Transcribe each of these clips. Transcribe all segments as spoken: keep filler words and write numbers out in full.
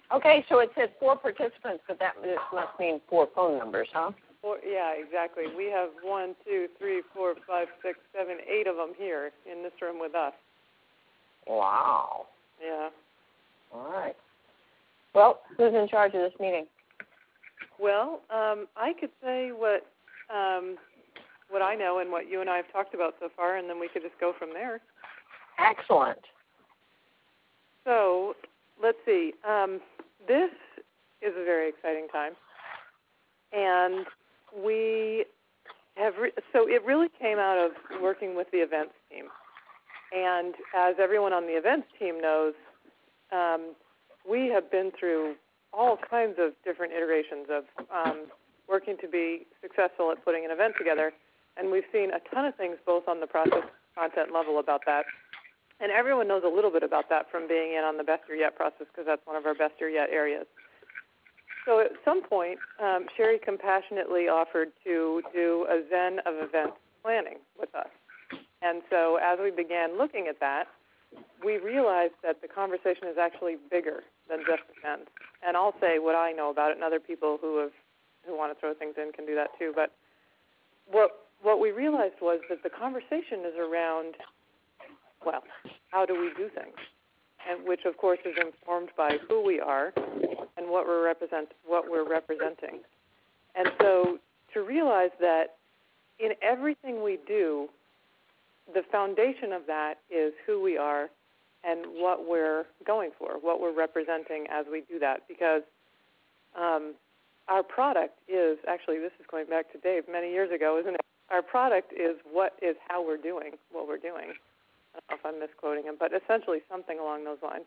Okay, so it said four participants, but that must mean four phone numbers, huh? Four, yeah, exactly. We have one, two, three, four, five, six, seven, eight of them here in this room with us. Wow. Yeah. All right. Well, who's in charge of this meeting? Well, um, I could say what um, what I know and what you and I have talked about so far, and then we could just go from there. Excellent. So, let's see. Um, this is a very exciting time, and we have. Re- so it really came out of working with the events team, and as everyone on the events team knows, um, we have been through all kinds of different iterations of um, working to be successful at putting an event together, and we've seen a ton of things both on the process content level about that. And everyone knows a little bit about that from being in on the Best Year Yet process because that's one of our Best Year Yet areas. So at some point, um, Sherry compassionately offered to do a Zen of event planning with us. And so as we began looking at that, we realized that the conversation is actually bigger than just events. And I'll say what I know about it, and other people who have who want to throw things in can do that too. But what what we realized was that the conversation is around, well, how do we do things? And which, of course, is informed by who we are and what we're represent what we're representing. And so to realize that in everything we do, the foundation of that is who we are and what we're going for, what we're representing as we do that. Because um, our product is, actually, this is going back to Dave many years ago, isn't it? Our product is what is how we're doing what we're doing. I don't know if I'm misquoting him, but essentially something along those lines.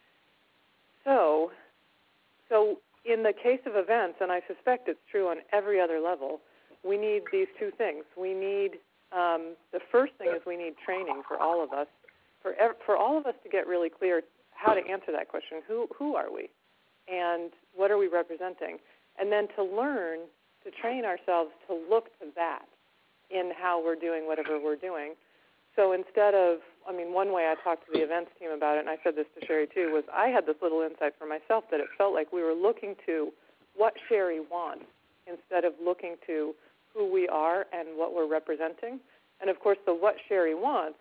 So, so in the case of events, and I suspect it's true on every other level, we need these two things. We need, um, the first thing is we need training for all of us, for ev- for all of us to get really clear how to answer that question. Who who are we? And what are we representing? And then to learn, to train ourselves to look to that in how we're doing whatever we're doing. So instead of, I mean, one way I talked to the events team about it, and I said this to Sherry too, was I had this little insight for myself that it felt like we were looking to what Sherry wants instead of looking to who we are and what we're representing. And of course, the what Sherry wants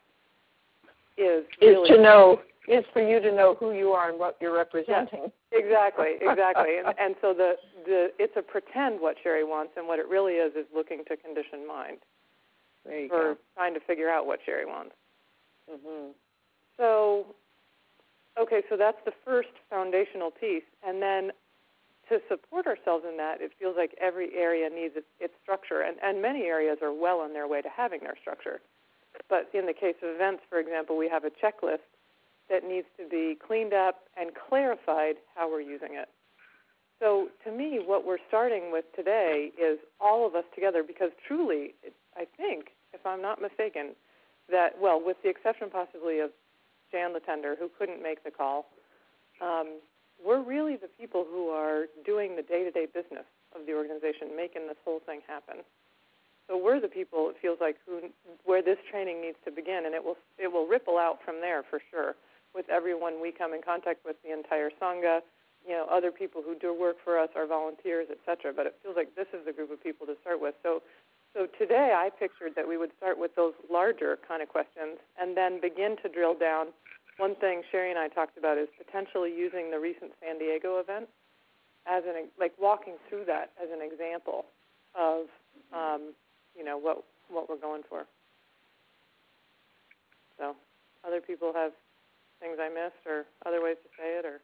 is really is to know is for you to know who you are and what you're representing. Yeah, exactly, exactly. and, and so the, the it's a pretend what Sherry wants, and what it really is is looking to condition mind. There you or go. trying to figure out what Sherry wants. Mm-hmm. So, okay, so that's the first foundational piece. And then to support ourselves in that, it feels like every area needs its, its structure, and, and many areas are well on their way to having their structure. But in the case of events, for example, we have a checklist that needs to be cleaned up and clarified how we're using it. So to me, what we're starting with today is all of us together, because truly, it, I think, if I'm not mistaken, that, well, with the exception possibly of Jan Latender, who couldn't make the call, um, we're really the people who are doing the day-to-day business of the organization, making this whole thing happen. So we're the people, it feels like, who, where this training needs to begin, and it will it will ripple out from there for sure, with everyone we come in contact with, the entire Sangha, you know, other people who do work for us, our volunteers, et cetera. But it feels like this is the group of people to start with. So So today I pictured that we would start with those larger kind of questions and then begin to drill down. One thing Sherry and I talked about is potentially using the recent San Diego event as an, like walking through that as an example of, um, you know, what what we're going for. So other people have things I missed or other ways to say it, or?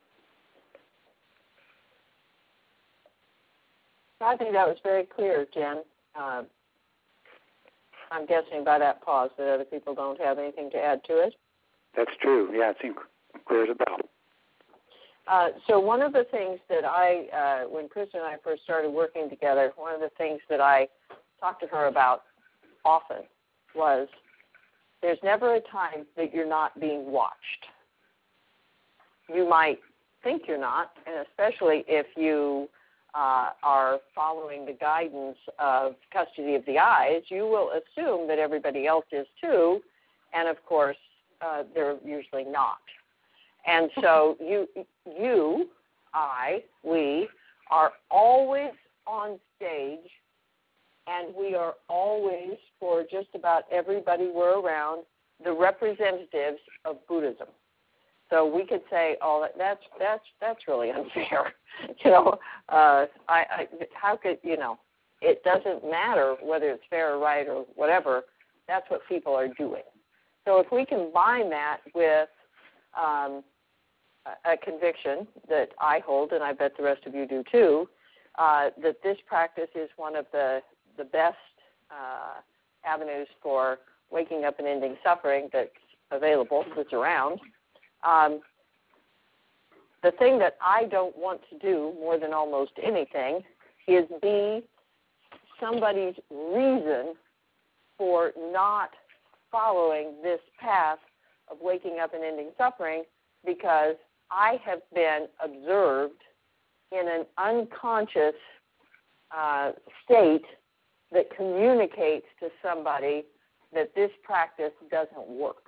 I think that was very clear, Jen. Uh, I'm guessing by that pause that other people don't have anything to add to it. That's true. Yeah, it seems clear as a bell. Uh, so one of the things that I, uh, when Chris and I first started working together, one of the things that I talked to her about often was there's never a time that you're not being watched. You might think you're not, and especially if you uh, are following the guidance of custody of the eyes, you will assume that everybody else is too, and of course, uh, they're usually not. And so you, you I, we, are always on stage, and we are always, for just about everybody we're around, the representatives of Buddhism. So we could say, "Oh, that's that's that's really unfair," you know. Uh, I, I how could you know? It doesn't matter whether it's fair or right or whatever. That's what people are doing. So if we combine that with um, a, a conviction that I hold, and I bet the rest of you do too, uh, that this practice is one of the the best uh, avenues for waking up and ending suffering that's available, that's around. Um, the thing that I don't want to do more than almost anything is be somebody's reason for not following this path of waking up and ending suffering, because I have been observed in an unconscious uh, state that communicates to somebody that this practice doesn't work.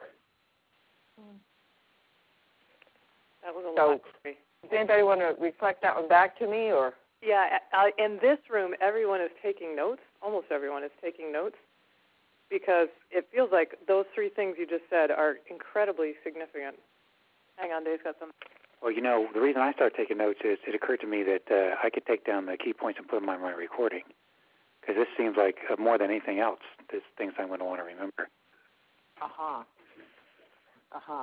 That was a So, lot. does anybody want to reflect that one back to me, or? Yeah, I, in this room, everyone is taking notes. Almost everyone is taking notes, because it feels like those three things you just said are incredibly significant. Hang on, Dave's got some. Well, you know, the reason I started taking notes is it occurred to me that uh, I could take down the key points and put them on my recording, because this seems like uh, more than anything else, there's things I'm going to want to remember. Uh-huh. Uh-huh.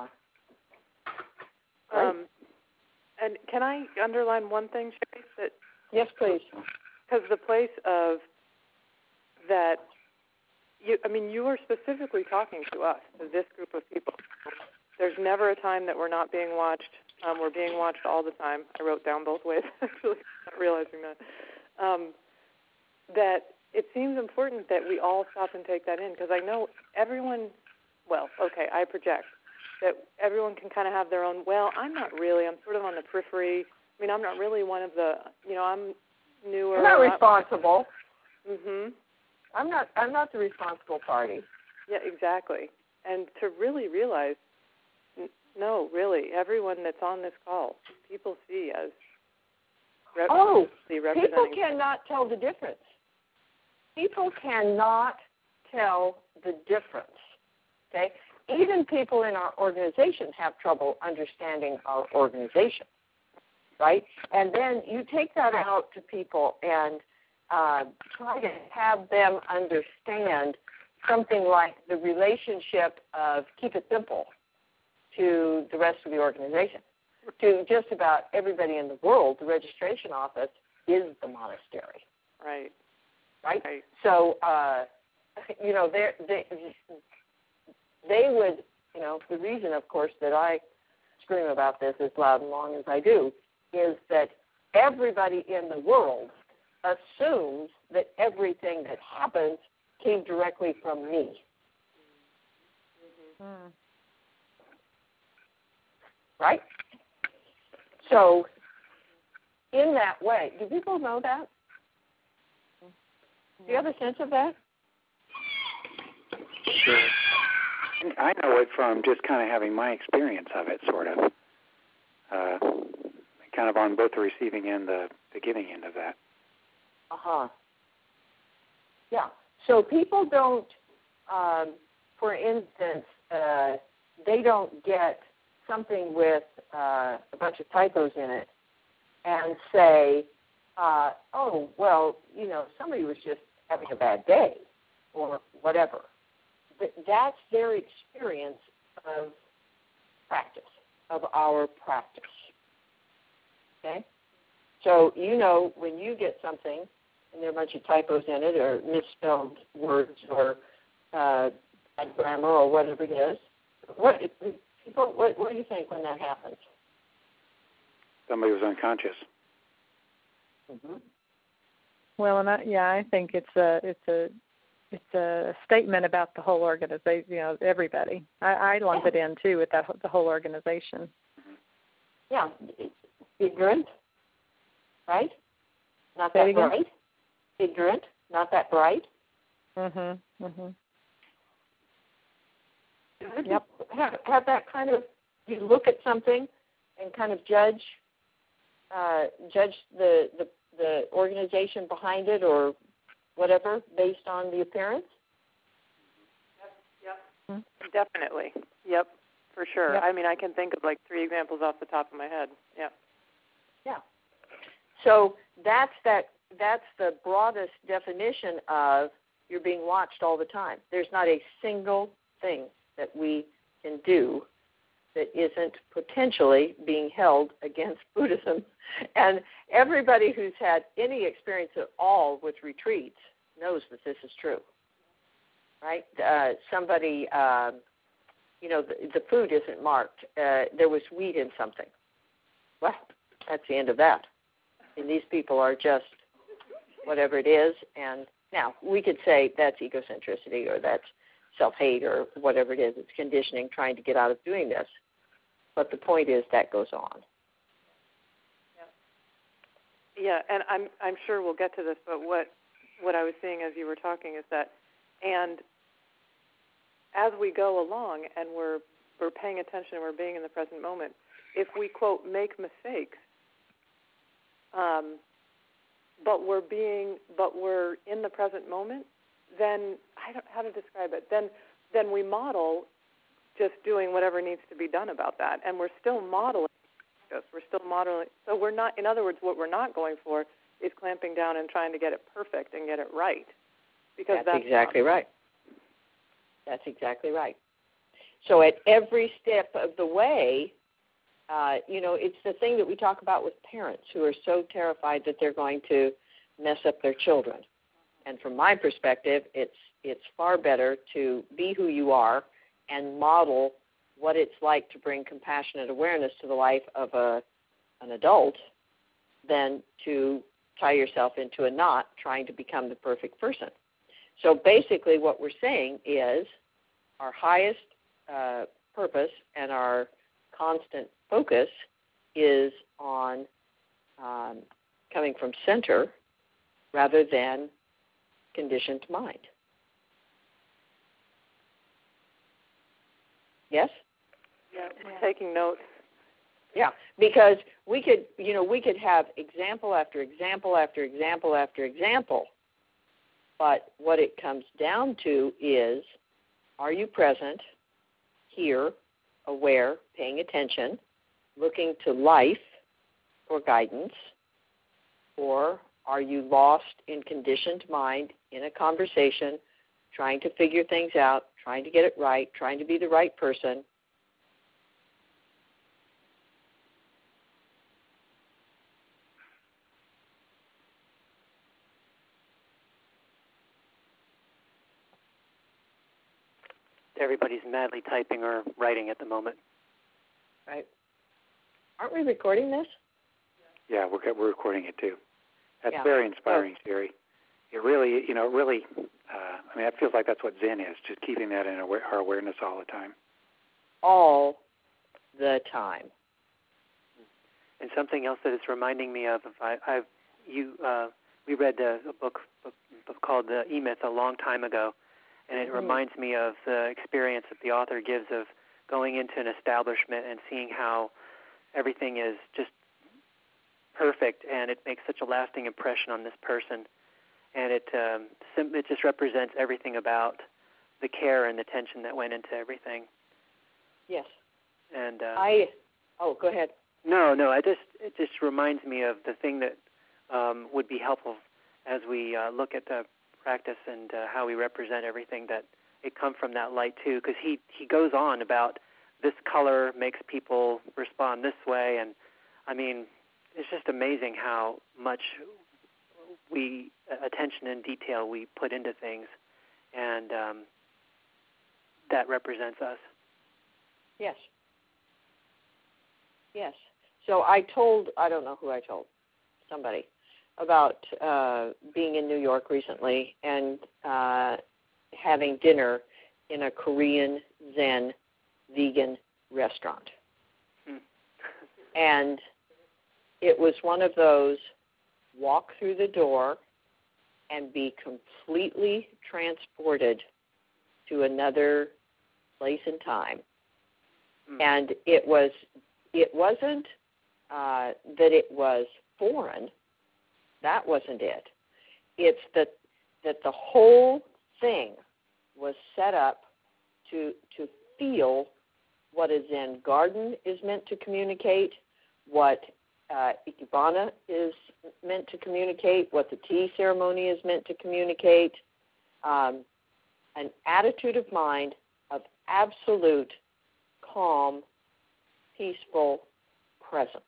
Um, and can I underline one thing, Sherry? That yes, please. Because the place of that, you, I mean, you are specifically talking to us, to this group of people. There's never a time that we're not being watched. Um, we're being watched all the time. I wrote down both ways, actually, not realizing that. Um, that it seems important that we all stop and take that in, because I know everyone, well, okay, I project, that everyone can kind of have their own, well, I'm not really, I'm sort of on the periphery. I mean, I'm not really one of the, you know, I'm newer. I'm not responsible. Mm-hmm. I'm not, I'm not the responsible party. Yeah, exactly. And to really realize, n- no, really, everyone that's on this call, people see as rep- Oh, representing. people cannot tell the difference. People cannot tell the difference, okay? Even people in our organization have trouble understanding our organization, right? And then you take that out to people and uh, try to have them understand something like the relationship of Keep It Simple to the rest of the organization. To just about everybody in the world, the registration office is the monastery. Right. Right? Right. So, uh, you know, they they would, you know, the reason, of course, that I scream about this as loud and long as I do is that everybody in the world assumes that everything that happens came directly from me. Mm-hmm. Right? So, in that way, do people know that? Do you have a sense of that? Sure. I know it from just kind of having my experience of it, sort of. Uh, kind of on both the receiving and the, the giving end of that. Uh-huh. Yeah. So people don't, um, for instance, uh, they don't get something with uh, a bunch of typos in it and say, uh, oh, well, you know, somebody was just having a bad day or whatever. But that's their experience of practice, of our practice. Okay? So, you know, when you get something and there are a bunch of typos in it or misspelled words or uh, bad grammar or whatever it is, what, people, what, what do you think when that happens? Somebody was unconscious. Mm-hmm. Well, and I, yeah, I think it's a it's a it's a statement about the whole organization. You know, everybody. I, I lump Yeah. it in too with that the whole organization. Yeah, ignorant, right? Not Say that it again? bright. Ignorant, not that bright. Mhm. Mhm. Yep. Have, have that kind of, you look at something and kind of judge uh, judge the, the the organization behind it or whatever based on the appearance? Yep. Yep. Mm-hmm. Definitely. Yep. For sure. Yep. I mean, I can think of like three examples off the top of my head. Yeah. Yeah. So that's that. That's the broadest definition of you're being watched all the time. There's not a single thing that we can do that isn't potentially being held against Buddhism. And everybody who's had any experience at all with retreats knows that this is true, right? Uh, somebody, um, you know, the, the food isn't marked. Uh, there was wheat in something. Well, that's the end of that. And these people are just whatever it is. And now we could say that's egocentricity or that's self-hate or whatever it is. It's conditioning, trying to get out of doing this. But the point is that goes on. Yeah, yeah, and I'm I'm sure we'll get to this, but what what I was saying as you were talking is that, and as we go along and we're we're paying attention and we're being in the present moment, if we, quote, make mistakes, um, but we're being but we're in the present moment, then I don't how to describe it. Then then we model just doing whatever needs to be done about that, and we're still modeling. We're still modeling. So we're not. In other words, what we're not going for is clamping down and trying to get it perfect and get it right, because that's, that's exactly not right. That's exactly right. So at every step of the way, uh, you know, it's the thing that we talk about with parents who are so terrified that they're going to mess up their children. And from my perspective, it's it's far better to be who you are and model what it's like to bring compassionate awareness to the life of a an adult than to tie yourself into a knot trying to become the perfect person. So basically what we're saying is our highest uh, purpose and our constant focus is on um, coming from center rather than conditioned mind. Yes? Yeah, we're taking notes. Yeah, because we could, you know, we could have example after example after example after example, but what it comes down to is, are you present, here, aware, paying attention, looking to life for guidance, or are you lost in conditioned mind in a conversation, trying to figure things out, trying to get it right, trying to be the right person? Everybody's madly typing or writing at the moment. Right. Aren't we recording this? Yeah, we're we're recording it too. That's yeah. very inspiring, oh. Sherry. It really, you know, really. Uh, I mean, it feels like that's what Zen is, just keeping that in aware, our awareness all the time. All the time. And something else that it's reminding me of, I, I've you uh, we read a, a book, book called The E-Myth a long time ago. And it mm-hmm. reminds me of the experience that the author gives of going into an establishment and seeing how everything is just perfect, and it makes such a lasting impression on this person. And it um, sim- it just represents everything about the care and attention that went into everything. Yes. And uh, I. Oh, go ahead. No, no. I just it just reminds me of the thing that um, would be helpful as we uh, look at the practice and uh, how we represent everything, that it come from that light too, because he, he goes on about this color makes people respond this way, and I mean, it's just amazing how much we attention and detail we put into things, and um, that represents us. Yes. Yes. So I told, I don't know who I told, somebody, about uh, being in New York recently and uh, having dinner in a Korean Zen vegan restaurant. Hmm. And it was one of those walk through the door and be completely transported to another place and time. Hmm. And it was, it wasn't uh, that it was foreign. That wasn't it. It's that that the whole thing was set up to to feel what a Zen garden is meant to communicate, what uh, Ikebana is meant to communicate, what the tea ceremony is meant to communicate, um, an attitude of mind of absolute calm, peaceful presence.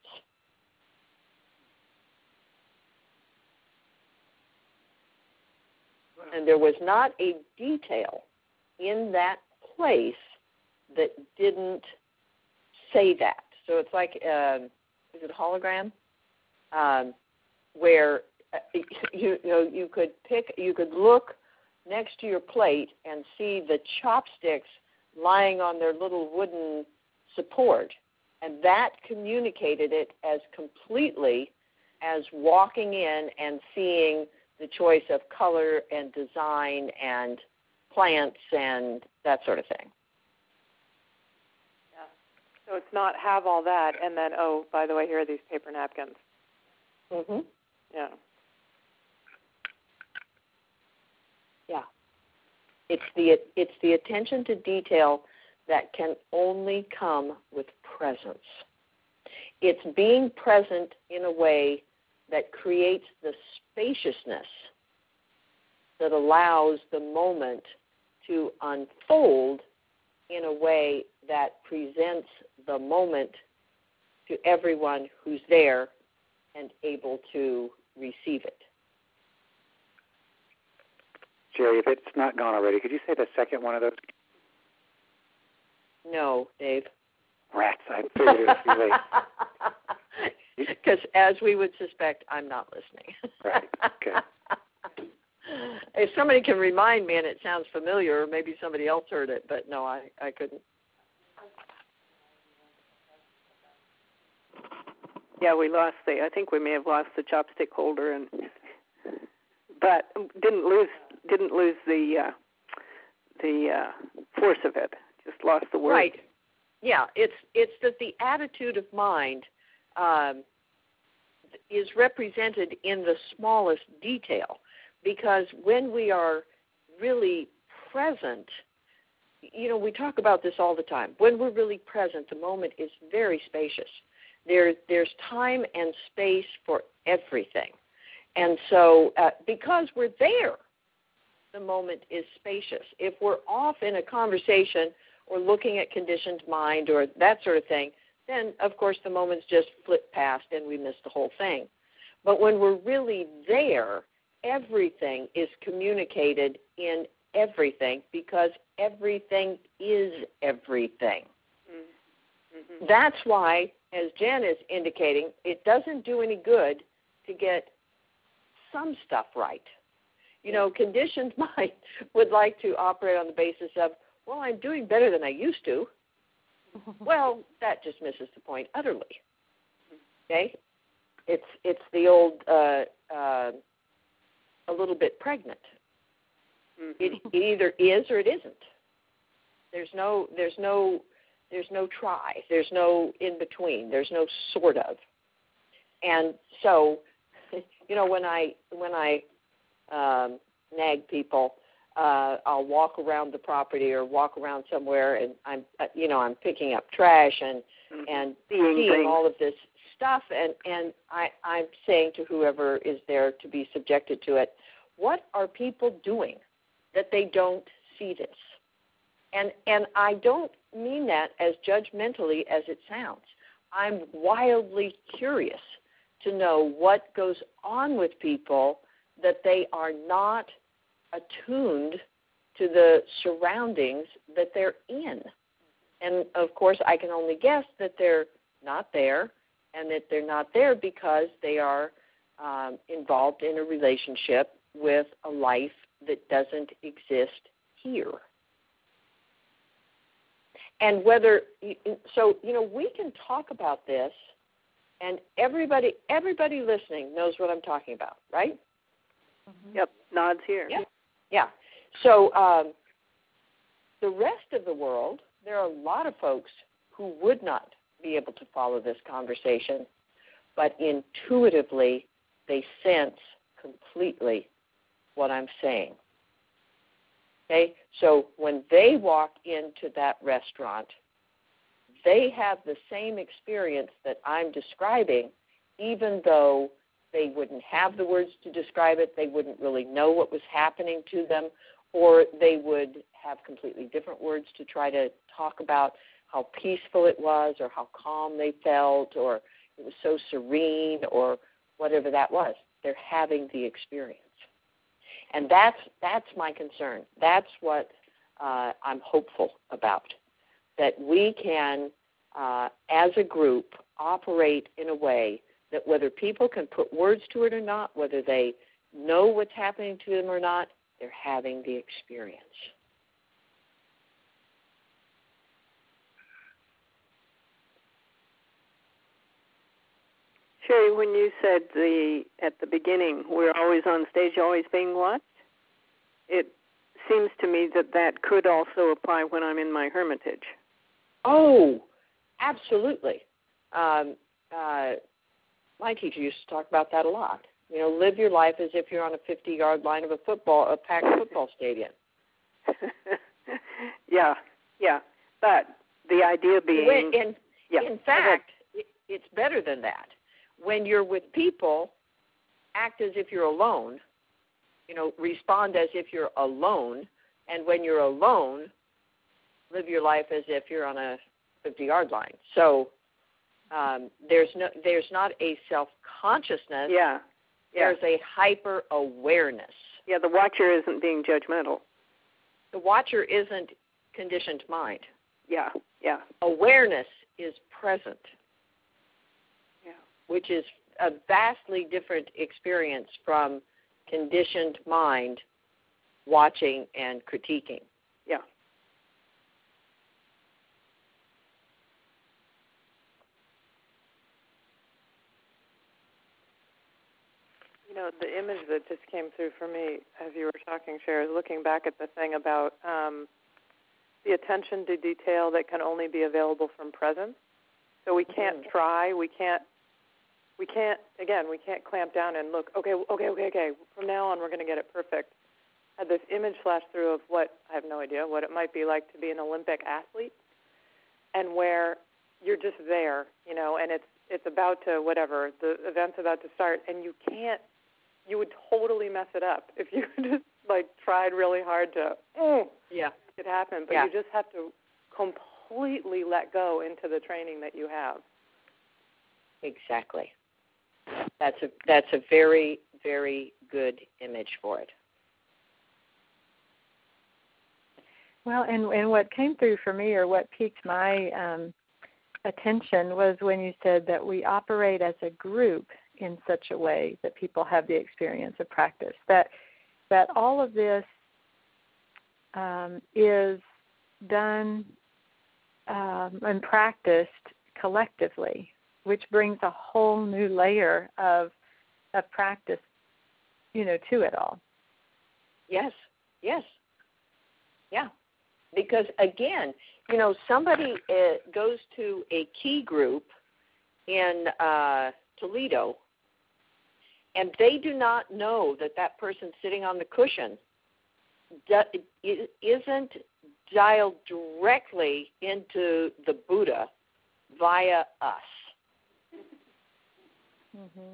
And there was not a detail in that place that didn't say that. So it's like, uh, is it a hologram? Um, where uh, you, you know you could pick, you could look next to your plate and see the chopsticks lying on their little wooden support, and that communicated it as completely as walking in and seeing the choice of color and design and plants and that sort of thing. Yeah. So it's not have all that and then, oh, by the way, here are these paper napkins. Mhm. Yeah. Yeah. It's the it's the attention to detail that can only come with presence. It's being present in a way that creates the spaciousness that allows the moment to unfold in a way that presents the moment to everyone who's there and able to receive it. Jerry, if it's not gone already, could you say the second one of those? No, Dave. Rats, I figured it was too late. Because as we would suspect, I'm not listening. Right, okay. If somebody can remind me and it sounds familiar, maybe somebody else heard it, but no, I, I couldn't. Yeah, we lost the, I think we may have lost the chopstick holder, and but didn't lose didn't lose the uh, the uh, force of it. Just lost the word. Right. Yeah, it's it's that the attitude of mind um, is represented in the smallest detail, because when we are really present, you know, we talk about this all the time. When we're really present, the moment is very spacious. There, there's time and space for everything. And so uh, because we're there, the moment is spacious. If we're off in a conversation or looking at conditioned mind or that sort of thing, then, of course, the moments just flip past and we miss the whole thing. But when we're really there, everything is communicated in everything because everything is everything. Mm-hmm. That's why, as Jen is indicating, it doesn't do any good to get some stuff right. You know, conditioned mind would like to operate on the basis of, well, I'm doing better than I used to. Well, that just misses the point utterly. Okay? It's it's the old uh, uh, a little bit pregnant. Mm-hmm. It, it either is or it isn't. There's no there's no there's no try. There's no in between. There's no sort of. And so, you know, when I when I um, nag people, uh, I'll walk around the property or walk around somewhere, and I'm uh, you know I'm picking up trash and mm-hmm. and seeing, seeing all of this stuff, and and I I'm saying to whoever is there to be subjected to it, what are people doing that they don't see this? And and I don't mean that as judgmentally as it sounds. I'm wildly curious to know what goes on with people that they are not attuned to the surroundings that they're in. And, of course, I can only guess that they're not there, and that they're not there because they are um, involved in a relationship with a life that doesn't exist here. And whether, so, you know, we can talk about this, and everybody everybody listening knows what I'm talking about, right? Mm-hmm. Yep, nods here. Yeah, yeah. So um, the rest of the world, there are a lot of folks who would not be able to follow this conversation but intuitively they sense completely what I'm saying. Okay? So when they walk into that restaurant, they have the same experience that I'm describing, even though they wouldn't have the words to describe it, they wouldn't really know what was happening to them, or they would have completely different words to try to talk about how peaceful it was or how calm they felt or it was so serene or whatever that was. They're having the experience. And that's that's my concern. That's what uh, I'm hopeful about, that we can, uh, as a group, operate in a way that whether people can put words to it or not, whether they know what's happening to them or not, they're having the experience. Sherry, when you said the at the beginning, we're always on stage, always being watched, it seems to me that that could also apply when I'm in my hermitage. Oh, absolutely. Um, uh, my teacher used to talk about that a lot. You know, live your life as if you're on a fifty-yard line of a football, a packed football stadium. yeah, yeah. But the idea being, when, in, yeah, in fact, it, it's better than that. When you're with people, act as if you're alone. You know, respond as if you're alone. And when you're alone, live your life as if you're on a fifty-yard line. So um, there's no, there's not a self-consciousness. Yeah. Yeah. There's a hyper-awareness. Yeah, the watcher isn't being judgmental. The watcher isn't conditioned mind. Yeah, yeah. Awareness is present. Yeah. Which is a vastly different experience from conditioned mind watching and critiquing. Yeah. You know, the image that just came through for me as you were talking, Cher, is looking back at the thing about um, the attention to detail that can only be available from presence. So we can't mm-hmm. try, we can't, we can't, again, we can't clamp down and look, okay, okay, okay, okay, from now on we're going to get it perfect. I had this image flash through of what, I have no idea, what it might be like to be an Olympic athlete, and where you're just there, you know, and it's it's about to, whatever, the event's about to start, and you can't, you would totally mess it up if you just, like, tried really hard to, mm, yeah, make it happen. But yeah. you just have to completely let go into the training that you have. Exactly. That's a that's a very, very good image for it. Well, and, and what came through for me, or what piqued my um, attention, was when you said that we operate as a group in such a way that people have the experience of practice. That that all of this um, is done um, and practiced collectively, which brings a whole new layer of of practice, you know, to it all. Yes, yes, yeah. Because again, you know, somebody uh, goes to a key group in uh, Toledo, and they do not know that that person sitting on the cushion do, isn't dialed directly into the Buddha via us. Mm-hmm.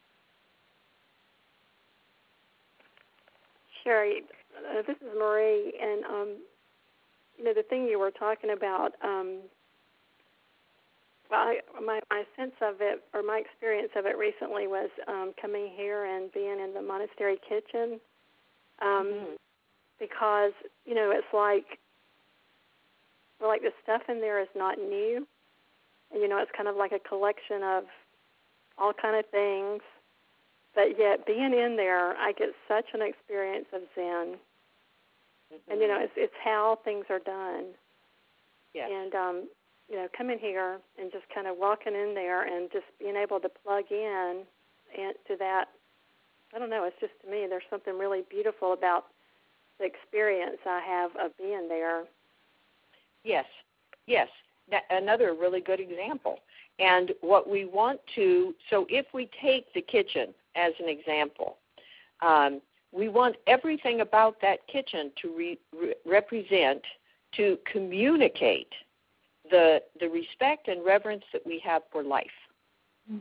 Sherry, uh, this is Marie, and um, you know, the thing you were talking about, um, well, I, my my sense of it, or my experience of it recently, was um, coming here and being in the monastery kitchen, um, mm-hmm. because you know, it's like, well, like the stuff in there is not new, and you know, it's kind of like a collection of all kind of things. But yet, being in there, I get such an experience of Zen. Mm-hmm. And, you know, it's, it's how things are done. Yes. And, um, you know, coming here and just kind of walking in there and just being able to plug in and to that, I don't know, it's just, to me, there's something really beautiful about the experience I have of being there. Yes, yes. That, another really good example. And what we want to, so if we take the kitchen as an example, um, we want everything about that kitchen to re, re, represent, to communicate the the respect and reverence that we have for life. Mm-hmm.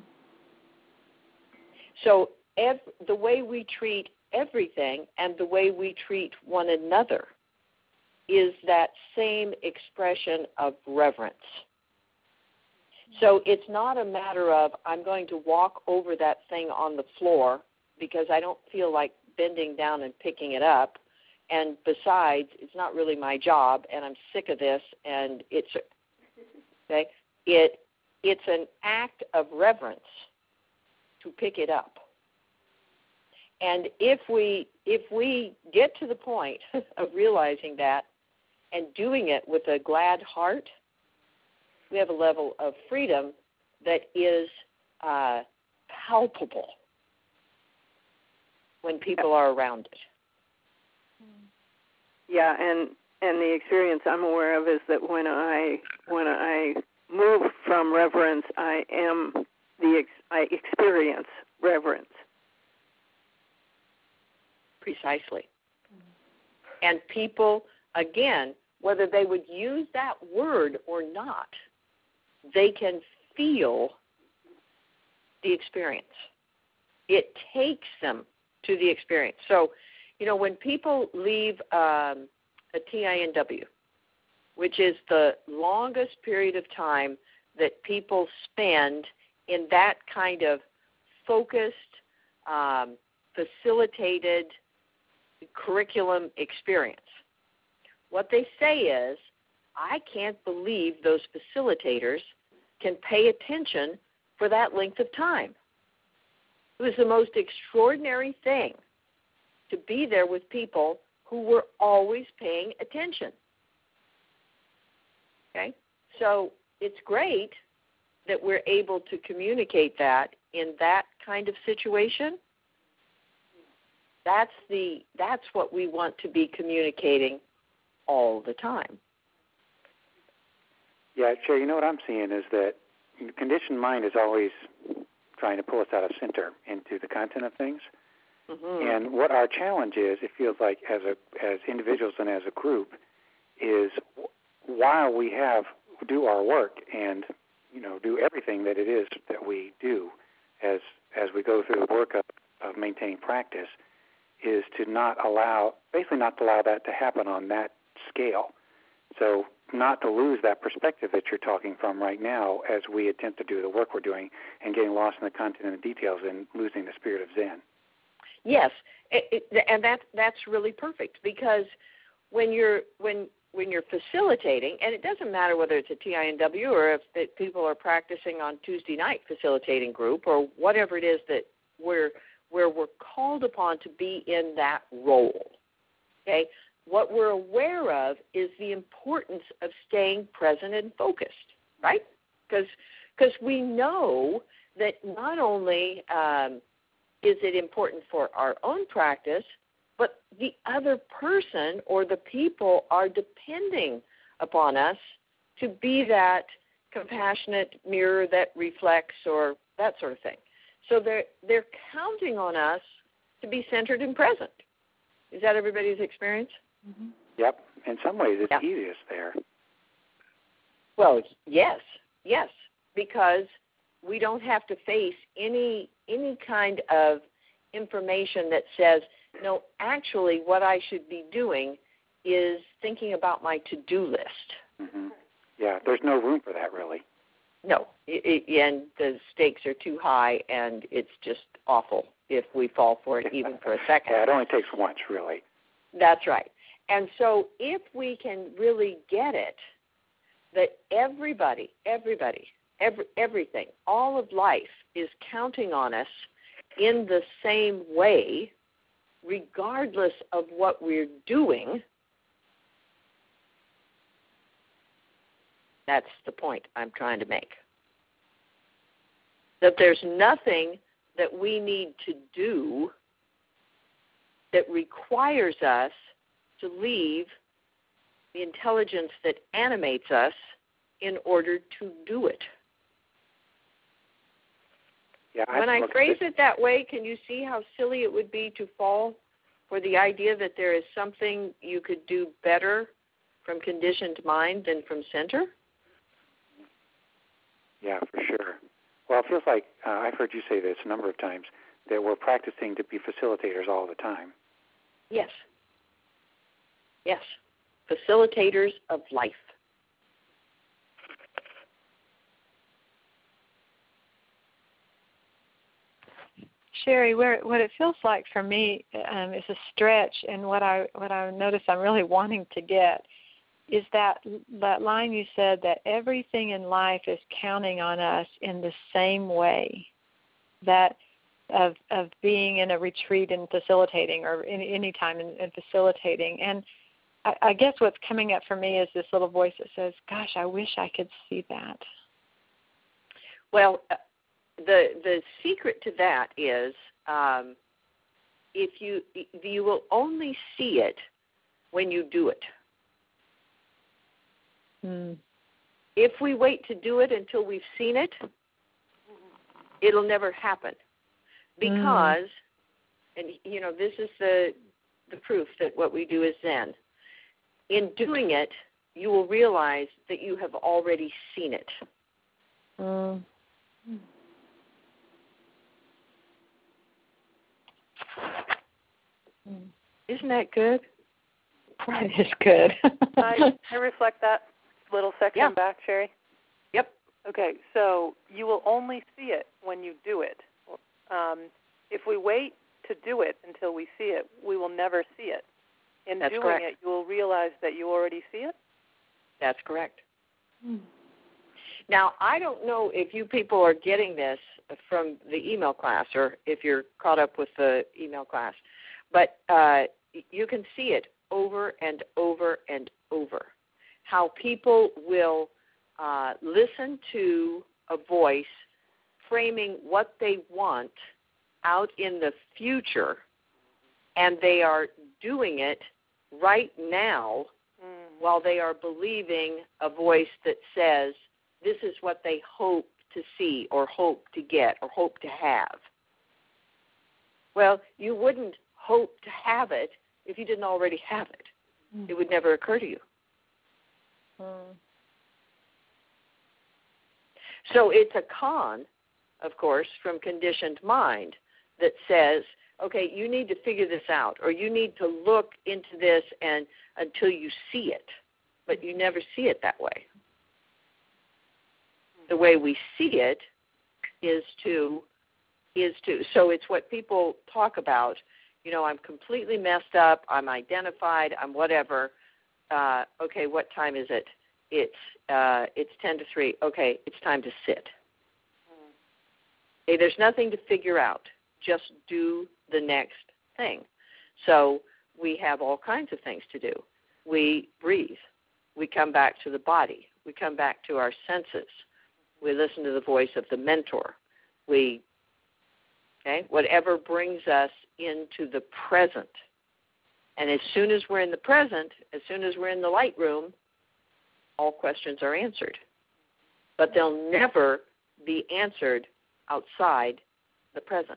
So ev- the way we treat everything and the way we treat one another is that same expression of reverence. So it's not a matter of I'm going to walk over that thing on the floor because I don't feel like bending down and picking it up, and besides, it's not really my job, and I'm sick of this, and it's okay. It it's an act of reverence to pick it up. And if we if we get to the point of realizing that and doing it with a glad heart, we have a level of freedom that is uh, palpable when people are around it. Yeah, and and the experience I'm aware of is that when I when I move from reverence, I am the ex, I experience reverence. Precisely. And people, again, whether they would use that word or not, they can feel the experience. It takes them to the experience. So, you know, when people leave um, a T I N W, which is the longest period of time that people spend in that kind of focused, um, facilitated curriculum experience, what they say is, I can't believe those facilitators can pay attention for that length of time. It was the most extraordinary thing to be there with people who were always paying attention. Okay? So it's great that we're able to communicate that in that kind of situation. That's the that's what we want to be communicating all the time. Yeah, Sherry, you know what I'm seeing is that the conditioned mind is always trying to pull us out of center into the content of things. Mm-hmm. And what our challenge is, it feels like as a as individuals and as a group, is while we have do our work and you know do everything that it is that we do as as we go through the work of, of maintaining practice, is to not allow basically not to allow that to happen on that scale. So not to lose that perspective that you're talking from right now as we attempt to do the work we're doing and getting lost in the content and the details and losing the spirit of Zen. Yes, it, it, and that that's really perfect, because when you're when when you're facilitating, and it doesn't matter whether it's a T I N W or if it, people are practicing on Tuesday night facilitating group or whatever it is that we're where we're called upon to be in that role. Okay, what we're aware of is the importance of staying present and focused, right? Because because we know that not only um, is it important for our own practice, but the other person or the people are depending upon us to be that compassionate mirror that reflects or that sort of thing. So they're, they're counting on us to be centered and present. Is that everybody's experience? Mm-hmm. Yep. In some ways, it's yeah. easiest there. Well, yes, yes, because we don't have to face any any kind of information that says, no, actually what I should be doing is thinking about my to-do list. Mm-hmm. Yeah, there's no room for that, really. No, it, it, and the stakes are too high, and it's just awful if we fall for it even for a second. Yeah, it only takes once, really. That's right. And so if we can really get it, that everybody, everybody, every, everything, all of life is counting on us in the same way, regardless of what we're doing, that's the point I'm trying to make. That there's nothing that we need to do that requires us to leave the intelligence that animates us in order to do it. Yeah, when I look, phrase this, it that way, can you see how silly it would be to fall for the idea that there is something you could do better from conditioned mind than from center? Yeah, for sure. Well, it feels like, uh, I've heard you say this a number of times, that we're practicing to be facilitators all the time. Yes. Yes. Facilitators of life. Sherry, where what it feels like for me um, is a stretch, and what I what I notice I'm really wanting to get is that that line you said that everything in life is counting on us in the same way, that of of being in a retreat and facilitating, or any, any time in, in facilitating. And I, I guess what's coming up for me is this little voice that says, "Gosh, I wish I could see that." Well, the the secret to that is um, if you you will only see it when you do it. Mm. If we wait to do it until we've seen it, it'll never happen. Because, mm. and you know, this is the the proof that what we do is Zen. In doing it, you will realize that you have already seen it. Mm. Isn't that good? That is good. Can I, can I reflect that little section yeah. back, Sherry? Yep. Okay, so you will only see it when you do it. Um, if we wait to do it until we see it, we will never see it. In That's doing correct. it, you will realize that you already see it? That's correct. Mm. Now, I don't know if you people are getting this from the email class or if you're caught up with the email class, but uh, you can see it over and over and over, how people will uh, listen to a voice framing what they want out in the future, and they are doing it right now mm. while they are believing a voice that says this is what they hope to see or hope to get or hope to have. Well, you wouldn't hope to have it if you didn't already have it. Mm. It would never occur to you. Mm. So it's a con, of course, from conditioned mind that says, okay, you need to figure this out, or you need to look into this and until you see it. But you never see it that way. The way we see it is to, is to, so it's what people talk about, you know, I'm completely messed up, I'm identified, I'm whatever. Uh, okay, what time is it? It's uh, it's ten to three. Okay, it's time to sit. Mm. Hey, there's nothing to figure out. Just do the next thing. So we have all kinds of things to do. We breathe. We come back to the body. We come back to our senses. We listen to the voice of the mentor. We, okay, whatever brings us into the present. And as soon as we're in the present, as soon as we're in the light room, all questions are answered. But they'll never be answered outside the present.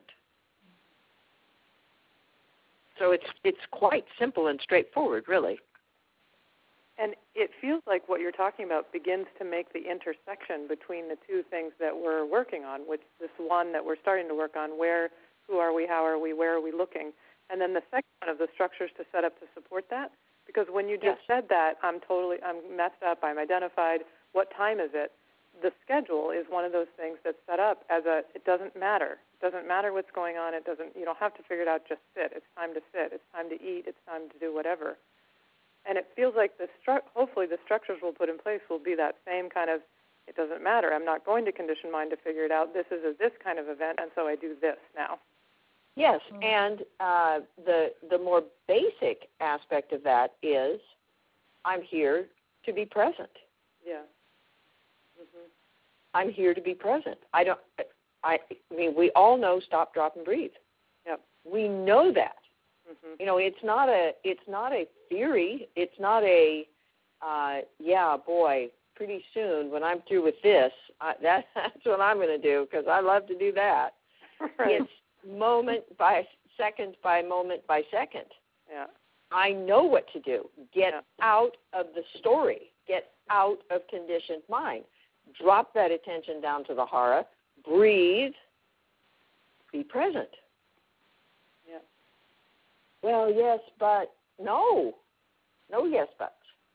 So it's it's quite simple and straightforward, really. And it feels like what you're talking about begins to make the intersection between the two things that we're working on, which this one that we're starting to work on, where, who are we, how are we, where are we looking, and then the second one of the structures to set up to support that. Because when you just yes. said that, I'm totally, I'm messed up, I'm identified, what time is it? The schedule is one of those things that's set up as a, it doesn't matter. It doesn't matter what's going on. It doesn't, you don't have to figure it out, just sit. It's time to sit. It's time to eat. It's time to do whatever. And it feels like the stru- hopefully the structures we'll put in place will be that same kind of, it doesn't matter. I'm not going to condition mind to figure it out. This is a this kind of event, and so I do this now. Yes, and uh, the the more basic aspect of that is I'm here to be present. Yeah. Mm-hmm. I'm here to be present. I don't. I, I mean, we all know stop, drop, and breathe. Yep. We know that. Mm-hmm. You know, it's not a it's not a theory. It's not a uh, yeah, boy. Pretty soon, when I'm through with this, I, that, that's what I'm going to do because I love to do that. Right. It's moment by second by moment by second. Yeah. I know what to do. Get yeah. out of the story. Get out of conditioned mind. Drop that attention down to the hara. Breathe. Be present. Yeah. Well, yes, but no. No yes, buts.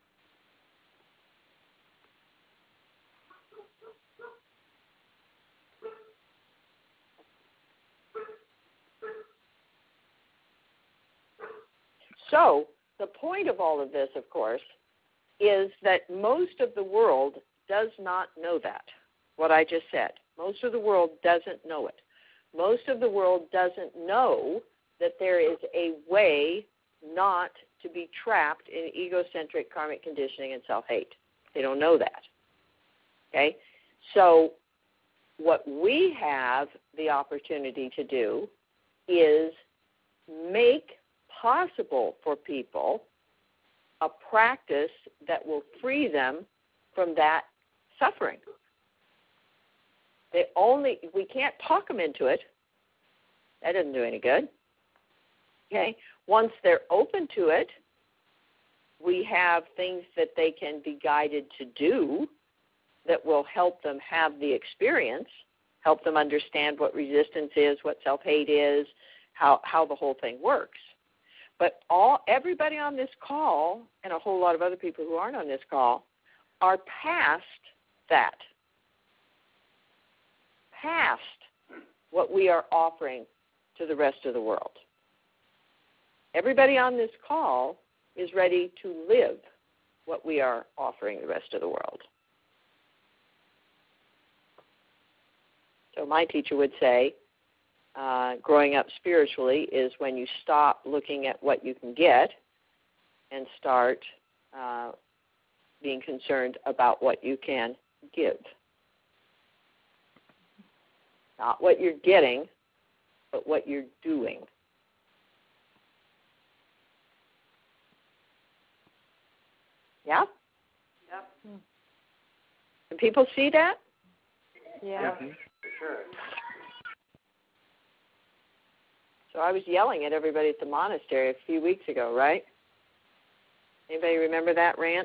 So the point of all of this, of course, is that most of the world does not know that, what I just said. Most of the world doesn't know it. Most of the world doesn't know that there is a way not to be trapped in egocentric karmic conditioning and self-hate. They don't know that. Okay? So what we have the opportunity to do is make possible for people a practice that will free them from that suffering. They only we can't talk them into it. That doesn't do any good. Okay? Once they're open to it, we have things that they can be guided to do that will help them have the experience, help them understand what resistance is, what self-hate is, how, how the whole thing works. But all everybody on this call, and a whole lot of other people who aren't on this call, are past that, past what we are offering to the rest of the world. Everybody on this call is ready to live what we are offering the rest of the world. So my teacher would say, uh, growing up spiritually is when you stop looking at what you can get and start uh, being concerned about what you can give. Not what you're getting, but what you're doing. Yeah? Yep. Can people see that? Yeah. Mm-hmm. Sure. So I was yelling at everybody at the monastery a few weeks ago, right? Anybody remember that rant?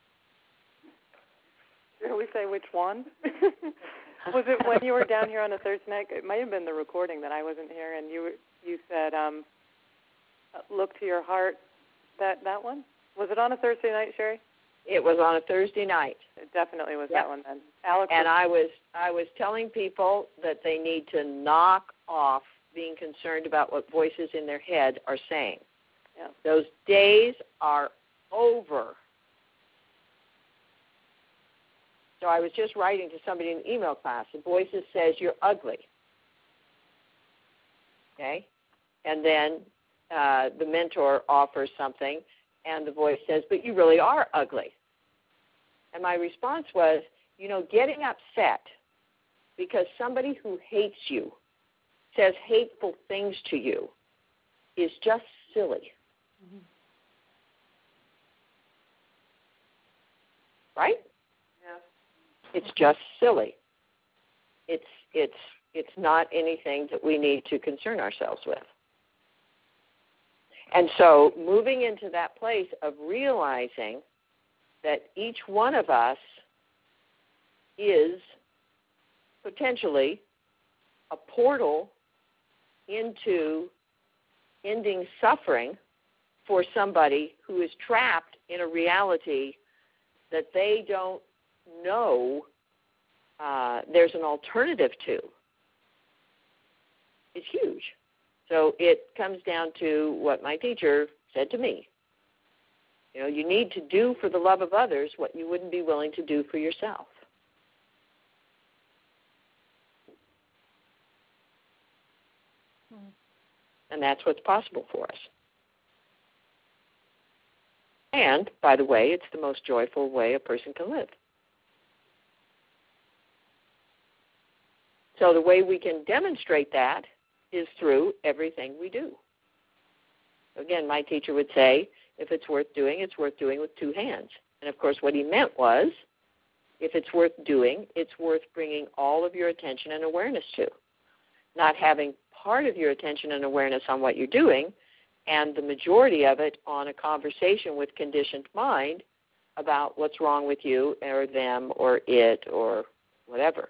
Did we say which one? Was it when you were down here on a Thursday night? It might have been the recording that I wasn't here, and you you said, um, "Look to your heart." That that one? Was it on a Thursday night, Sherry? It was on a Thursday night. It definitely was Yep. that one then. Alex. And was, I was I was telling people that they need to knock off being concerned about what voices in their head are saying. Yeah. Those days are over. So I was just writing to somebody in the email class. The voices says you're ugly. Okay? And then uh, the mentor offers something, and the voice says, but you really are ugly. And my response was, you know, getting upset because somebody who hates you says hateful things to you is just silly. Mm-hmm. Right? Yeah. It's just silly. It's it's it's not anything that we need to concern ourselves with. And so moving into that place of realizing that each one of us is potentially a portal into ending suffering for somebody who is trapped in a reality that they don't know uh, there's an alternative to. It's huge. So it comes down to what my teacher said to me. You know, you need to do for the love of others what you wouldn't be willing to do for yourself. And that's what's possible for us. And, by the way, it's the most joyful way a person can live. So the way we can demonstrate that is through everything we do. Again, my teacher would say, if it's worth doing, it's worth doing with two hands. And, of course, what he meant was, if it's worth doing, it's worth bringing all of your attention and awareness to. not having part of your attention and awareness on what you're doing, and the majority of it on a conversation with conditioned mind about what's wrong with you or them or it or whatever.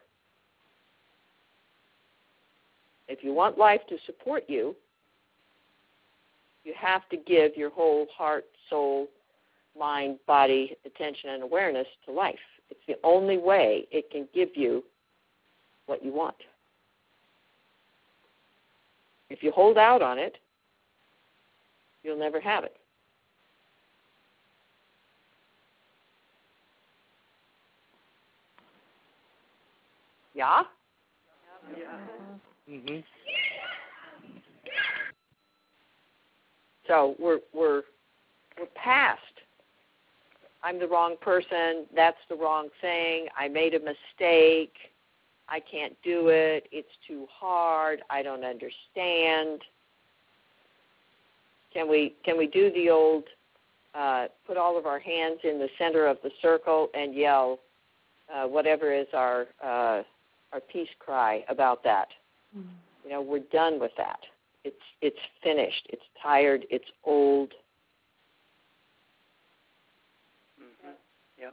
If you want life to support you, you have to give your whole heart, soul, mind, body, attention, and awareness to life. It's the only way it can give you what you want. If you hold out on it, you'll never have it. Yeah? Yeah. Mm-hmm. So we're we're we're past. I'm the wrong person. That's the wrong thing. I made a mistake. I can't do it. It's too hard. I don't understand. Can we can we do the old uh, put all of our hands in the center of the circle and yell uh, whatever is our uh, our peace cry about that? Mm-hmm. You know, we're done with that. It's it's finished. It's tired. It's old. Mm-hmm. Yep.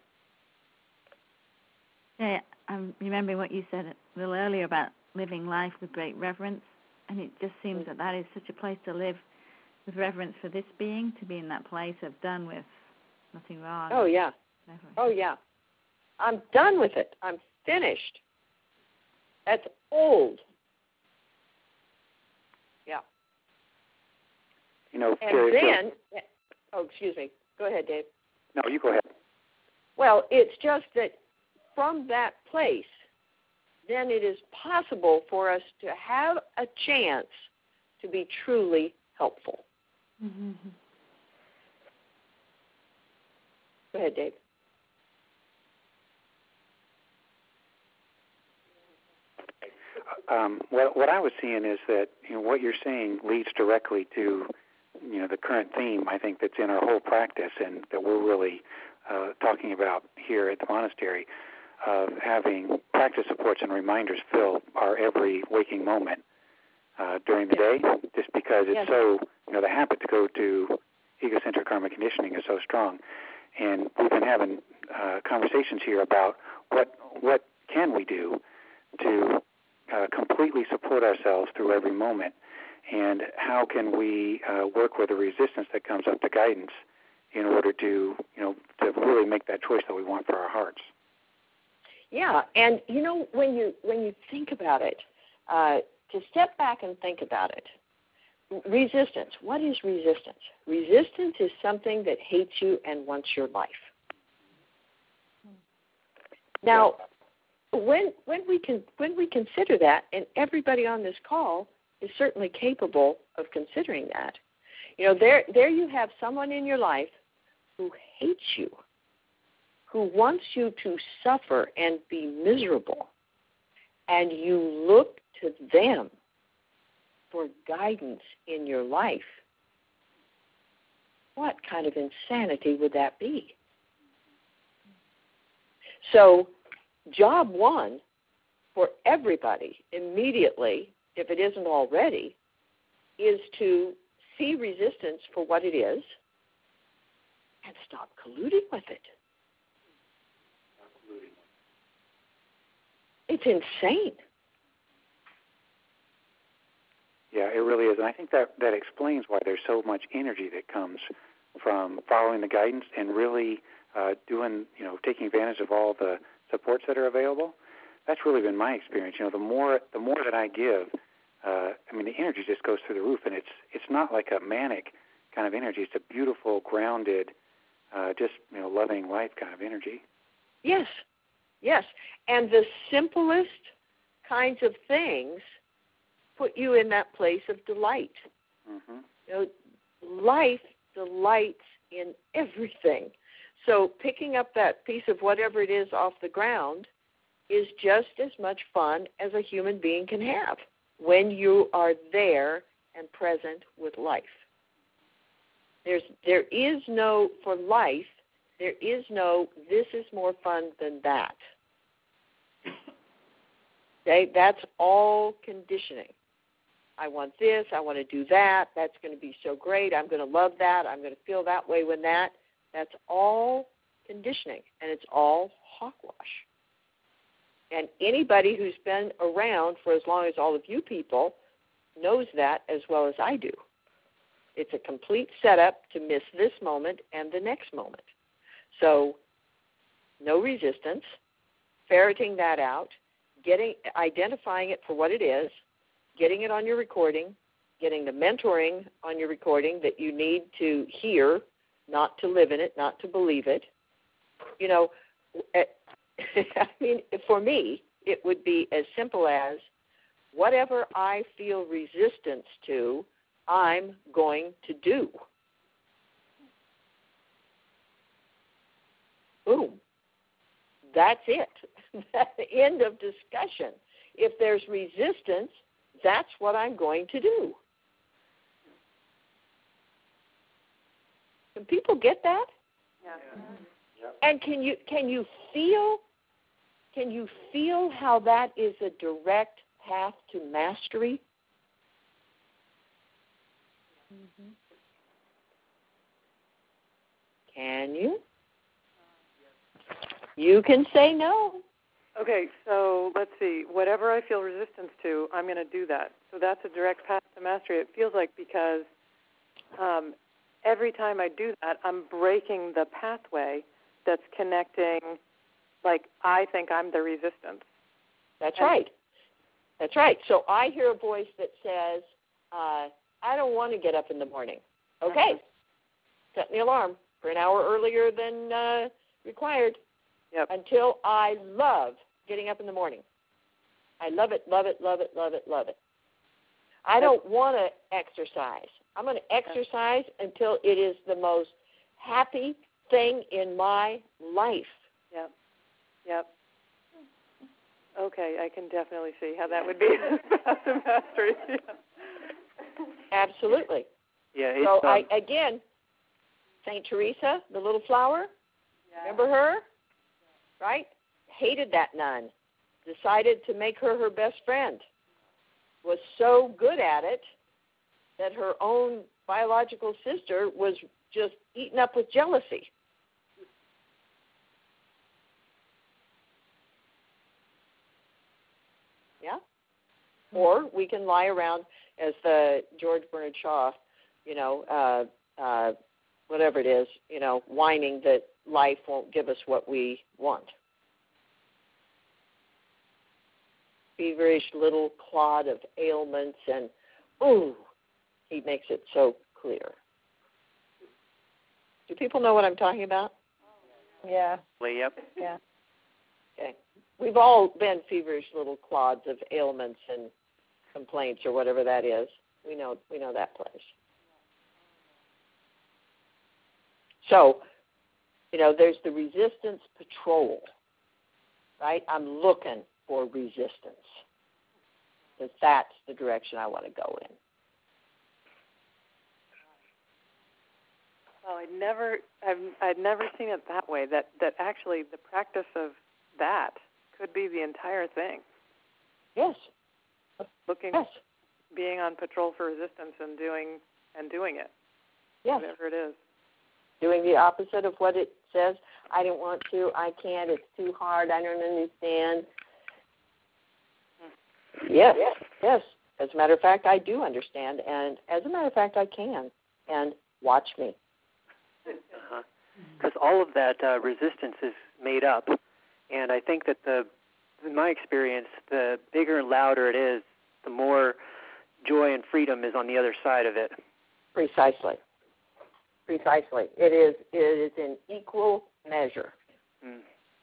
Yeah, I'm remembering what you said a little earlier about living life with great reverence, and it just seems mm-hmm. that that is such a place to live with reverence for this being, to be in that place of done with, nothing wrong. Oh, yeah. Never. Oh, yeah. I'm done with it. I'm finished. That's old. Yeah. You know, and Terry, then, so, oh, excuse me. Go ahead, Dave. No, you go ahead. Well, it's just that from that place, then it is possible for us to have a chance to be truly helpful. Mm-hmm. Go ahead, Dave. Um, what, what I was seeing is that, you know, what you're saying leads directly to, you know, the current theme, I think, that's in our whole practice and that we're really uh, talking about here at the monastery, of having practice supports and reminders fill our every waking moment uh, during the day, just because it's yes. so, you know, the habit to go to egocentric karma conditioning is so strong. And we've been having uh, conversations here about what what can we do to uh, completely support ourselves through every moment, and how can we uh, work with the resistance that comes up to guidance in order to, you know, to really make that choice that we want for our hearts. Yeah, and you know, when you when you think about it, uh, to step back and think about it, resistance. What is resistance? Resistance is something that hates you and wants your life. Now, when when we can when we consider that, and everybody on this call is certainly capable of considering that, you know, there there you have someone in your life who hates you, who wants you to suffer and be miserable, and you look to them for guidance in your life. What kind of insanity would that be? So, job one for everybody immediately, if it isn't already, is to see resistance for what it is and stop colluding with it. It's insane. Yeah, it really is. And I think that, that explains why there's so much energy that comes from following the guidance and really uh, doing, you know, taking advantage of all the supports that are available. That's really been my experience. You know, the more the more that I give, uh, I mean, the energy just goes through the roof, and it's it's not like a manic kind of energy. It's a beautiful, grounded, uh, just, you know, loving life kind of energy. Yes, yes. And the simplest kinds of things put you in that place of delight. Mm-hmm. You know, life delights in everything. So picking up that piece of whatever it is off the ground is just as much fun as a human being can have when you are there and present with life. There's, there is no, for life, there is no, this is more fun than that. Okay, that's all conditioning. I want this, I want to do that, that's going to be so great, I'm going to love that, I'm going to feel that way when that, that's all conditioning, and it's all hogwash. And anybody who's been around for as long as all of you people knows that as well as I do. It's a complete setup to miss this moment and the next moment. So no resistance, ferreting that out, getting identifying it for what it is, getting it on your recording, getting the mentoring on your recording that you need to hear, not to live in it, not to believe it. You know, I mean, for me, it would be as simple as whatever I feel resistance to, I'm going to do. Boom. That's it. End of discussion. If there's resistance, that's what I'm going to do. Can people get that? Yeah. And can you can you feel can you feel how that is a direct path to mastery? Mm-hmm. Can you? You can say no. Okay, so let's see. Whatever I feel resistance to, I'm going to do that. So that's a direct path to mastery. It feels like because um, every time I do that, I'm breaking the pathway that's connecting, like, I think I'm the resistance. That's and right. That's right. So I hear a voice that says, uh, I don't want to get up in the morning. Okay. Uh-huh. Set the alarm for an hour earlier than uh, required. Yep. Until I love getting up in the morning. I love it, love it, love it, love it, love it. I don't want to exercise. I'm going to exercise until it is the most happy thing in my life. Yep. Yep. Okay, I can definitely see how that would be path to mastery. Yeah. Absolutely. Yeah. It's, so um, I again, Saint Teresa, the little flower. Yeah. Remember her? Right? Hated that nun. Decided to make her her best friend. Was so good at it that her own biological sister was just eaten up with jealousy. Yeah? Or we can lie around, as the George Bernard Shaw, you know, uh, uh, whatever it is, you know, whining that life won't give us what we want. Feverish little clod of ailments, and, ooh, he makes it so clear. Do people know what I'm talking about? Yeah. Yep. Yeah. Okay. We've all been feverish little clods of ailments and complaints or whatever that is. We know we know that place. So, you know, there's the resistance patrol, right? I'm looking for resistance because that's the direction I want to go in. Well, I'd never, I've, I'd never seen it that way. That that actually the practice of that could be the entire thing. Yes. Looking, yes. being on patrol for resistance and doing and doing it. Yes. Whatever it is. Doing the opposite of what it says. I don't want to. I can't. It's too hard. I don't understand. Yes, yes. As a matter of fact, I do understand, and as a matter of fact, I can. And watch me. Because uh-huh. all of that uh, resistance is made up, and I think that the, in my experience, the bigger and louder it is, the more joy and freedom is on the other side of it. Precisely. Precisely. It is. It is in equal measure. Mm.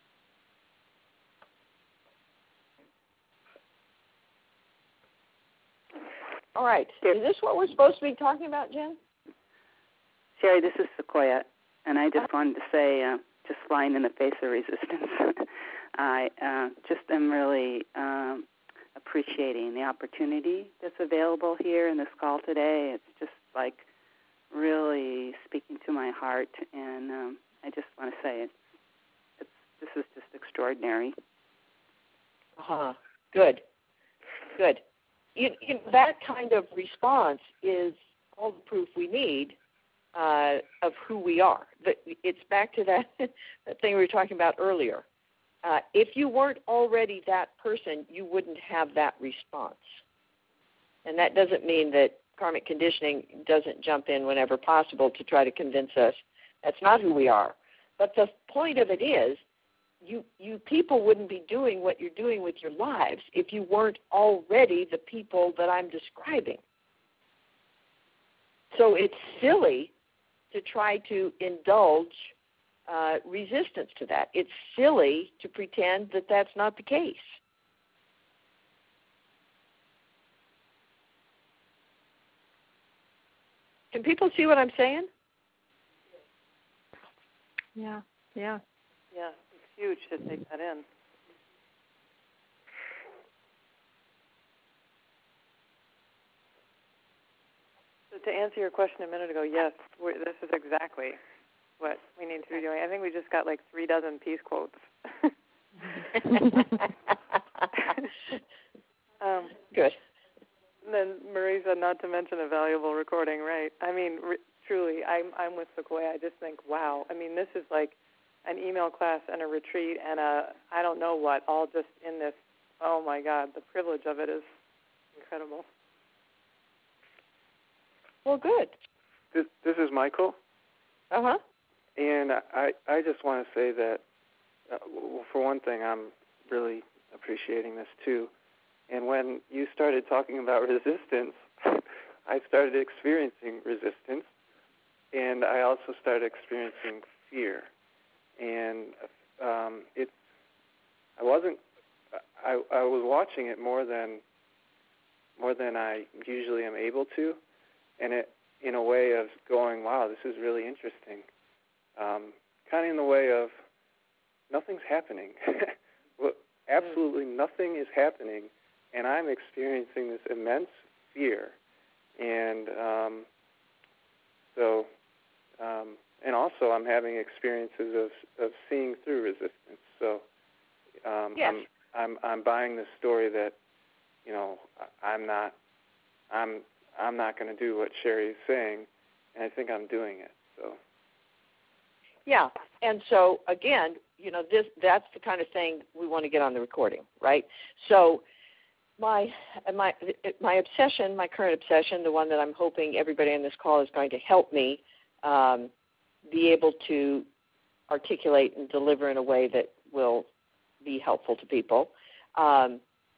All right. Is this what we're supposed to be talking about, Jen? Sherry, this is Sequoia, and I just wanted to say, uh, just flying in the face of resistance, I uh, just am really um, appreciating the opportunity that's available here in this call today. It's just like really speaking to my heart, and um, I just want to say it's, it's, this is just extraordinary. Uh-huh. Good. Good. you, you know, that kind of response is all the proof we need uh, of who we are. It's back to that, that thing we were talking about earlier. Uh, if you weren't already that person, you wouldn't have that response. And that doesn't mean that karmic conditioning doesn't jump in whenever possible to try to convince us that's not who we are. But the point of it is, you, you people wouldn't be doing what you're doing with your lives if you weren't already the people that I'm describing. So it's silly to try to indulge uh, resistance to that. It's silly to pretend that that's not the case. Can people see what I'm saying? Yeah, yeah. Yeah, it's huge to take that in. So to answer your question a minute ago, yes, we're, this is exactly what we need to be doing. I think we just got like three dozen peace quotes. um, Good. And then Marie said not to mention a valuable recording, right? I mean, re- truly, I'm I'm with Sequoia. I just think, wow. I mean, this is like an email class and a retreat and a I don't know what, all just in this. Oh my God, the privilege of it is incredible. Well, good. This this is Michael. Uh huh. And I I just want to say that, uh, well, for one thing, I'm really appreciating this too. And when you started talking about resistance, I started experiencing resistance, and I also started experiencing fear. And um, it, I wasn't, I, I was watching it more than, more than I usually am able to, and it, in a way of going, wow, this is really interesting. Um, kind of in the way of, nothing's happening. Well, absolutely nothing is happening. And I'm experiencing this immense fear, and um, so, um, and also I'm having experiences of of seeing through resistance. So, um, yes. I'm I'm I'm buying the story that, you know, I'm not, I'm I'm not going to do what Sherry is saying, and I think I'm doing it. So. Yeah, and so again, you know, this that's the kind of thing we want to get on the recording, right? So. My my my obsession, my current obsession, the one that I'm hoping everybody on this call is going to help me um, be able to articulate and deliver in a way that will be helpful to people, um,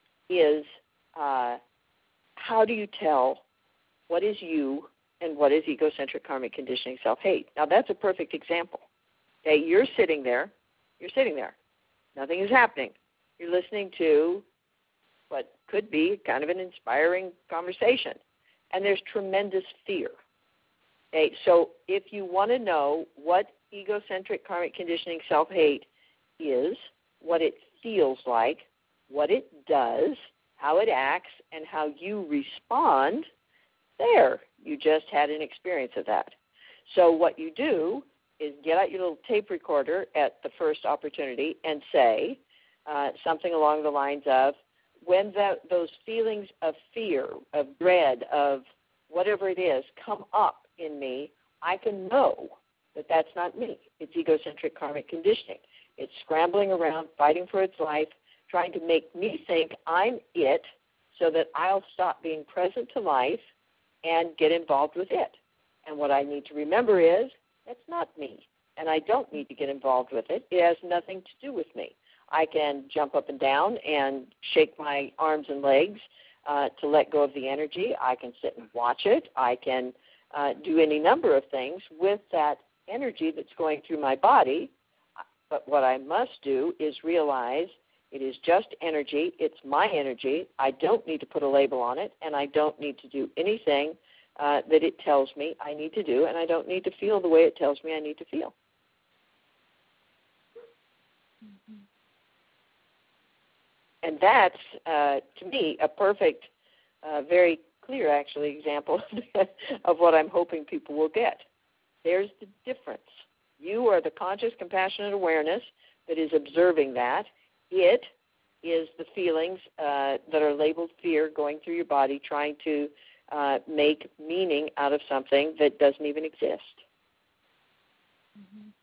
is uh, how do you tell what is you and what is egocentric karmic conditioning self-hate? Now, that's a perfect example. Okay, you're sitting there. You're sitting there. Nothing is happening. You're listening to what could be kind of an inspiring conversation. And there's tremendous fear. Okay, so if you want to know what egocentric karmic conditioning self-hate is, what it feels like, what it does, how it acts, and how you respond, there, you just had an experience of that. So what you do is get out your little tape recorder at the first opportunity and say uh, something along the lines of, when that, those feelings of fear, of dread, of whatever it is come up in me, I can know that that's not me. It's egocentric karmic conditioning. It's scrambling around, fighting for its life, trying to make me think I'm it so that I'll stop being present to life and get involved with it. And what I need to remember is that's not me, and I don't need to get involved with it. It has nothing to do with me. I can jump up and down and shake my arms and legs uh, to let go of the energy. I can sit and watch it. I can uh, do any number of things with that energy that's going through my body. But what I must do is realize it is just energy. It's my energy. I don't need to put a label on it, and I don't need to do anything uh, that it tells me I need to do, and I don't need to feel the way it tells me I need to feel. Mm-hmm. And that's, uh, to me, a perfect, uh, very clear, actually, example of what I'm hoping people will get. There's the difference. You are the conscious, compassionate awareness that is observing that. It is the feelings uh, that are labeled fear going through your body, trying to uh, make meaning out of something that doesn't even exist. Mm-hmm.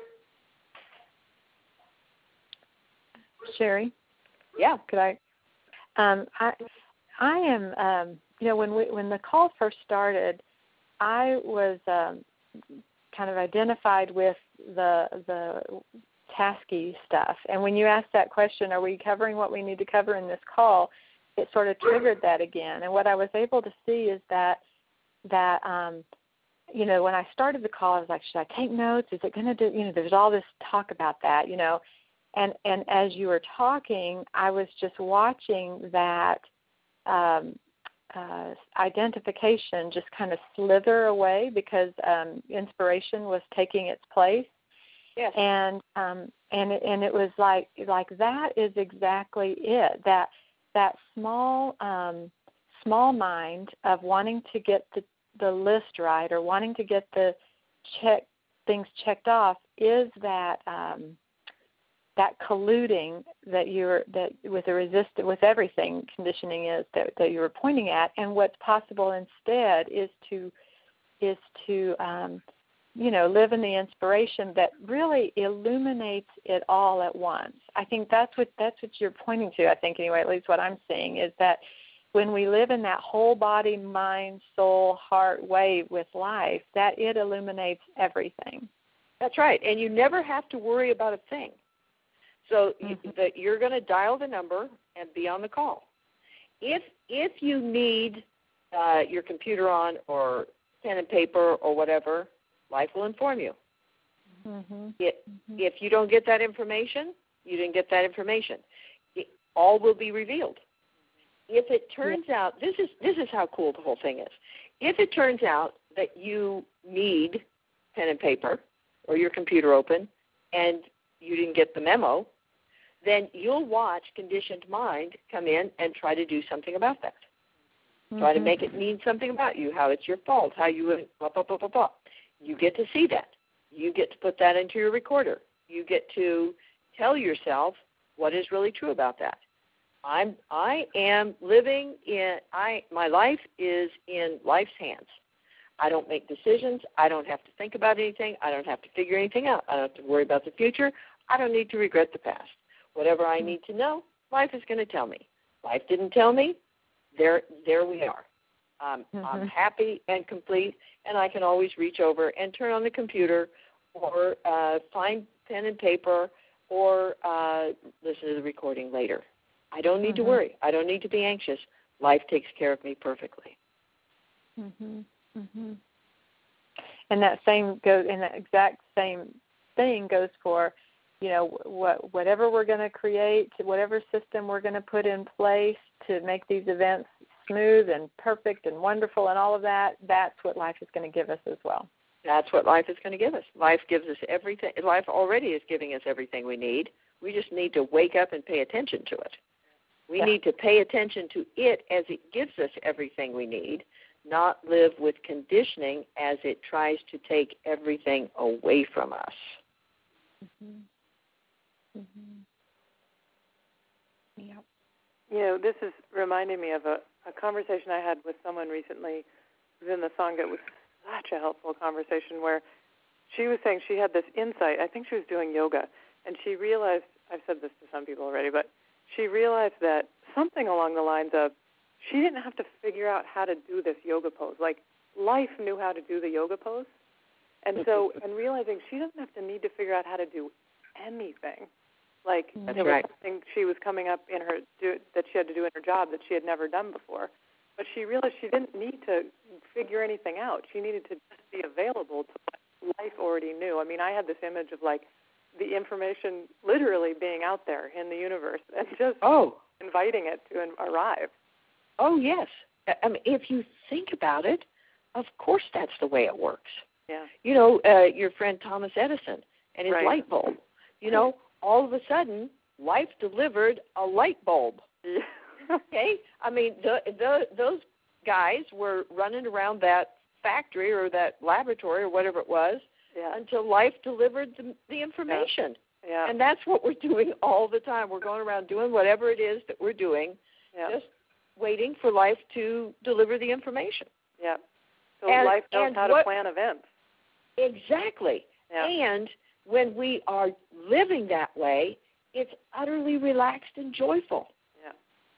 Sherry? Yeah. Could I? Um, I, I am. Um, you know, when we when the call first started, I was um, kind of identified with the the tasky stuff. And when you asked that question, are we covering what we need to cover in this call? It sort of triggered that again. And what I was able to see is that that um, you know, when I started the call, I was like, should I take notes? Is it going to do? You know, there's all this talk about that. You know. And and as you were talking, I was just watching that um, uh, identification just kind of slither away because um, inspiration was taking its place. Yes. And um, and it, and it was like like that is exactly it. That that small um, small mind of wanting to get the, the list right or wanting to get the check things checked off is that. Um, that colluding that you're that with the resist with everything conditioning is that, that you were pointing at, and what's possible instead is to is to um, you know live in the inspiration that really illuminates it all at once. I think that's what that's what you're pointing to. I think anyway, at least what I'm seeing is that when we live in that whole body, mind, soul, heart way with life, that it illuminates everything. That's right, and you never have to worry about a thing. So mm-hmm. that you're going to dial the number and be on the call. If if you need uh, your computer on or pen and paper or whatever, life will inform you. Mm-hmm. It, mm-hmm. If you don't get that information, you didn't get that information. It, all will be revealed. If it turns yeah. out, this is this is how cool the whole thing is. If it turns out that you need pen and paper or your computer open and you didn't get the memo, then you'll watch conditioned mind come in and try to do something about that. Mm-hmm. Try to make it mean something about you, how it's your fault, how you blah, blah, blah, blah, blah. You get to see that. You get to put that into your recorder. You get to tell yourself what is really true about that. I'm I am living in I my life is in life's hands. I don't make decisions. I don't have to think about anything. I don't have to figure anything out. I don't have to worry about the future. I don't need to regret the past. Whatever I need to know, life is going to tell me. Life didn't tell me. There, there we are. Um, mm-hmm. I'm happy and complete, and I can always reach over and turn on the computer or uh, find pen and paper or uh, listen to the recording later. I don't need mm-hmm. to worry. I don't need to be anxious. Life takes care of me perfectly. Mm-hmm. Mm-hmm. And that same goes, and that exact same thing goes for, you know, what whatever we're going to create, whatever system we're going to put in place to make these events smooth and perfect and wonderful and all of that. That's what life is going to give us as well. That's what life is going to give us. Life gives us everything. Life already is giving us everything we need. We just need to wake up and pay attention to it. We yeah. need to pay attention to it as it gives us everything we need, not live with conditioning as it tries to take everything away from us. Mm-hmm. Mm-hmm. Yep. You know, this is reminding me of a, a conversation I had with someone recently who's in the Sangha. It was such a helpful conversation where she was saying she had this insight. I think she was doing yoga, and she realized, I've said this to some people already, but she realized that something along the lines of she didn't have to figure out how to do this yoga pose. Like, life knew how to do the yoga pose. And so, and realizing she doesn't have to need to figure out how to do anything. Like, That's there was right. something she was coming up in her do, that she had to do in her job that she had never done before. But she realized she didn't need to figure anything out. She needed to just be available to what life already knew. I mean, I had this image of, like, the information literally being out there in the universe and just oh. inviting it to arrive. Oh, yes. I mean, if you think about it, of course that's the way it works. Yeah. You know, uh, your friend Thomas Edison and his right. light bulb. You know, all of a sudden, life delivered a light bulb. Yeah. Okay? I mean, the, the, those guys were running around that factory or that laboratory or whatever it was yeah. until life delivered the, the information. Yeah. And that's what we're doing all the time. We're going around doing whatever it is that we're doing, yeah. just waiting for life to deliver the information. Yeah. So and, life knows how what, to plan events. Exactly. Yeah. And when we are living that way, it's utterly relaxed and joyful. Yeah.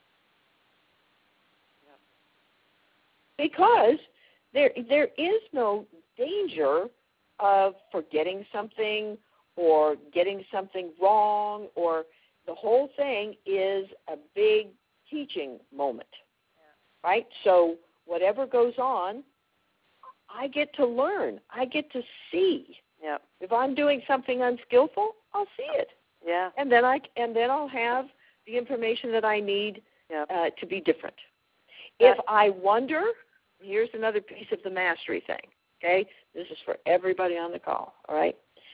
Yeah. Because there there is no danger of forgetting something or getting something wrong, or the whole thing is a big teaching moment, yeah. right? So whatever goes on, I get to learn. I get to see. Yeah. If I'm doing something unskillful, I'll see it. Yeah. And then I and then I'll have the information that I need yeah. uh, to be different. Yeah. If I wonder, here's another piece of the mastery thing. Okay, this is for everybody on the call. All right.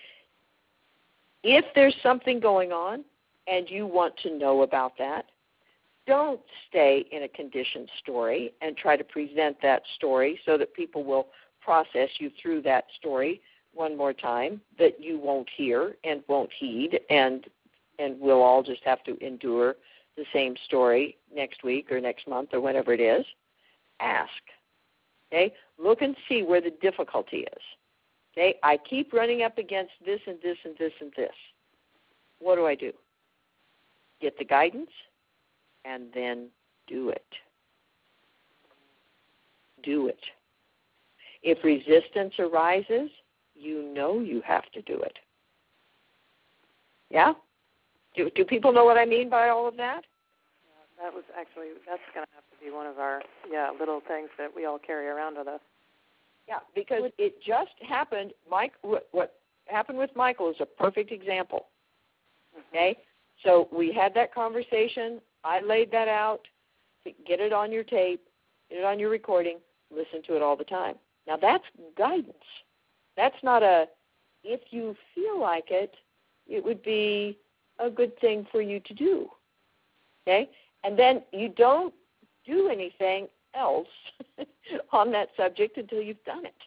If there's something going on and you want to know about that, don't stay in a conditioned story and try to present that story so that people will process you through that story one more time that you won't hear and won't heed, and and we'll all just have to endure the same story next week or next month or whenever it is. Ask. Okay? Look and see where the difficulty is. Okay? I keep running up against this and this and this and this. What do I do? Get the guidance and then do it. Do it. If resistance arises, you know you have to do it. Yeah? Do, do people know what I mean by all of that? Yeah, that was actually, that's going to have to be one of our, yeah, little things that we all carry around with us. Yeah, because it just happened. Mike, what, what happened with Michael is a perfect example. Mm-hmm. Okay? So we had that conversation. I laid that out. Get it on your tape. Get it on your recording. Listen to it all the time. Now, that's guidance. That's not a, if you feel like it, it would be a good thing for you to do. Okay? And then you don't do anything else on that subject until you've done it.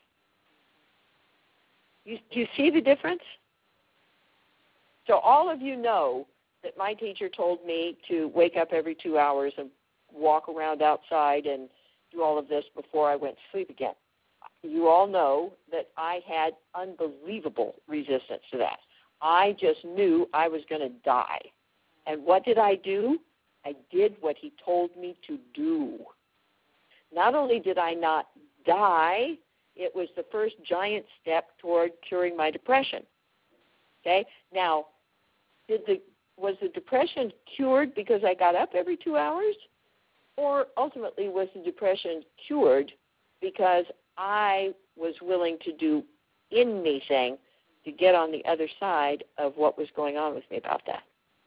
You, do you see the difference? So all of you know that my teacher told me to wake up every two hours and walk around outside and do all of this before I went to sleep again. You all know that I had unbelievable resistance to that. I just knew I was going to die. And what did I do? I did what he told me to do. Not only did I not die, it was the first giant step toward curing my depression. Okay? Now, did the was the depression cured because I got up every two hours? Or ultimately was the depression cured because I was willing to do anything to get on the other side of what was going on with me about that?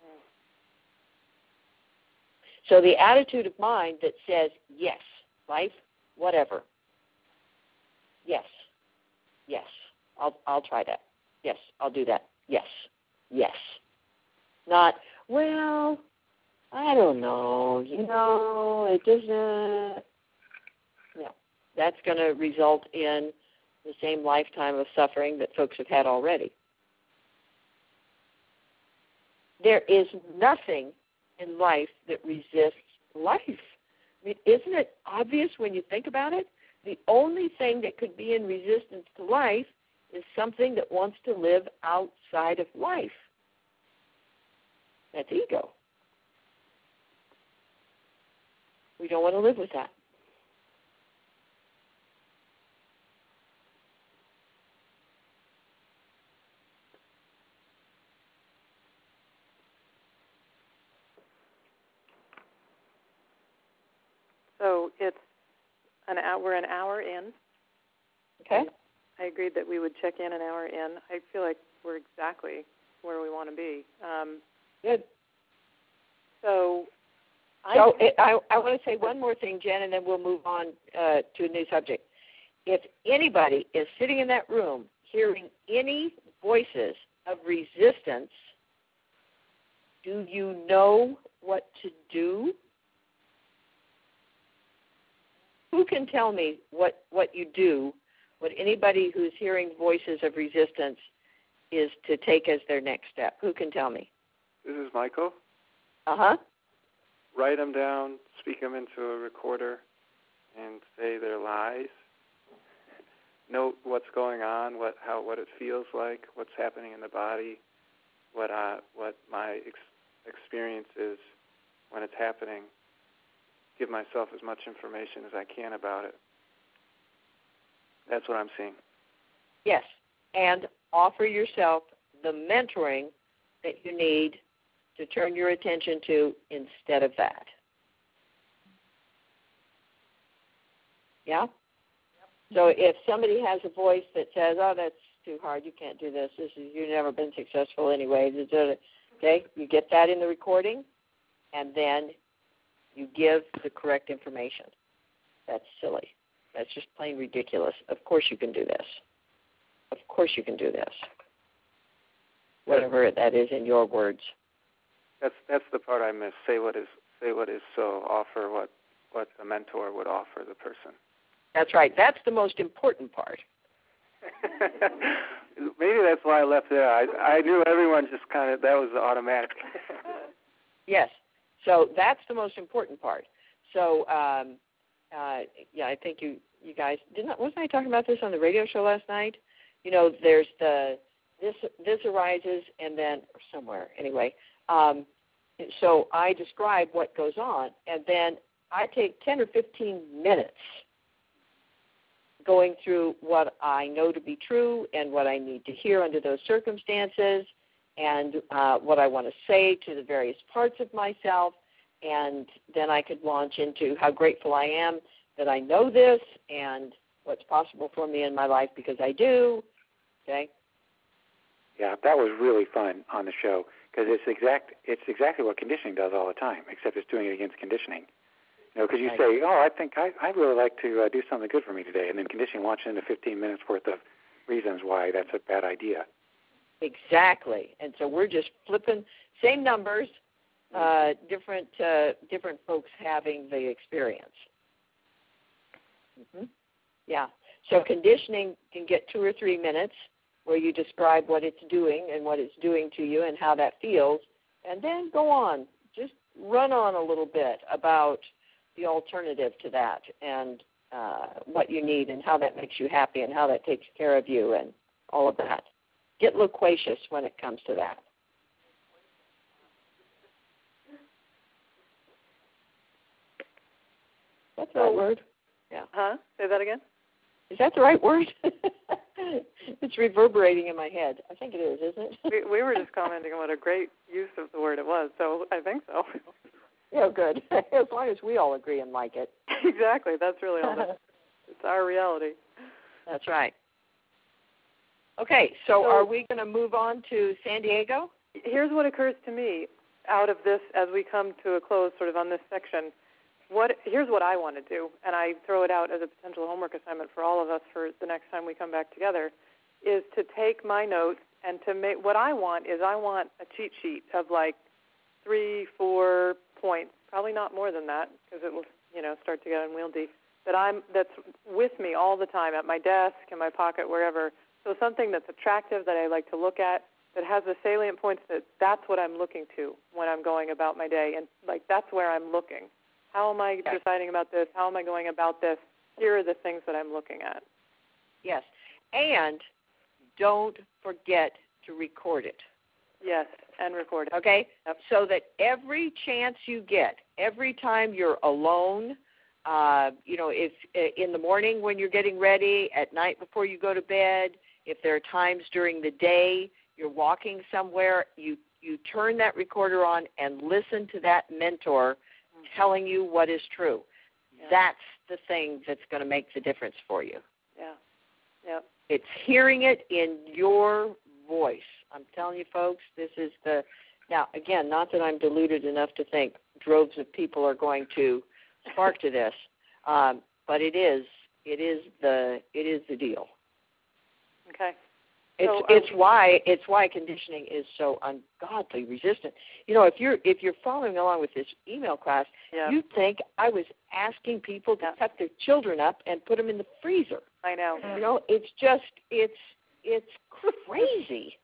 So the attitude of mind that says, yes, life, whatever. Yes. Yes. I'll I'll try that. Yes, I'll do that. Yes. Yes. Not, well, I don't know, you know, it doesn't. No. That's going to result in the same lifetime of suffering that folks have had already. There is nothing in life that resists life. I mean, isn't it obvious when you think about it? The only thing that could be in resistance to life is something that wants to live outside of life. That's ego. We don't want to live with that. So it's an hour, we're an hour in. Okay. I agreed that we would check in an hour in. I feel like we're exactly where we want to be. Um, Good. So, I, so it, I, I want to say one more thing, Jen, and then we'll move on uh, to a new subject. If anybody is sitting in that room hearing any voices of resistance, do you know what to do? Who can tell me what, what you do, what anybody who's hearing voices of resistance is to take as their next step? Who can tell me? This is Michael. Uh-huh. Write them down, speak them into a recorder, and say their lies. Note what's going on, what how what it feels like, what's happening in the body, what uh, what my ex- experience is when it's happening. Give myself as much information as I can about it. That's what I'm seeing. Yes, and offer yourself the mentoring that you need to turn your attention to instead of that. Yeah? So if somebody has a voice that says, oh, that's too hard, you can't do this, this is, you've never been successful anyway, okay, you get that in the recording, and then you give the correct information. That's silly. That's just plain ridiculous. Of course you can do this. Of course you can do this. Whatever that is in your words. That's that's the part I miss. Say what is say what is so. Offer what what the mentor would offer the person. That's right. That's the most important part. Maybe that's why I left there. I I knew everyone just kind of that was automatic. Yes. So that's the most important part. So um, uh, yeah, I think you you guys didn't. Wasn't I talking about this on the radio show last night? You know, there's the this this arises and then or somewhere anyway. Um, so I describe what goes on, and then I take ten or fifteen minutes going through what I know to be true and what I need to hear under those circumstances, and uh, what I want to say to the various parts of myself, and then I could launch into how grateful I am that I know this and what's possible for me in my life because I do. Okay. Yeah, that was really fun on the show because it's exact. It's exactly what conditioning does all the time, except it's doing it against conditioning. You know, because you say, "Oh, I think I I really like to uh, do something good for me today," and then conditioning launches into fifteen minutes worth of reasons why that's a bad idea. Exactly, and so we're just flipping same numbers, uh, different uh, different folks having the experience. Mm-hmm. Yeah. So conditioning can get two or three minutes where you describe what it's doing and what it's doing to you and how that feels, and then go on. Just run on a little bit about the alternative to that and uh, what you need and how that makes you happy and how that takes care of you and all of that. Get loquacious when it comes to that. That's the right word. Yeah. Huh? Say that again? Is that the right word? It's reverberating in my head. I think it is, isn't it? We, we were just commenting on what a great use of the word it was, so I think so. Yeah, good. As long as we all agree and like it. Exactly. That's really all that. It's our reality. That's right. Okay, so, so are we going to move on to San Diego? Here's what occurs to me out of this as we come to a close sort of on this section. What, here's what I want to do, and I throw it out as a potential homework assignment for all of us for the next time we come back together, is to take my notes and to make, what I want is I want a cheat sheet of like three, four points, probably not more than that because it will, you know, start to get unwieldy, that I'm, that's with me all the time at my desk, in my pocket, wherever. So something that's attractive that I like to look at, that has the salient points that that's what I'm looking to when I'm going about my day, and like that's where I'm looking. How am I deciding about this? How am I going about this? Here are the things that I'm looking at. Yes. And don't forget to record it. Yes, and record it. Okay? Yep. So that every chance you get, every time you're alone, uh, you know, if in the morning when you're getting ready, at night before you go to bed, if there are times during the day you're walking somewhere, you, you turn that recorder on and listen to that mentor telling you what is true. Yeah. That's the thing that's going to make the difference for you. Yeah. Yep. It's hearing it in your voice. I'm telling you, folks, this is the, now, again, not that I'm deluded enough to think droves of people are going to spark to this, um, but it is, it is the, it is the deal. Okay. It's so, um, it's why it's why conditioning is so ungodly resistant. You know, if you're if you're following along with this email class, yeah. you'd think I was asking people to yeah. cut their children up and put them in the freezer. I know. You know, it's just it's it's crazy. That's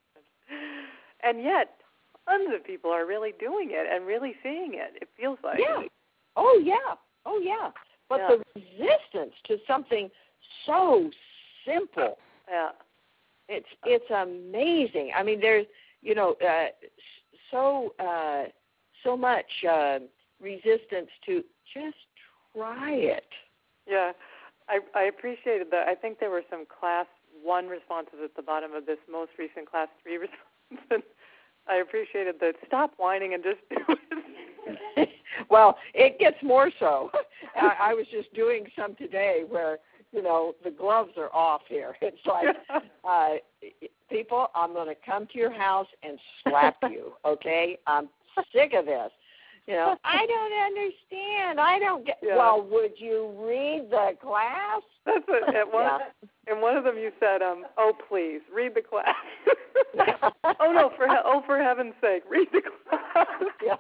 And yet, tons of people are really doing it and really seeing it. It feels like. Yeah. Oh yeah. Oh yeah. But yeah. the resistance to something so simple. Yeah. It's it's amazing. I mean, there's you know uh, so uh, so much uh, resistance to just try it. Yeah, I I appreciated that. I think there were some class one responses at the bottom of this most recent class three response. I appreciated the stop whining and just do it. Well, it gets more so. I, I was just doing some today where, you know, the gloves are off here. It's like, uh, people, I'm going to come to your house and slap you, okay? I'm sick of this. You know, I don't understand. I don't get, yeah. Well, would you read the class? That's it. At one, yeah. And one of them you said, um, oh, please, read the class. oh, no, for oh, for heaven's sake, read the class. Yeah.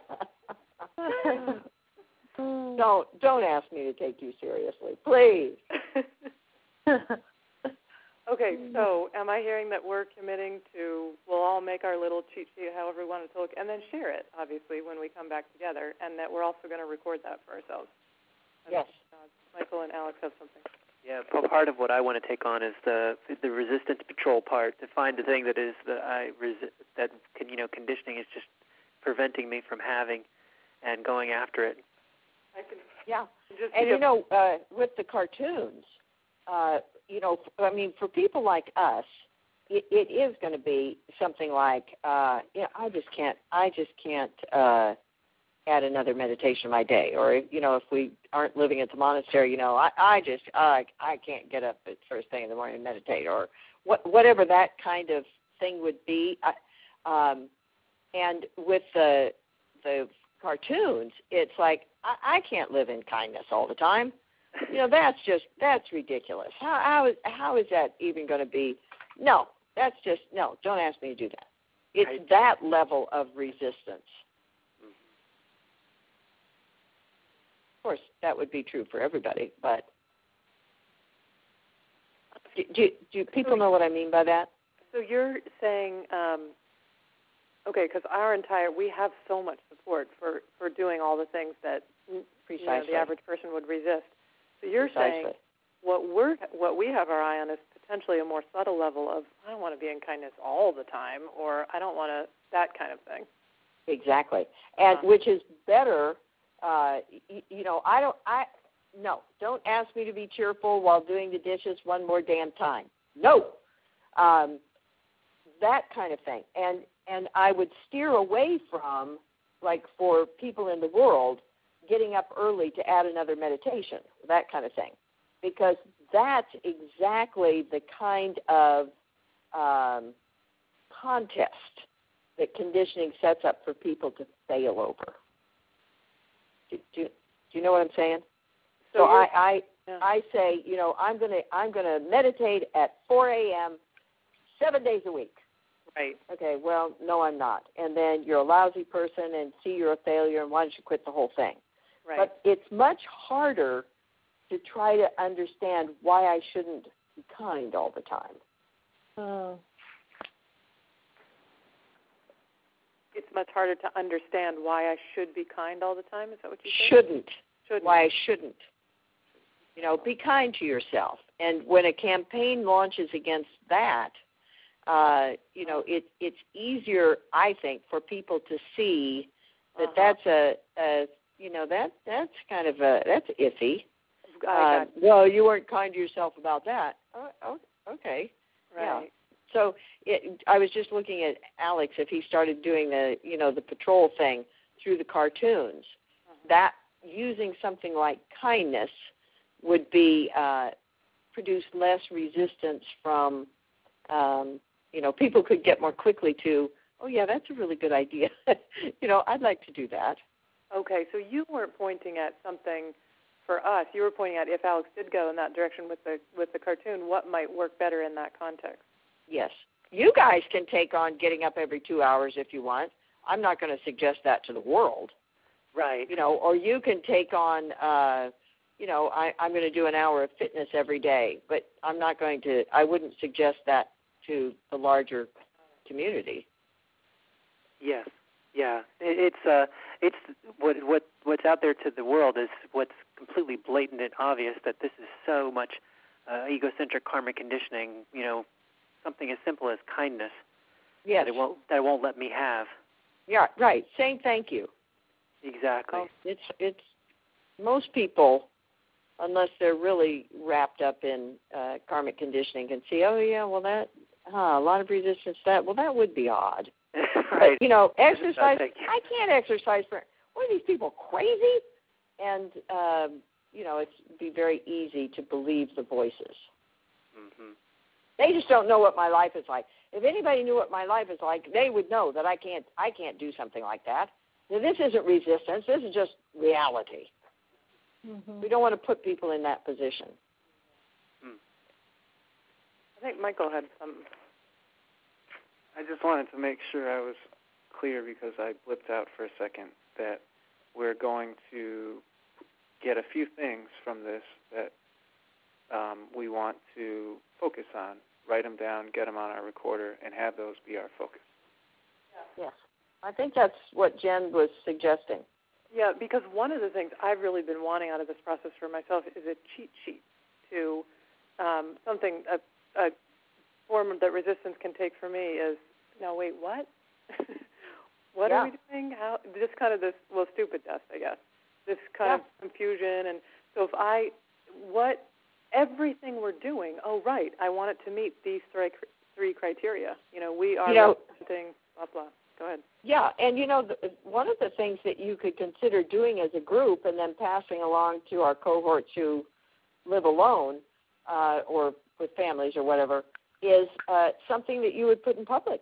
don't don't ask me to take you seriously, please. Okay, so am I hearing that we're committing to, we'll all make our little cheat sheet however we want it to look, and then share it, obviously, when we come back together, and that we're also going to record that for ourselves? Yes. Uh, Michael and Alex have something. Yeah, part of what I want to take on is the the resistance patrol part, to find the thing that is the I resi- that can, you know, conditioning is just preventing me from having and going after it. I can, yeah, just and you know, uh, with the cartoons, uh, you know, I mean, for people like us, it, it is going to be something like, uh, you know, I just can't, I just can't uh, add another meditation to my day, or you know, if we aren't living at the monastery, you know, I, I just, I, I can't get up at first thing in the morning and meditate, or what, whatever that kind of thing would be. I, um, and with the the cartoons, it's like I, I can't live in kindness all the time. You know, that's just that's ridiculous. How how is how is that even going to be? No, that's just no. Don't ask me to do that. It's I, that level of resistance. Of course, that would be true for everybody, but do do, do people know what I mean by that? So you're saying. Um, Okay, because our entire, we have so much support for, for doing all the things that you know, the average person would resist. So you're Precisely. saying what we're what we have our eye on is potentially a more subtle level of, I don't want to be in kindness all the time, or I don't want to, that kind of thing. Exactly. And uh-huh. which is better, uh, you, you know, I don't, I, no, don't ask me to be cheerful while doing the dishes one more damn time. No. Um, that kind of thing. And And I would steer away from, like for people in the world, getting up early to add another meditation, that kind of thing. Because that's exactly the kind of um, contest that conditioning sets up for people to fail over. Do, do, do you know what I'm saying? So, so I I, yeah. I say, you know, I'm gonna I'm gonna meditate at four a.m. seven days a week. Right. Okay, well, no, I'm not. And then you're a lousy person and see you're a failure, and why don't you quit the whole thing? Right. But it's much harder to try to understand why I shouldn't be kind all the time. Oh. It's much harder to understand why I should be kind all the time? Is that what you said? Shouldn't. Shouldn't. Why I shouldn't. You know, be kind to yourself. And when a campaign launches against that, Uh, you know, it, it's easier, I think, for people to see that uh-huh. that's a, a, you know, that that's kind of a, that's iffy. Uh, well, you weren't kind to yourself about that. Oh, oh, okay. Right. Yeah. So it, I was just looking at Alex, if he started doing the, you know, the patrol thing through the cartoons, uh-huh. that using something like kindness would be, uh, produce less resistance from, um, you know, people could get more quickly to, oh, yeah, that's a really good idea. you know, I'd like to do that. Okay, so you weren't pointing at something for us. You were pointing at if Alex did go in that direction with the with the cartoon, what might work better in that context? Yes. You guys can take on getting up every two hours if you want. I'm not going to suggest that to the world. Right. You know, or you can take on, uh, you know, I, I'm going to do an hour of fitness every day, but I'm not going to, I wouldn't suggest that to the larger community. Yes. Yeah. It, it's uh, it's what what what's out there to the world is what's completely blatant and obvious, that this is so much uh, egocentric karmic conditioning. You know, something as simple as kindness. Yes. That it won't that it won't let me have. Yeah. Right. Saying thank you. Exactly. Well, it's it's most people, unless they're really wrapped up in uh, karmic conditioning, can see, oh yeah, well that, huh, a lot of resistance to that. Well, that would be odd. Right. But, you know, exercise. Thank you. I can't exercise for. What are these people, crazy? And um, you know, it's be very easy to believe the voices. Mm-hmm. They just don't know what my life is like. If anybody knew what my life is like, they would know that I can't. I can't do something like that. Now, this isn't resistance. This is just reality. Mm-hmm. We don't want to put people in that position. Hmm. I think Michael had some. I just wanted to make sure I was clear, because I blipped out for a second, that we're going to get a few things from this that um, we want to focus on, write them down, get them on our recorder, and have those be our focus. Yes. I think that's what Jen was suggesting. Yeah, because one of the things I've really been wanting out of this process for myself is a cheat sheet to um, something, a, a form that resistance can take for me is, no, wait, what? What yeah. are we doing? How? Just kind of this, well, stupid dust, I guess. This kind yeah. of confusion. And so if I, what, everything we're doing, oh, right, I want it to meet these three, three criteria. You know, we are you know, representing, blah, blah. Go ahead. Yeah, and you know, the, one of the things that you could consider doing as a group and then passing along to our cohorts who live alone uh, or with families or whatever is uh, something that you would put in public.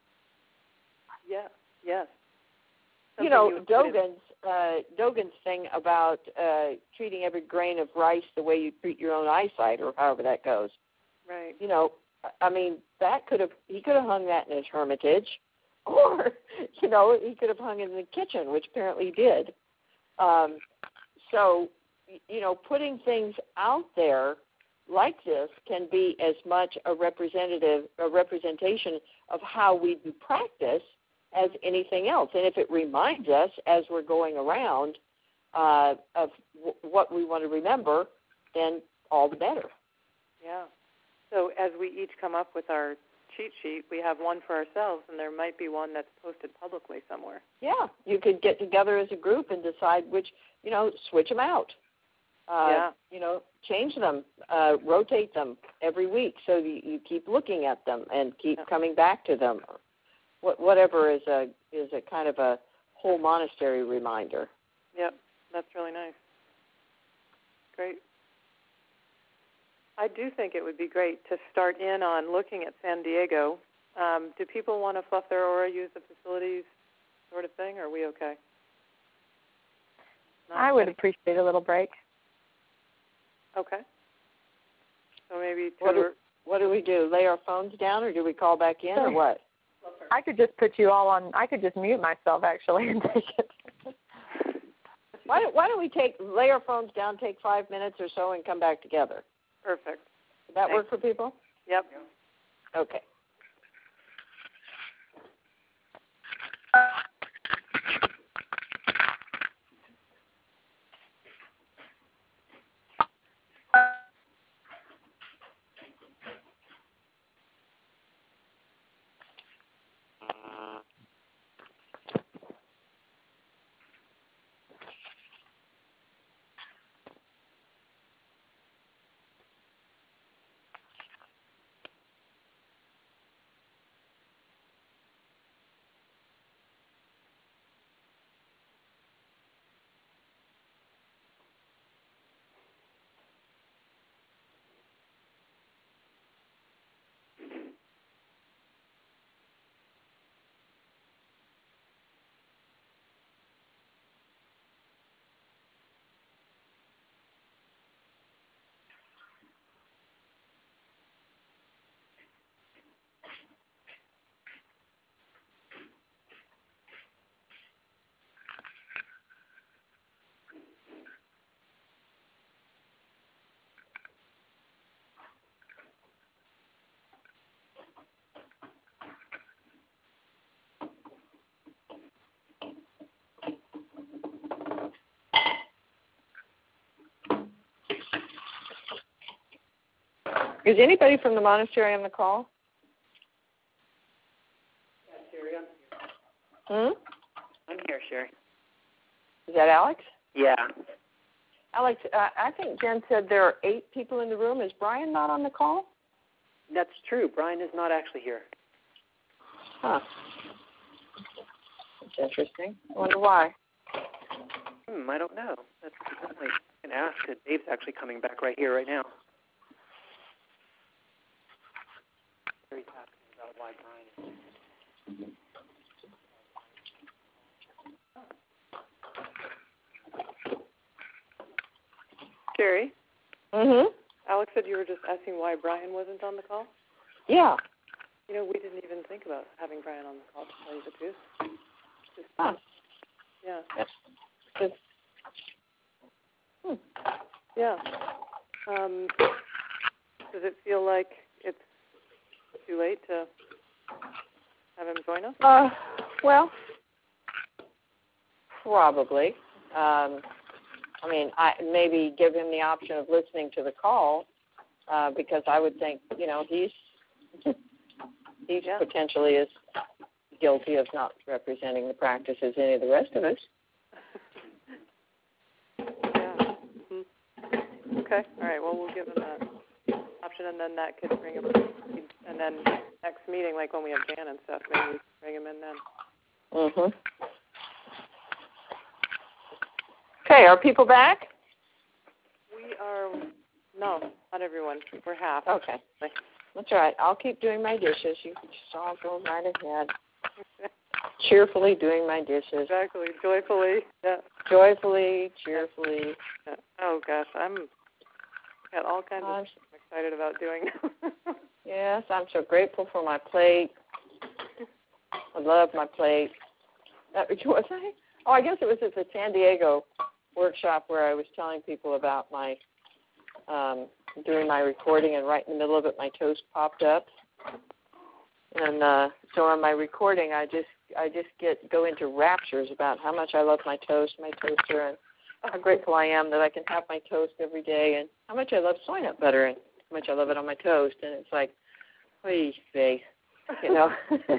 Yeah, yes. Something you know, you Dogen's, uh, Dogen's thing about uh, treating every grain of rice the way you treat your own eyesight, or however that goes. Right. You know, I mean, that could have, he could have hung that in his hermitage. Or, you know, he could have hung it in the kitchen, which apparently he did. Um, so, you know, putting things out there like this can be as much a representative, a representation of how we do practice as anything else. And if it reminds us as we're going around uh, of w- what we want to remember, then all the better. Yeah. So as we each come up with our cheat sheet, we have one for ourselves, and there might be one that's posted publicly somewhere. Yeah, you could get together as a group and decide which, you know, switch them out. Uh, yeah. You know, change them, uh, rotate them every week so you, you keep looking at them and keep yeah. coming back to them. What, whatever is a is a kind of a whole monastery reminder. Yep, that's really nice. Great. I do think it would be great to start in on looking at San Diego. Um, do people want to fluff their aura, use the facilities sort of thing, or are we okay? Not I would okay. appreciate a little break. Okay. So maybe what do, or, what do we do? Lay our phones down, or do we call back in, or what? I could just put you all on. I could just mute myself, actually, and take it. Why don't, why don't we take lay our phones down, take five minutes or so, and come back together? Perfect. Does that Thanks. work for people? Yep. Okay. Is anybody from the monastery on the call? Yeah, Sherry, I'm here. Hmm? I'm here, Sherry. Is that Alex? Yeah. Alex, uh, I think Jen said there are eight people in the room. Is Brian not on the call? That's true. Brian is not actually here. Huh. That's interesting. I wonder why. Hmm, I don't know. That's certainly I can ask. Dave's actually coming back right here, right now. He's asking about why Brian is. Sherry? Mm-hmm. Alex said you were just asking why Brian wasn't on the call? Yeah. You know, we didn't even think about having Brian on the call, to tell you the truth. Just, Huh. Yeah. Just, hmm. Yeah. Um, does it feel like it's too late to have him join us? Uh, well, probably. Um, I mean, I maybe give him the option of listening to the call uh, because I would think, you know, he's he's yeah. potentially as guilty of not representing the practice as any of the rest of us. Yeah. Mm-hmm. Okay. All right. Well, we'll give him that option, and then that could bring him. And then next meeting, like when we have Jan and stuff, maybe we can bring him in then. Mhm. Okay, are people back? We are, no, not everyone. We're half. Okay. That's all right. I'll keep doing my dishes. You just all go right ahead. Cheerfully doing my dishes. Exactly. Joyfully. Yeah. Joyfully, cheerfully. Yeah. Oh, gosh. I'm got all kinds I'm, of stuff I'm excited about doing. Yes, I'm so grateful for my plate. I love my plate. Uh, was I? Oh, I guess it was at the San Diego workshop where I was telling people about my um, doing my recording, and right in the middle of it, my toast popped up. And uh, so on my recording, I just I just get go into raptures about how much I love my toast, my toaster, and how grateful I am that I can have my toast every day, and how much I love soy nut butter, and how much I love it on my toast. And it's like, oy vey, you know,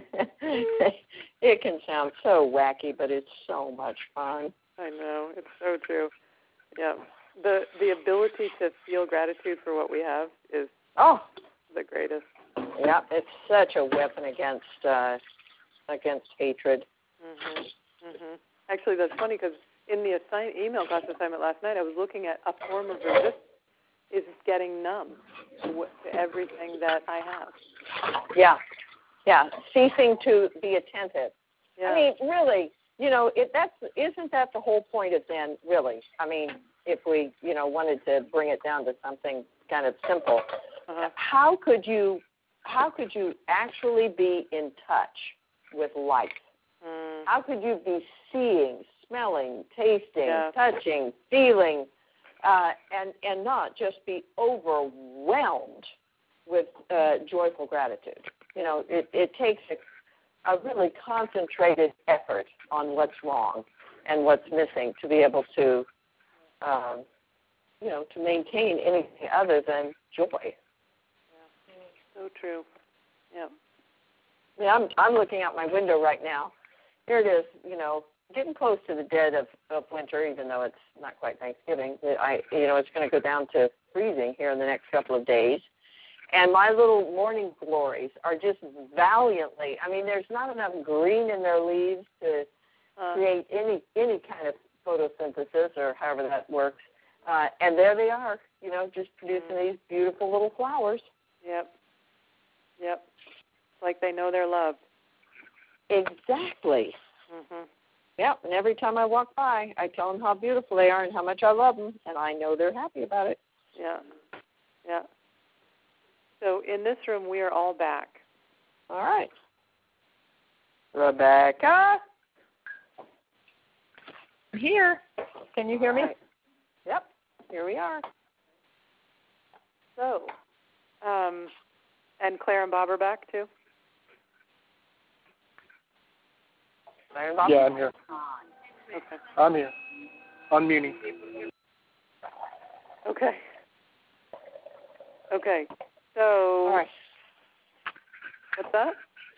it can sound so wacky, but it's so much fun. I know, it's so true. Yeah, the the ability to feel gratitude for what we have is oh the greatest. Yeah, it's such a weapon against uh, against hatred. Mhm. Mhm. Actually, that's funny because in the assign- email class assignment last night, I was looking at a form of resistance is getting numb to, what, to everything that I have. Yeah, yeah, ceasing to be attentive. Yeah. I mean, really, you know, it, that's isn't that the whole point of Zen? Really, I mean, if we, you know, wanted to bring it down to something kind of simple, uh-huh. how could you, how could you actually be in touch with life? Mm. How could you be seeing, smelling, tasting, yeah. touching, feeling, uh, and and not just be overwhelmed with uh, joyful gratitude? You know, it, it takes a, a really concentrated effort on what's wrong and what's missing to be able to, um, you know, to maintain anything other than joy. Yeah. So true. Yeah. Yeah, I'm I'm looking out my window right now. Here it is, you know, getting close to the dead of, of winter, even though it's not quite Thanksgiving. I, you know, it's going to go down to freezing here in the next couple of days. And my little morning glories are just valiantly, I mean, there's not enough green in their leaves to uh, create any any kind of photosynthesis or however that works. Uh, and there they are, you know, just producing mm. these beautiful little flowers. Yep. Yep. Like they know they're loved. Exactly. Mhm. Yep, and every time I walk by, I tell them how beautiful they are and how much I love them, and I know they're happy about it. Yeah. Yeah. So in this room, we are all back. All right. Rebecca? Here. Can you hear me? Right. Yep, here we are. So, um, and Claire and Bob are back, too? Claire and Bob? Yeah, I'm here. Okay. I'm here. Unmuting. Okay. Okay. So, All right. What's that?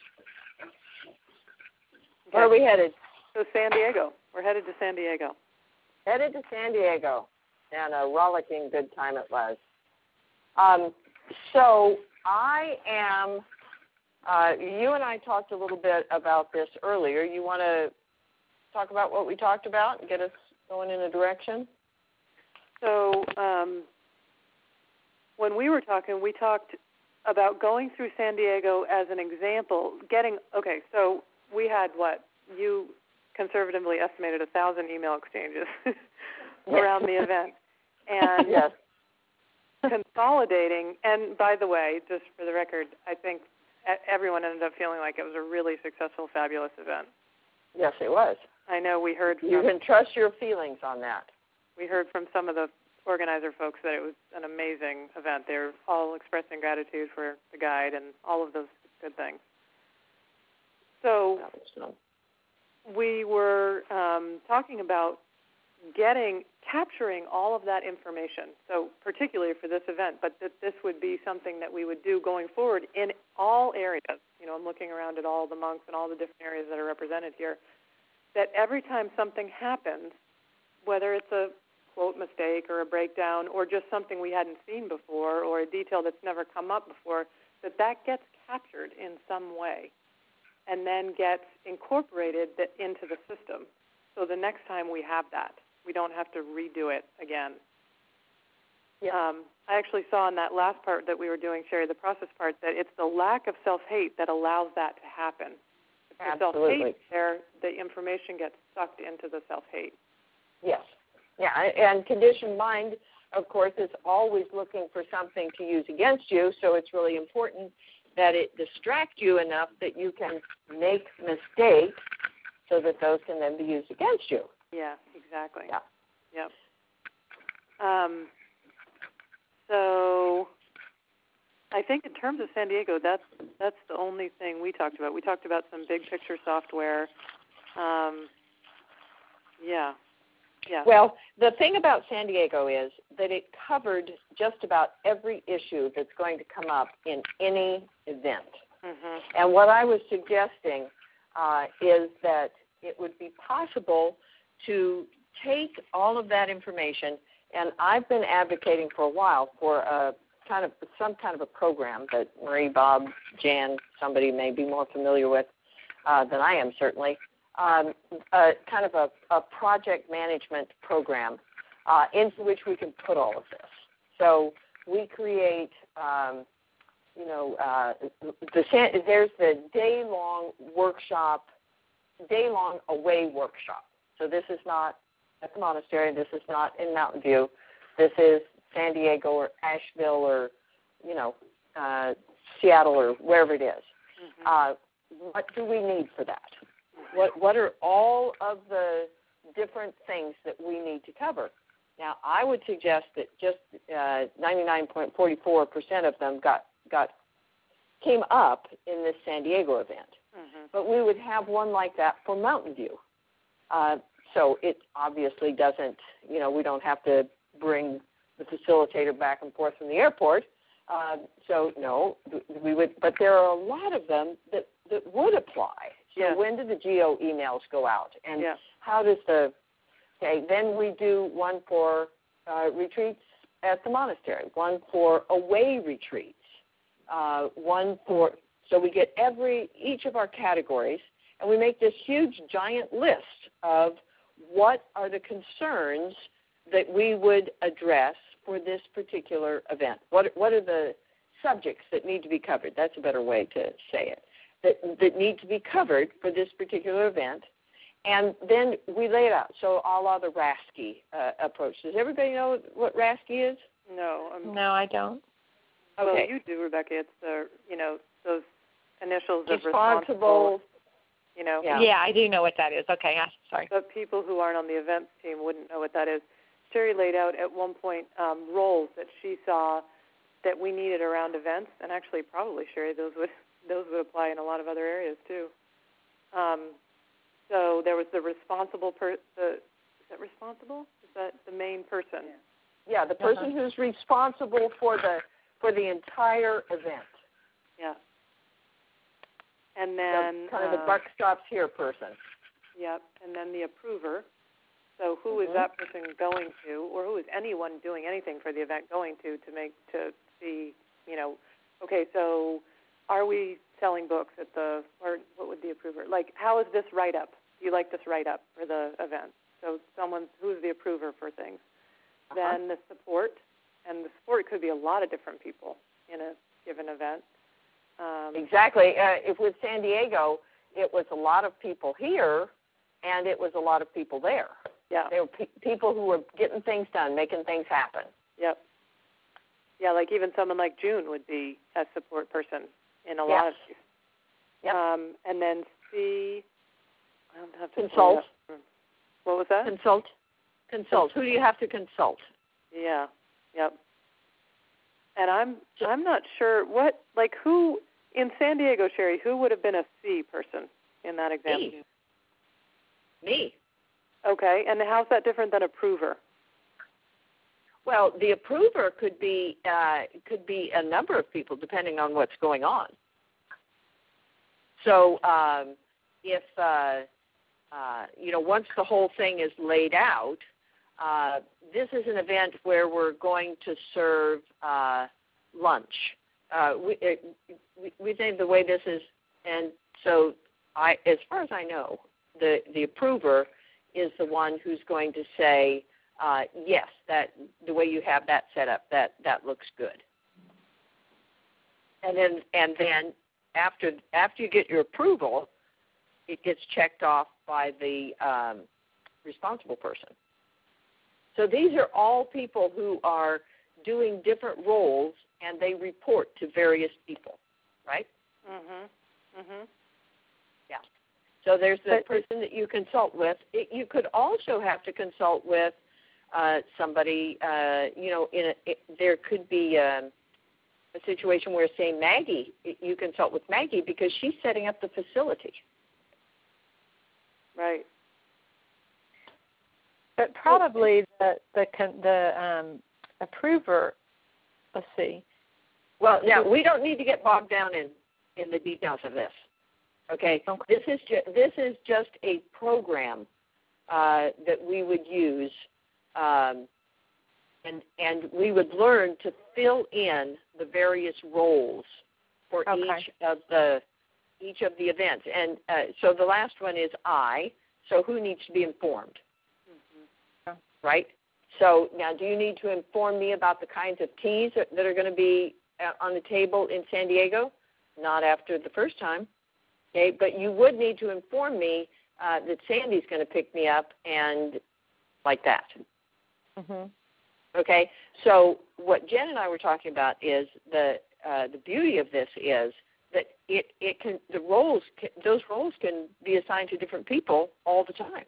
Okay. Where are we headed? So San Diego. We're headed to San Diego. Headed to San Diego, and a rollicking good time it was. Um, so I am, uh, you and I talked a little bit about this earlier. You want to talk about what we talked about and get us going in a direction? So um, when we were talking, we talked about going through San Diego as an example, getting, okay, so we had what? You conservatively estimated a thousand email exchanges around the event. And yes. consolidating, and by the way, just for the record, I think everyone ended up feeling like it was a really successful, fabulous event. Yes, it was. I know we heard from, you can trust your feelings on that. We heard from some of the organizer folks that it was an amazing event. They were all expressing gratitude for the guide and all of those good things. So we were um, talking about getting, capturing all of that information, so particularly for this event, but that this would be something that we would do going forward in all areas. You know, I'm looking around at all the monks and all the different areas that are represented here, that every time something happens, whether it's a quote mistake or a breakdown or just something we hadn't seen before or a detail that's never come up before, that that gets captured in some way and then gets incorporated into the system. So the next time we have that, we don't have to redo it again. Yeah. Um, I actually saw in that last part that we were doing, Sherry, the process part, that it's the lack of self-hate that allows that to happen. If there's self-hate there, the information gets sucked into the self-hate. Yes. Yeah, and conditioned mind, of course, is always looking for something to use against you, so it's really important that it distract you enough that you can make mistakes so that those can then be used against you. Yeah, exactly. Yeah. Yep. Um, so I think in terms of San Diego, that's that's the only thing we talked about. We talked about some big picture software. Um, yeah. Yeah. Well, the thing about San Diego is that it covered just about every issue that's going to come up in any event. Mm-hmm. And what I was suggesting uh, is that it would be possible to take all of that information, and I've been advocating for a while for a kind of some kind of a program that Marie, Bob, Jan, somebody may be more familiar with uh, than I am certainly, um, a, kind of a, a project management program uh, into which we can put all of this. So we create, um, you know, uh, the, there's the day-long workshop, day-long away workshop. So this is not at the monastery. This is not in Mountain View. This is San Diego or Asheville or, you know, uh, Seattle or wherever it is. Mm-hmm. Uh, what do we need for that? What What are all of the different things that we need to cover? Now, I would suggest that just uh, ninety-nine point four four percent of them got got came up in this San Diego event. Mm-hmm. But we would have one like that for Mountain View. Uh, so it obviously doesn't, you know, we don't have to bring the facilitator back and forth from the airport. Uh, so, no, we would, but there are a lot of them that, that would apply. So yeah. When do the geo emails go out? And yeah. how does the, okay, then we do one for uh, retreats at the monastery, one for away retreats, uh, one for, so we get every, each of our categories, and we make this huge giant list of what are the concerns that we would address for this particular event. What what are the subjects that need to be covered? That's a better way to say it. That that need to be covered for this particular event, and then we lay it out. So a la the Rasky uh, approach. Does everybody know what Rasky is? No. Um, no, I don't. Well, Okay. you do, Rebecca. It's the you know those initials of responsible. responsible. You know. Yeah. yeah, I do know what that is. Okay, yeah, sorry. But people who aren't on the events team wouldn't know what that is. Sherry laid out at one point um, roles that she saw that we needed around events, and actually probably, Sherry, those would those would apply in a lot of other areas too. Um, so there was the responsible per the is that responsible? Is that the main person? Yeah, the person uh-huh. who's responsible for the for the entire event. Yeah. And then so kind of the uh, buck stops here person. Yep. And then the approver. So who mm-hmm. is that person going to, or who is anyone doing anything for the event going to to make to see, you know, okay, so are we selling books at the, or what would the approver, like, how is this write-up? Do you like this write-up for the event? So someone, who's the approver for things? Uh-huh. Then the support, and the support could be a lot of different people in a given event. Um, exactly. Uh, if with San Diego, it was a lot of people here, and it was a lot of people there. Yeah. They were pe- people who were getting things done, making things happen. Yep. Yeah, like even someone like June would be a support person in a yes. lot of cases. Yep. Um, and then C, I don't have to consult. What was that? Consult. Consult. Who do you have to consult? Yeah. Yep. And I'm I'm not sure what, like who in San Diego, Sherry, who would have been a C person in that example? Me. Me. Okay, and how's that different than approver? Well, the approver could be uh, could be a number of people depending on what's going on. So um, if uh, uh, you know, once the whole thing is laid out, uh, this is an event where we're going to serve uh, lunch. Uh, we, it, we we think the way this is, and so I, as far as I know, the the approver is the one who's going to say, uh, yes, that the way you have that set up, that, that looks good. And then and then after after you get your approval, it gets checked off by the um, responsible person. So these are all people who are doing different roles, and they report to various people, right? Mhm. Mhm. Yeah. So there's the person that you consult with. It, you could also have to consult with uh, somebody. Uh, you know, in a, it, there could be um, a situation where, say, Maggie, you consult with Maggie because she's setting up the facility. Right. But probably the the the um, approver. Let's see. Well, now we don't need to get bogged down in, in the details of this. Okay, okay. this is ju- this is just a program uh, that we would use, um, and and we would learn to fill in the various roles for okay. each of the each of the events. And uh, so the last one is I. So who needs to be informed, mm-hmm. right? So now, do you need to inform me about the kinds of teas that are going to be on the table in San Diego? Not after the first time. Okay, but you would need to inform me uh, that Sandy's going to pick me up and like that. Mm-hmm. Okay, so what Jen and I were talking about is the uh, the beauty of this is that it, it can the roles can, those roles can be assigned to different people all the time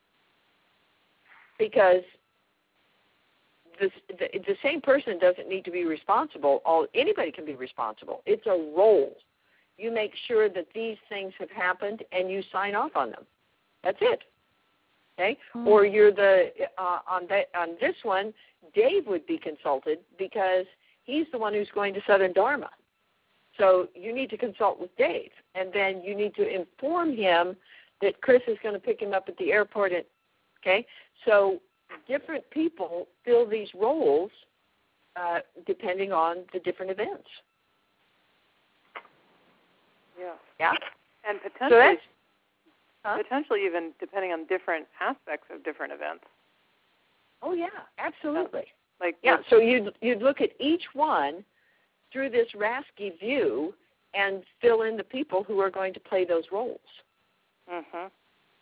because the the, the same person doesn't need to be responsible. All anybody can be responsible. It's a role. You make sure that these things have happened, and you sign off on them. That's it. Okay? Mm-hmm. Or you're the uh, on that on this one, Dave would be consulted because he's the one who's going to Southern Dharma. So you need to consult with Dave, and then you need to inform him that Chris is going to pick him up at the airport. And, okay? So different people fill these roles uh, depending on the different events. Yeah. Yeah. And potentially, so huh? potentially even depending on different aspects of different events. Oh yeah, absolutely. Yeah. Like yeah. So you'd you'd look at each one through this Rasky view and fill in the people who are going to play those roles. Mhm.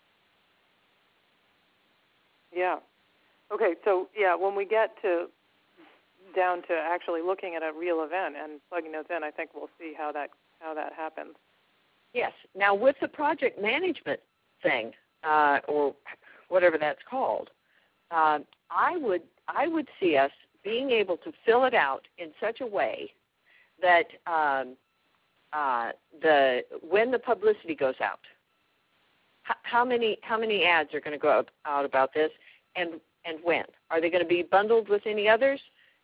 Yeah. Okay. So yeah, when we get to down to actually looking at a real event and plugging those in, I think we'll see how that how that happens. Yes. Now, with the project management thing, uh, or whatever that's called, uh, I would I would see us being able to fill it out in such a way that um, uh, the when the publicity goes out, h- how many how many ads are going to go out, out about this, and and when are they going to be bundled with any others?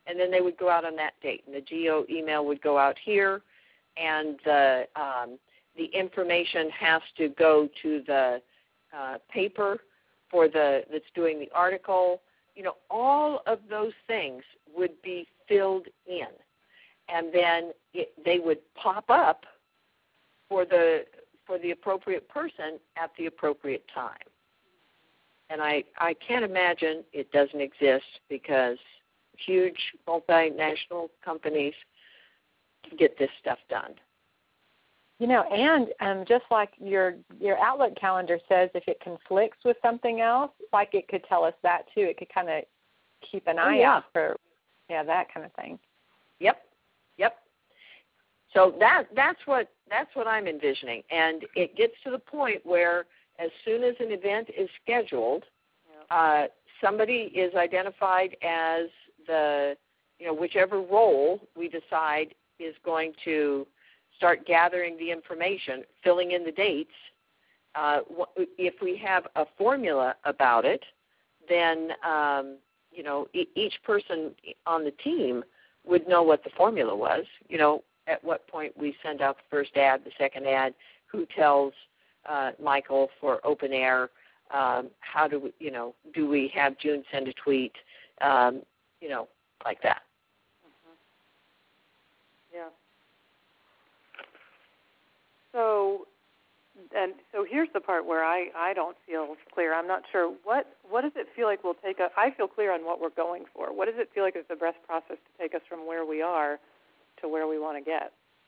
and then they would go out on that date. And the geo email would go out here, and the um, the information has to go to the uh, paper for the that's doing the article. You know, all of those things would be filled in, and then it, they would pop up for the for the appropriate person at the appropriate time. And I, I can't imagine it doesn't exist, because huge multinational companies get this stuff done. You know, and um, just like your your Outlook calendar says, if it conflicts with something else, like it could tell us that too. It could kind of keep an eye oh, yeah. out for, yeah, that kind of thing. Yep, yep. So that that's what that's what I'm envisioning, and it gets to the point where as soon as an event is scheduled, yeah. uh, somebody is identified as the, you know, whichever role we decide is going to start gathering the information, filling in the dates. Uh, if we have a formula about it, then, um, you know, e- each person on the team would know what the formula was, you know, at what point we send out the first ad, the second ad, who tells uh, Michael for open air, um, how do we, you know, do we have June send a tweet, um, you know, like that. Mm-hmm. Yeah. So, and so here's the part where I, I don't feel clear. I'm not sure. What what does it feel like will take us? I feel clear on what we're going for. What does it feel like is the best process to take us from where we are to where we want to get?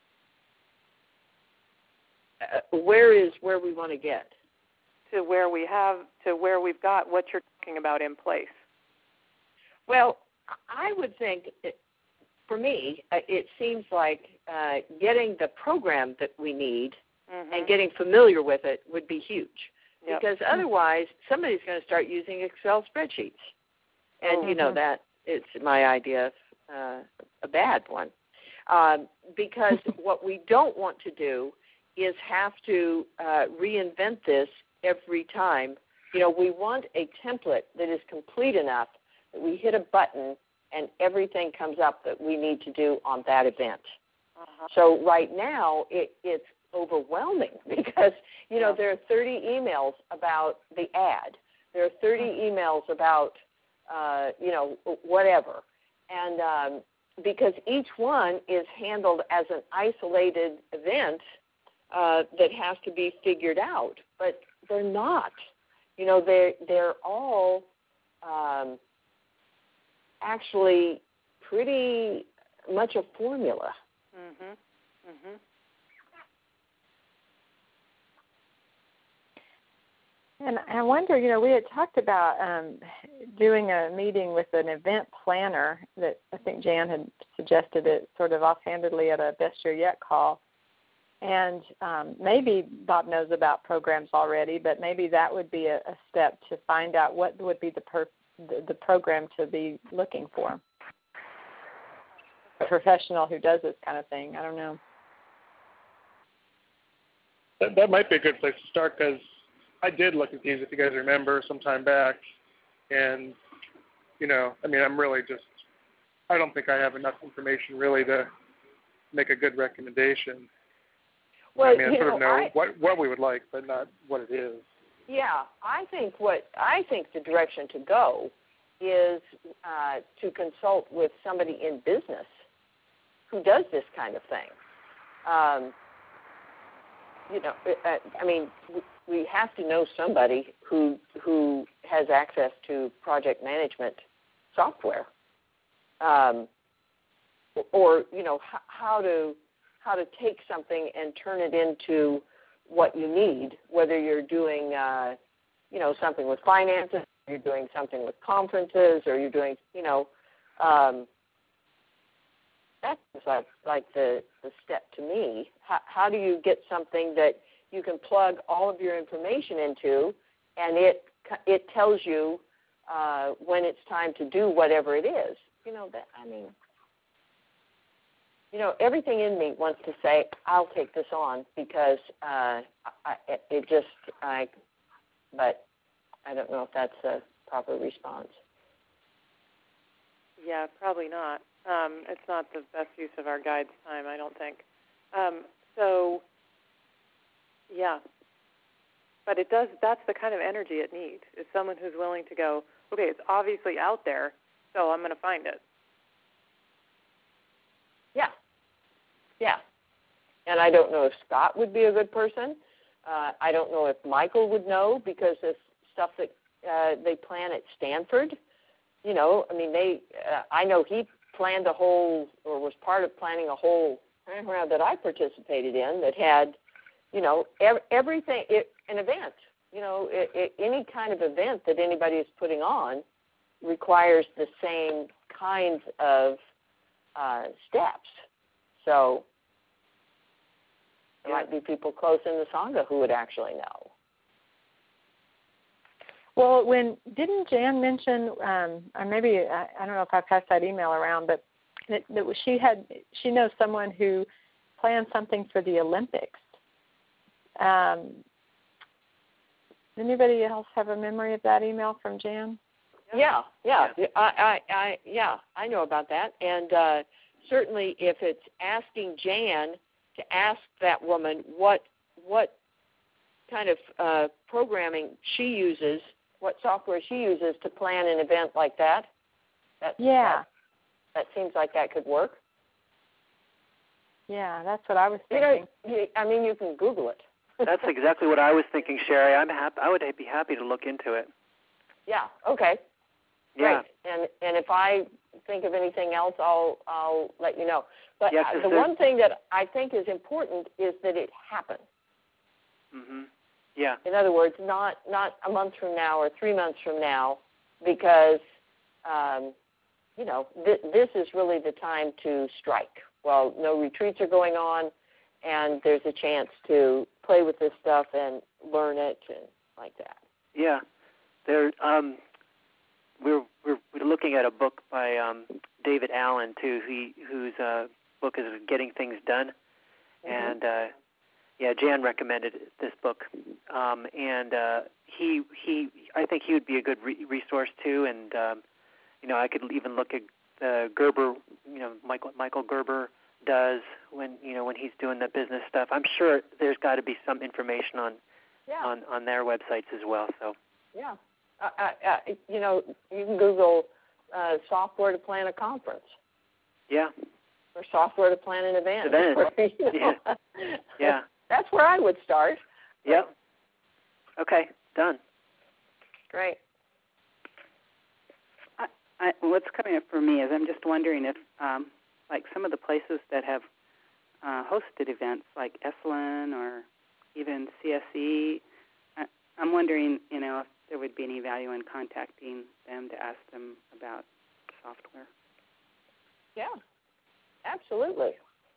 Uh, where is where we want to get? To where we have, to where we've got what you're talking about in place. Well, I would think, it, for me, it seems like uh, getting the program that we need mm-hmm. and getting familiar with it would be huge. Yep. Because otherwise, somebody's going to start using Excel spreadsheets. And, mm-hmm. you know, that it's my idea of uh, a bad one. Um, because what we don't want to do is have to uh, reinvent this every time. You know, we want a template that is complete enough that we hit a button and everything comes up that we need to do on that event. Uh-huh. So right now, it, it's overwhelming because, you know, yeah. there are thirty emails about the ad. There are thirty uh-huh. emails about, uh, you know, whatever. And um, because each one is handled as an isolated event uh, that has to be figured out, but they're not. You know, they're, they're all um, actually pretty much a formula. Mm-hmm. Mm-hmm. And I wonder, you know, we had talked about um, doing a meeting with an event planner that I think Jan had suggested it sort of offhandedly at a Best Year Yet call. And um, maybe Bob knows about programs already, but maybe that would be a, a step to find out what would be the, per, the the program to be looking for. A professional who does this kind of thing. I don't know. That, that might be a good place to start, because I did look at these, if you guys remember, some time back. And, you know, I mean, I'm really just, I don't think I have enough information really to make a good recommendation. Well, I mean, I sort know, of know I, what, what we would like, but not what it is. Yeah, I think what I think the direction to go is uh, to consult with somebody in business who does this kind of thing. Um, you know, I mean, we have to know somebody who who has access to project management software, um, or you know h- how to how to take something and turn it into what you need. Whether you're doing uh, you know something with finances, or you're doing something with conferences, or you're doing you know um, that's like like the the step to me. How, how do you get something that you can plug all of your information into, and it it tells you uh, when it's time to do whatever it is. You know that I mean, you know everything in me wants to say I'll take this on because uh, I, it just I, but I don't know if that's a proper response. Yeah, probably not. Um, it's not the best use of our guide's time, I don't think. Um, so, yeah. But it does, that's the kind of energy it needs, is someone who's willing to go, okay, it's obviously out there, so I'm going to find it. Yeah. Yeah. And I don't know if Scott would be a good person. Uh, I don't know if Michael would know, because of stuff that uh, they plan at Stanford. You know, I mean, they. Uh, I know he planned a whole, or was part of planning a whole program that I participated in that had, you know, ev- everything, it, an event. You know, it, it, any kind of event that anybody is putting on requires the same kinds of uh, steps. So there might be people close in the Sangha who would actually know. Well, when didn't Jan mention, um, or maybe I, I don't know if I passed that email around, but that, that she had she knows someone who planned something for the Olympics. Um, anybody else have a memory of that email from Jan? Yeah, yeah, yeah. I, I, I, yeah, I know about that, and uh, certainly if it's asking Jan to ask that woman what what kind of uh, programming she uses, what software she uses to plan an event like that. That yeah. That, that seems like that could work. Yeah, that's what I was thinking. You know, I mean, you can Google it. That's exactly what I was thinking, Sherry. I'm happy. I would be happy to look into it. Yeah. Okay. Yeah. Great. And and if I think of anything else, I'll I'll let you know. But yeah, uh, the one thing that I think is important is that it happen. Mhm. Yeah. In other words, not not a month from now or three months from now, because um, you know th- this is really the time to strike. Well, no retreats are going on, and there's a chance to play with this stuff and learn it and like that. Yeah. There. Um. We're we're we're looking at a book by um, David Allen too. He whose uh, book is Getting Things Done, mm-hmm. and uh, yeah, Jan recommended this book, um, and uh, he he I think he would be a good re- resource too. And um, you know, I could even look at uh, Gerber. You know, Michael Michael Gerber does when you know when he's doing the business stuff. I'm sure there's got to be some information on yeah. on on their websites as well. So yeah. Uh, uh, you know, you can Google uh, software to plan a conference. Yeah. Or software to plan an event. Event. Or, you know, yeah. Yeah. That's where I would start. Yep. Okay. Done. Great. I, I, what's coming up for me is I'm just wondering if, um, like, some of the places that have uh, hosted events, like Esalen or even C S E, I, I'm wondering, you know, if there would be any value in contacting them to ask them about software. Yeah, absolutely.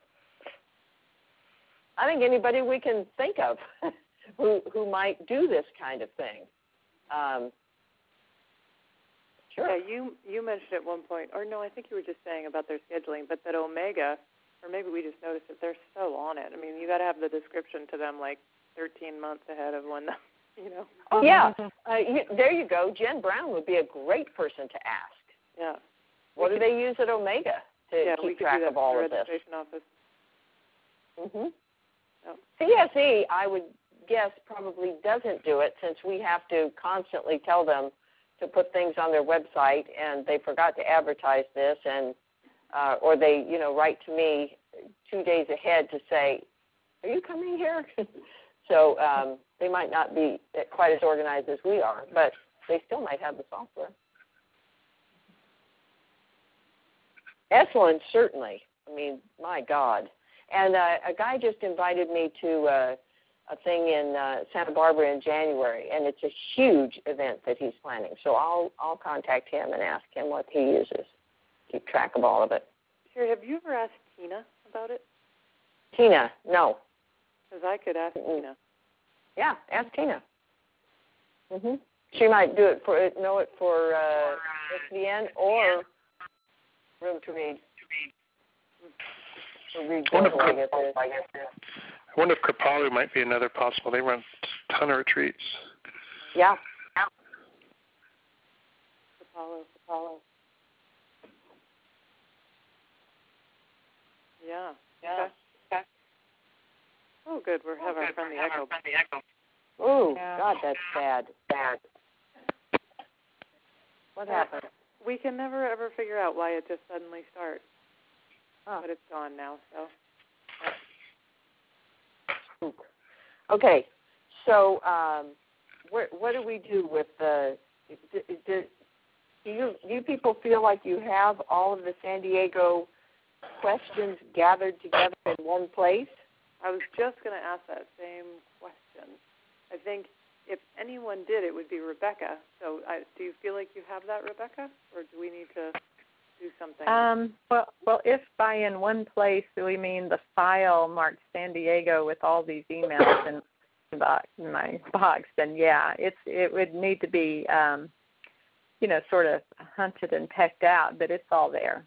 I think anybody we can think of who who might do this kind of thing. Um, sure. Yeah, you you mentioned at one point, or no, I think you were just saying about their scheduling, but that Omega, or maybe we just noticed that they're so on it. I mean, you got to have the description to them like thirteen months ahead of when the You know. Oh yeah, uh, you, there you go. Jen Brown would be a great person to ask. Yeah. What we do could, they use at Omega to yeah, keep track of all of this? Registration office. Mhm. Oh. C S E, I would guess, probably doesn't do it, since we have to constantly tell them to put things on their website, and they forgot to advertise this, and uh, or they, you know, write to me two days ahead to say, "Are you coming here?" So um, they might not be quite as organized as we are, but they still might have the software. Esalen, certainly. I mean, my God. And uh, a guy just invited me to uh, a thing in uh, Santa Barbara in January, and it's a huge event that he's planning. So I'll I'll contact him and ask him what he uses, keep track of all of it. Sherry, have you ever asked Tina about it? Tina, no. Because I could ask mm-hmm. Tina. Yeah, ask Tina. Mhm. She might do it for know it for uh, S V N or Room to Read. Or read Global, I guess. I wonder if Kripalu might be another possible. They run a ton of retreats. Yeah. Kripalu, Kripalu. Yeah. Yeah. Okay. Okay. Oh, good. We have oh, our good. friend the have echo. our friend the echo. Oh, yeah. God, that's bad. Bad. What happened? We can never ever figure out why it just suddenly starts. Oh. But it's gone now, so. Okay, so um, what, what do we do with the? Do, do, do you do you people feel like you have all of the San Diego questions gathered together in one place? I was just going to ask that same question. I think if anyone did, it would be Rebecca. So I, do you feel like you have that, Rebecca, or do we need to do something? Um, well, well, if by in one place we mean the file marked San Diego with all these emails in, box, in my box, then yeah, it's it would need to be, um, you know, sort of hunted and pecked out, but it's all there.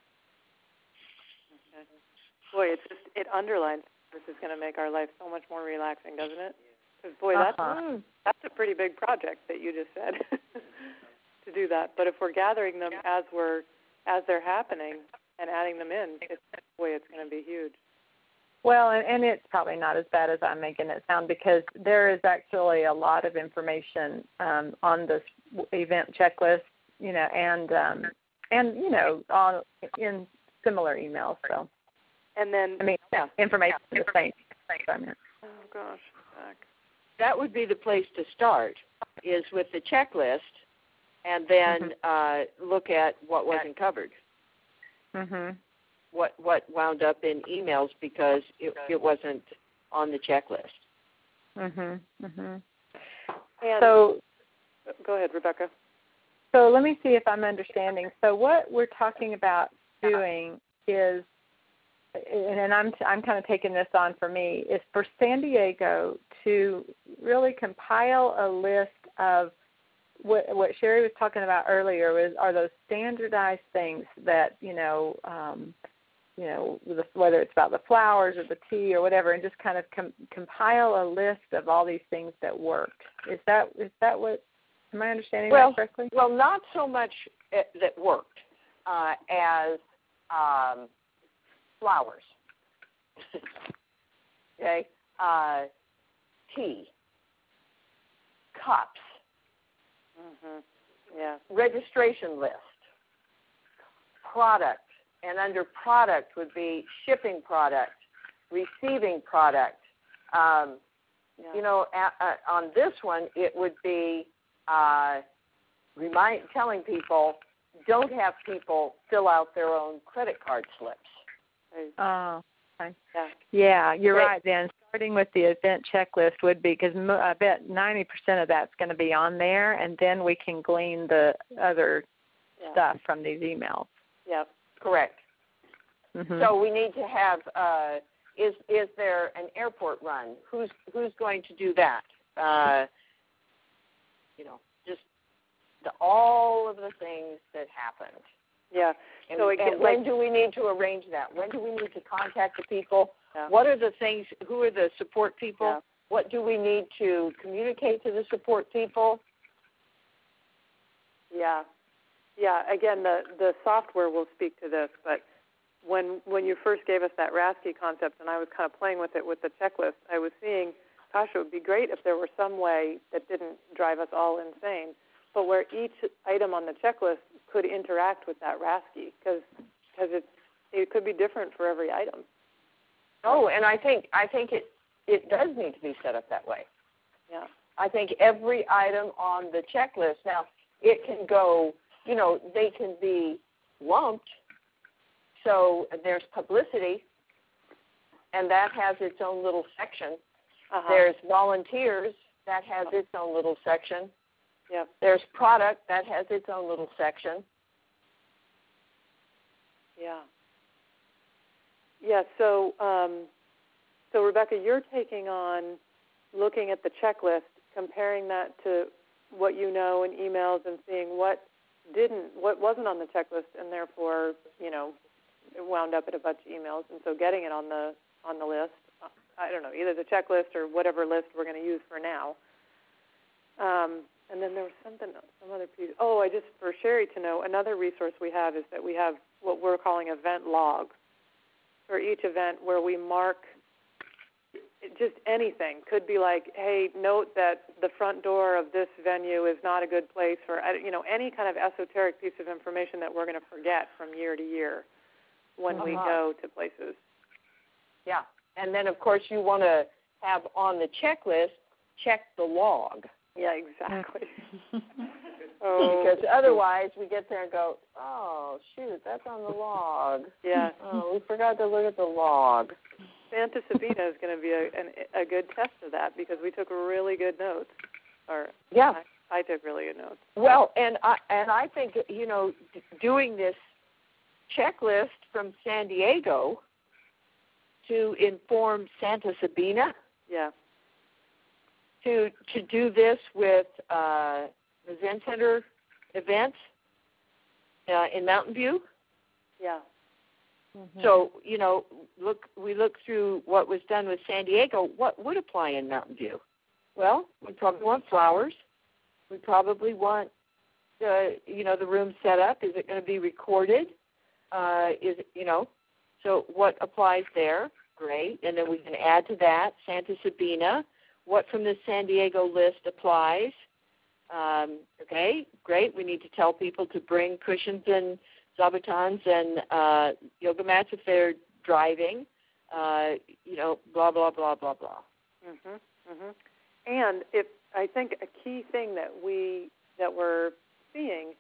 Okay. Boy, it's just it underlines this is going to make our life so much more relaxing, doesn't it? Because boy, that's uh-huh. that's a pretty big project that you just said to do that. But if we're gathering them as we're as they're happening and adding them in, it's, boy, it's going to be huge. Well, and, and it's probably not as bad as I'm making it sound, because there is actually a lot of information um, on this event checklist, you know, and um, and you know, on in similar emails. So, and then I mean, yeah, information is the same. Oh gosh, Zach. That would be the place to start, is with the checklist, and then mm-hmm. uh, look at what wasn't covered. Mm-hmm. What what wound up in emails because it, it wasn't on the checklist. Mhm. Mhm. And so, go ahead, Rebecca. So let me see if I'm understanding. So what we're talking about doing is, and I'm I'm kind of taking this on for me, is for San Diego to really compile a list of what what Sherry was talking about earlier was are those standardized things that you know. Um, you know, whether it's about the flowers or the tea or whatever, and just kind of com- compile a list of all these things that worked. Is that is that what, am I understanding well, that correctly? Well, not so much that worked uh, as um, flowers. Okay? Uh, tea, cups, mm-hmm. yeah, registration list, product. And under product would be shipping product, receiving product. Um, yeah. You know, a, a, on this one, it would be uh, remind, telling people, don't have people fill out their own credit card slips. Oh, okay. Yeah, yeah you're okay. right then. Starting with the event checklist would be, because I bet ninety percent of that's going to be on there, and then we can glean the other yeah. stuff from these emails. Yep. Correct. Mm-hmm. So we need to have, uh, is is there an airport run? Who's who's going to do that? Uh, you know, just the, all of the things that happened. Yeah. And, so it and gets, when like, do we need to arrange that? When do we need to contact the people? Yeah. What are the things, who are the support people? Yeah. What do we need to communicate to the support people? Yeah. Yeah, again, the, the software will speak to this, but when when you first gave us that Rasky concept and I was kind of playing with it with the checklist, I was seeing, gosh, it would be great if there were some way that didn't drive us all insane, but where each item on the checklist could interact with that Rasky, because because it's it could be different for every item. Oh, and I think I think it it does need to be set up that way. Yeah. I think every item on the checklist, now it can go, you know, they can be lumped. So there's publicity, and that has its own little section. Uh-huh. There's volunteers, that has its own little section. Yep. There's product, that has its own little section. Yeah. Yeah, so, um, so Rebecca, you're taking on looking at the checklist, comparing that to what you know in emails and seeing what didn't, what wasn't on the checklist, and therefore, you know, it wound up in a bunch of emails, and so getting it on the on the list, I don't know, either the checklist or whatever list we're going to use for now. Um, and then there was something, some other piece. Oh, I just, for Sherry to know, another resource we have is that we have what we're calling event logs. for each event where we mark just anything. Could be like, hey, note that the front door of this venue is not a good place for, you know, any kind of esoteric piece of information that we're going to forget from year to year when uh-huh. we go to places. Yeah. And then, of course, you want to have on the checklist, check the log. Yeah, exactly. oh, because otherwise we get there and go, oh, shoot, that's on the log. Yeah. Oh, we forgot to look at the log. Santa Sabina is going to be a, an, a good test of that because we took really good notes. Or yeah. I, I took really good notes. Well, and I, and I think, you know, d- doing this checklist from San Diego to inform Santa Sabina. Yeah. To to do this with uh, the Zen Center events uh, in Mountain View. Yeah. Mm-hmm. So, you know, look, we look through what was done with San Diego. What would apply in Mountain View? Well, we probably want flowers. We probably want, uh, you know, the room set up. Is it going to be recorded? Uh, is it, you know, so what applies there? Great. And then we can add to that Santa Sabina. What from the San Diego list applies? Um, okay, great. We need to tell people to bring cushions and Zabutons and uh, yoga mats if they're driving. Uh, you know, blah blah blah blah blah. Mhm. Mhm. And if I think a key thing that we that we're seeing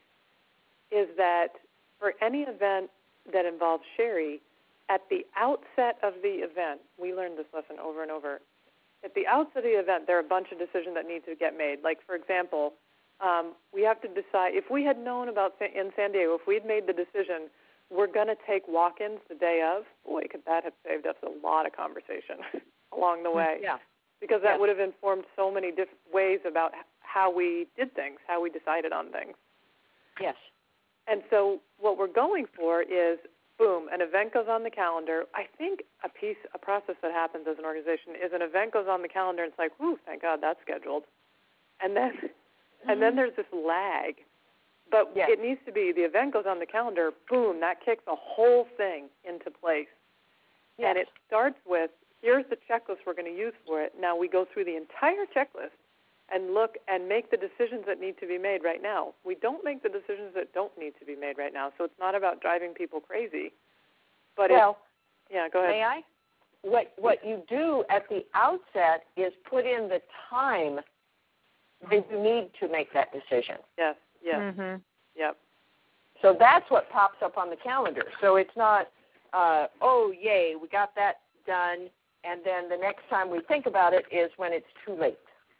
is that for any event that involves Sherry, at the outset of the event, we learned this lesson over and over. At the outset of the event, there are a bunch of decisions that need to get made. Like, for example, um, we have to decide, if we had known about in San Diego, if we'd made the decision, we're going to take walk-ins the day of, boy, could that have saved us a lot of conversation along the way. Yeah. Because that yeah. would have informed so many different ways about how we did things, how we decided on things. Yes. And so what we're going for is, boom, an event goes on the calendar. I think a piece, a process that happens as an organization is an event goes on the calendar and it's like, whew, thank God that's scheduled. And then mm-hmm. and then there's this lag. But yes. it needs to be the event goes on the calendar, boom, that kicks the whole thing into place. Yes. And it starts with, here's the checklist we're going to use for it. Now we go through the entire checklist and look and make the decisions that need to be made right now. We don't make the decisions that don't need to be made right now. So it's not about driving people crazy. But well, it, yeah, go ahead. May I? What what you do at the outset is put in the time that you need to make that decision. Yes, yes, mm-hmm. yep. So that's what pops up on the calendar. So it's not, uh, oh, yay, we got that done, and then the next time we think about it is when it's too late.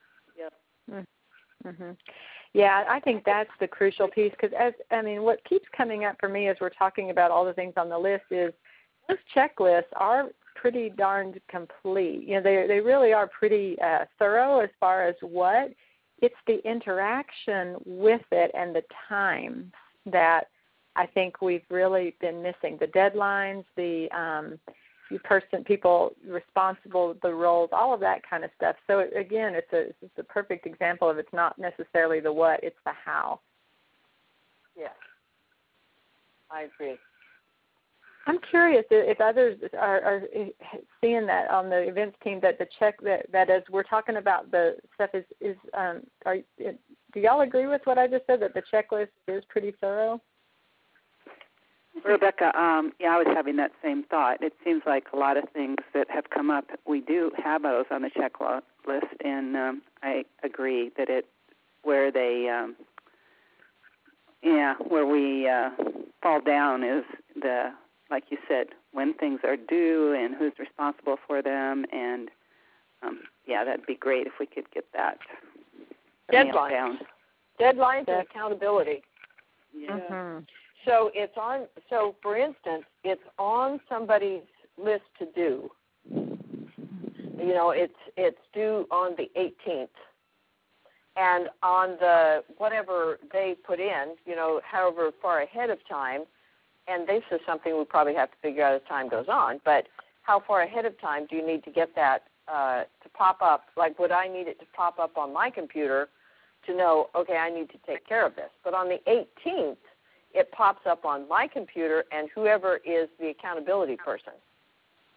Mm-hmm. Yeah, I think that's the crucial piece because, as I mean, what keeps coming up for me as we're talking about all the things on the list is those checklists are pretty darned complete. You know, they they really are pretty uh, thorough as far as what. It's the interaction with it and the time that I think we've really been missing. The deadlines, the um, person, people responsible, the roles, all of that kind of stuff. So again, it's a it's a perfect example of it's not necessarily the what, it's the how. Yes, I agree. I'm curious if others are, are seeing that on the events team that the check that, that as we're talking about the stuff is is um are do y'all agree with what I just said that the checklist is pretty thorough? Rebecca, um, yeah, I was having that same thought. It seems like a lot of things that have come up, we do have those on the checklist, and um, I agree that it where they, um, yeah, where we uh, fall down is the, like you said, when things are due and who's responsible for them, and um, yeah, that'd be great if we could get that deadlines, down. Deadlines and accountability. Yeah. Mm-hmm. So it's on. So for instance, it's on somebody's list to do. You know, it's it's due on the eighteenth, and on the whatever they put in, you know, however far ahead of time. And this is something we probably have to figure out as time goes on. But how far ahead of time do you need to get that uh, to pop up? Like, would I need it to pop up on my computer to know? Okay, I need to take care of this. But on the eighteenth. It pops up on my computer and whoever is the accountability person.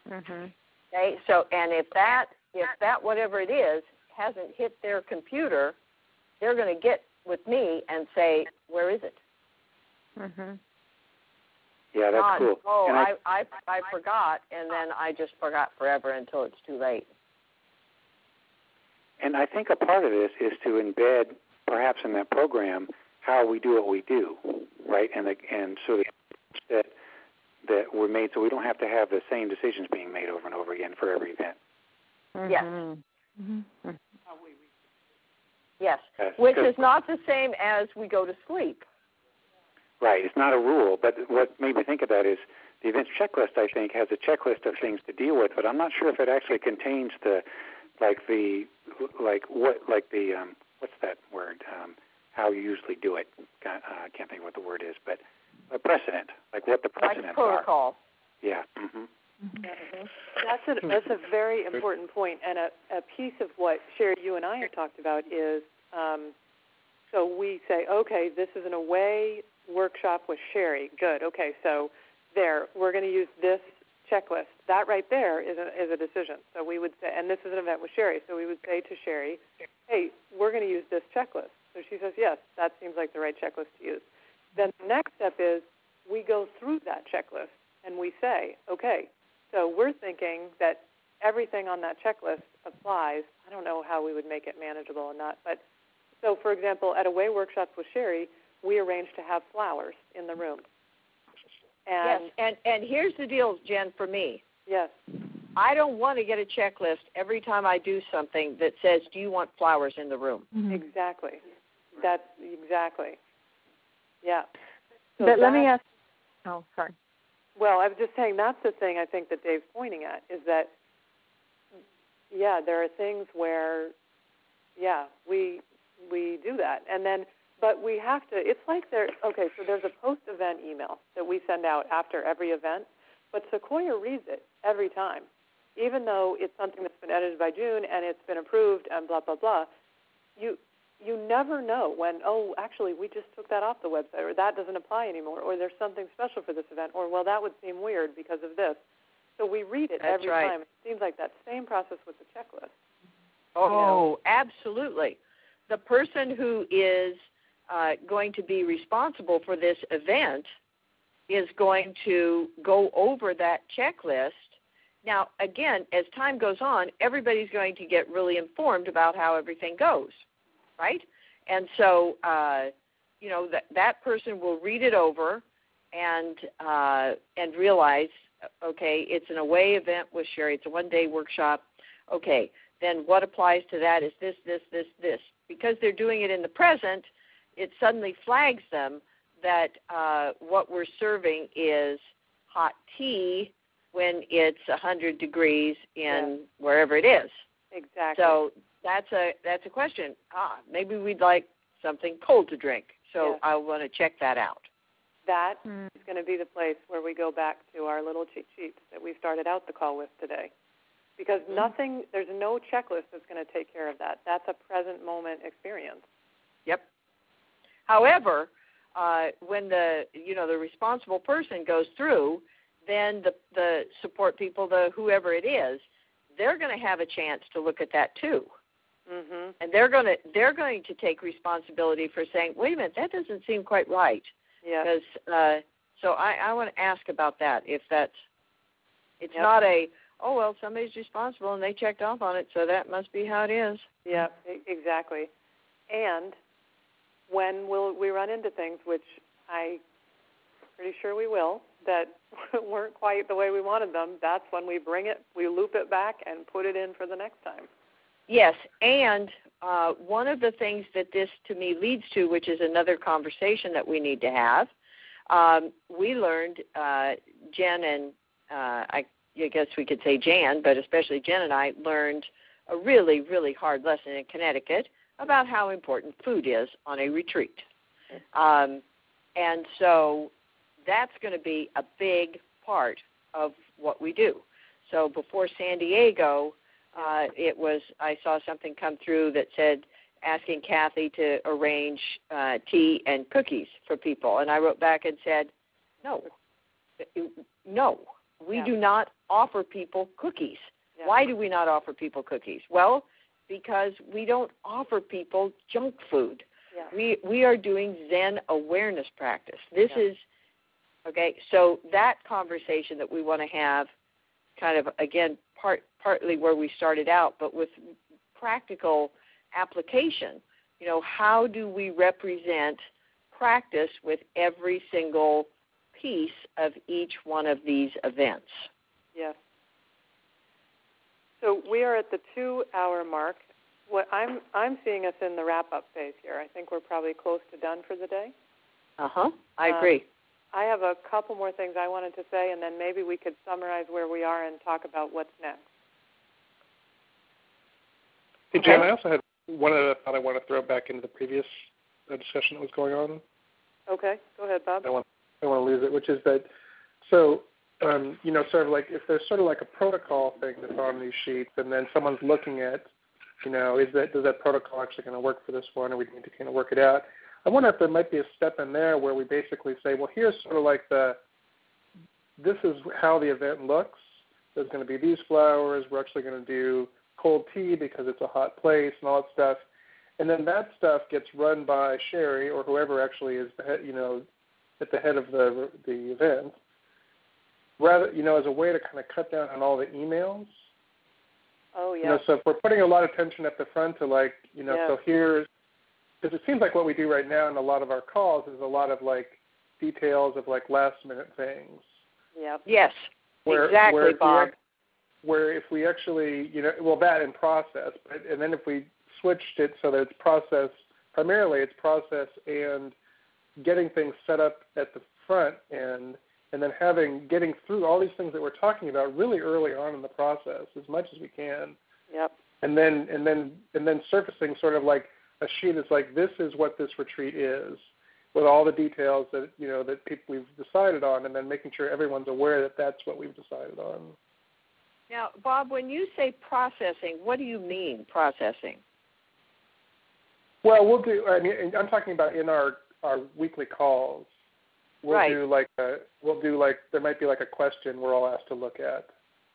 Mhm. Okay, so and if that if that whatever it is hasn't hit their computer, they're going to get with me and say, "Where is it?" Mhm. Yeah, that's Not, cool. Oh, and I, I I forgot, and then I just forgot forever until it's too late. And I think a part of this is to embed, perhaps in that program, how we do what we do, right? And the, and so that that were made so we don't have to have the same decisions being made over and over again for every event. Mhm. Yes. Mm-hmm. Yes, Yes, which is not the same as we go to sleep. Right. It's not a rule, but what made me think of that is the events checklist, I think, has a checklist of things to deal with, but I'm not sure if it actually contains the, like the, like what, like the, um, what's that word? Um, how you usually do it. Uh, I can't think of what the word is, but a precedent, like what the precedents like protocol. are. Yeah. Mm-hmm. Mm-hmm. That's a that's a very important point, and a, a piece of what Sherry, you and I have talked about is, um, so we say, okay, this is an away workshop with Sherry. Good. Okay, so there, we're going to use this checklist. That right there is a, is a decision. So we would say, and this is an event with Sherry, so we would say to Sherry, hey, we're going to use this checklist. So she says, yes, that seems like the right checklist to use. Then the next step is we go through that checklist and we say, okay, so we're thinking that everything on that checklist applies. I don't know how we would make it manageable or not, but so, for example, at Away Workshops with Sherry, we arranged to have flowers in the room. And yes, and, and here's the deal, Jen, for me. Yes. I don't want to get a checklist every time I do something that says, do you want flowers in the room? Mm-hmm. Exactly. That's exactly. Yeah. So but let me ask. Oh, sorry. Well, I was just saying that's the thing I think that Dave's pointing at is that, yeah, there are things where, yeah, we we do that. And then, but we have to, it's like there, okay, so there's a post-event email that we send out after every event, but Sequoia reads it every time. Even though it's something that's been edited by June and it's been approved and blah, blah, blah, you you never know when, oh, actually, we just took that off the website, or that doesn't apply anymore, or there's something special for this event, or, well, that would seem weird because of this. So we read it That's every right. time. It seems like that same process with the checklist. Oh, you know? Absolutely. The person who is uh, going to be responsible for this event is going to go over that checklist. Now, again, as time goes on, everybody's going to get really informed about how everything goes, right? And so, uh, you know, that that person will read it over and uh, and realize, okay, it's an away event with Sherry. It's a one-day workshop. Okay, then what applies to that is this, this, this, this. Because they're doing it in the present, it suddenly flags them that uh, what we're serving is hot tea when it's one hundred degrees in yeah. wherever it is. Exactly. So that's a that's a question. Ah, maybe we'd like something cold to drink. So yeah. I want to check that out. That mm. is going to be the place where we go back to our little cheat sheets that we started out the call with today. Because mm-hmm. nothing, there's no checklist that's going to take care of that. That's a present moment experience. Yep. However, uh, when the you know the responsible person goes through, then the the support people, the whoever it is, they're going to have a chance to look at that too, mm-hmm. and they're going to they're going to take responsibility for saying, wait a minute, that doesn't seem quite right. Yeah. Because uh, so I, I want to ask about that. If that's it's yep. not a oh well somebody's responsible and they checked off on it, so that must be how it is. Yeah, exactly. And when will we run into things, which I'm pretty sure we will, that weren't quite the way we wanted them, that's when we bring it, we loop it back and put it in for the next time. Yes, and uh, one of the things that this, to me, leads to, which is another conversation that we need to have, um, we learned, uh, Jen and uh, I, I guess we could say Jan, but especially Jen and I learned a really, really hard lesson in Connecticut about how important food is on a retreat. Um, and so that's going to be a big part of what we do. So before San Diego, uh, it was I saw something come through that said asking Kathy to arrange uh, tea and cookies for people. And I wrote back and said, no, no, We yeah. do not offer people cookies. Yeah. Why do we not offer people cookies? Well, because we don't offer people junk food. Yeah. We we are doing Zen awareness practice. This yeah. is, okay, so that conversation that we want to have kind of, again, part partly where we started out, but with practical application. You know, how do we represent practice with every single piece of each one of these events? Yes. So we are at the two-hour mark. What I'm I'm seeing us in the wrap-up phase here. I think we're probably close to done for the day. Uh-huh. I um, agree. I have a couple more things I wanted to say, and then maybe we could summarize where we are and talk about what's next. Hey, Okay. Jen, I also had one other thought I want to throw back into the previous uh, discussion that was going on. Okay. Go ahead, Bob. I want I want to lose it, which is that, so, um, you know, sort of like if there's sort of like a protocol thing that's on these sheets, and then someone's looking at, you know, is that does that protocol actually going to work for this one, or we need to kind of work it out? I wonder if there might be a step in there where we basically say, well, here's sort of like the, this is how the event looks. There's going to be these flowers. We're actually going to do cold tea because it's a hot place and all that stuff. And then that stuff gets run by Sherry or whoever actually is, the head, you know, at the head of the the event. Rather, you know, as a way to kind of cut down on all the emails. Oh, yeah. You know, so if we're putting a lot of attention at the front to like, you know, yeah. so here's, because it seems like what we do right now in a lot of our calls is a lot of like details of like last minute things. Yep. Yes, where, exactly, where Bob. We, where if we actually, you know, well, that in process, but and then if we switched it so that it's process, primarily it's process and getting things set up at the front end, and then having, getting through all these things that we're talking about really early on in the process as much as we can. Yep. And then, and then, and then surfacing sort of like a sheet that's like, this is what this retreat is, with all the details that, you know, that people we've decided on, and then making sure everyone's aware that that's what we've decided on. Now, Bob, when you say processing, what do you mean processing? Well, we'll do, I mean, I'm talking about in our, our weekly calls. We'll right. do like a, we'll do like, there might be like a question we're all asked to look at.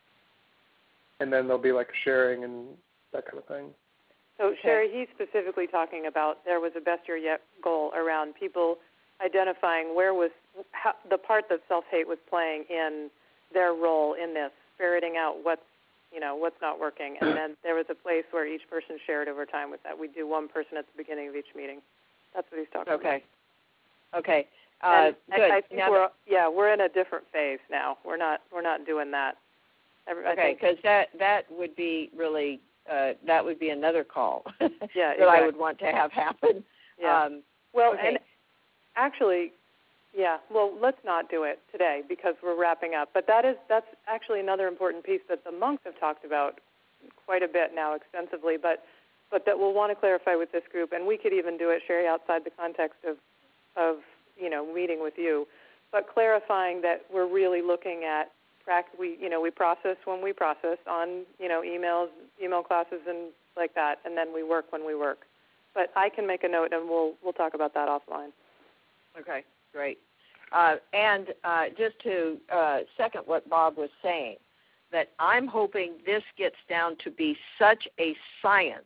And then there'll be like sharing and that kind of thing. So, Sherry, he's specifically talking about there was a best year yet goal around people identifying where was how, the part that self-hate was playing in their role in this, ferreting out what's, you know, what's not working. And then there was a place where each person shared over time with that. We do one person at the beginning of each meeting. That's what he's talking okay. about. Okay. Okay. Uh, good. I, I think now we're yeah we're in a different phase now. We're not we're not doing that. Every, okay, because that that would be really uh, that would be another call yeah, that exactly. I would want to have happen. Yeah. Um, well, okay. and actually, yeah. Well, let's not do it today because we're wrapping up. But that is that's actually another important piece that the monks have talked about quite a bit now, extensively. But but that we'll want to clarify with this group, and we could even do it, Sherry, outside the context of of you know meeting with you, but clarifying that we're really looking at we you know we process when we process on you know emails, email classes, and like that, and then we work when we work. But I can make a note, and we'll we'll talk about that offline. Okay, great. Uh, and uh, just to uh, second what Bob was saying, that I'm hoping this gets down to be such a science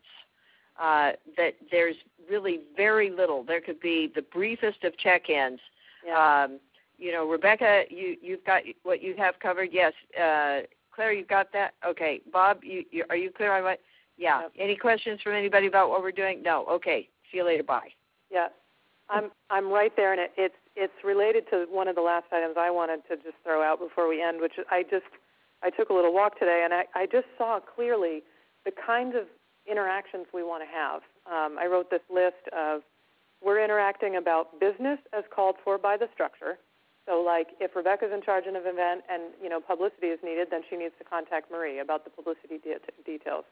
uh, that there's really very little. There could be the briefest of check-ins. Yeah. Um, you know, Rebecca, you, you've got what you have covered. Yes. Uh, Claire, you've got that? Okay. Bob, you, you, are you clear on what? Yeah. Yep. Any questions from anybody about what we're doing? No. Okay. See you later. Bye. Yeah. I'm I'm right there, and it, it's it's related to one of the last items I wanted to just throw out before we end, which I just I took a little walk today, and I, I just saw clearly the kinds of interactions we want to have. Um, I wrote this list of we're interacting about business as called for by the structure. So, like, if Rebecca's in charge of an event and, you know, publicity is needed, then she needs to contact Marie about the publicity de- details.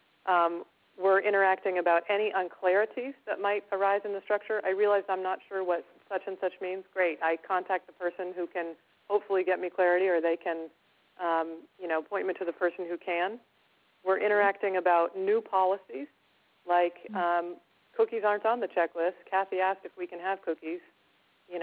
Um, we're interacting about any unclarities that might arise in the structure. I realized I'm not sure what such and such means. Great. I contact the person who can hopefully get me clarity, or they can, um, you know, point me to the person who can. We're interacting about new policies, like um, cookies aren't on the checklist. Kathy asked if we can have cookies. You know,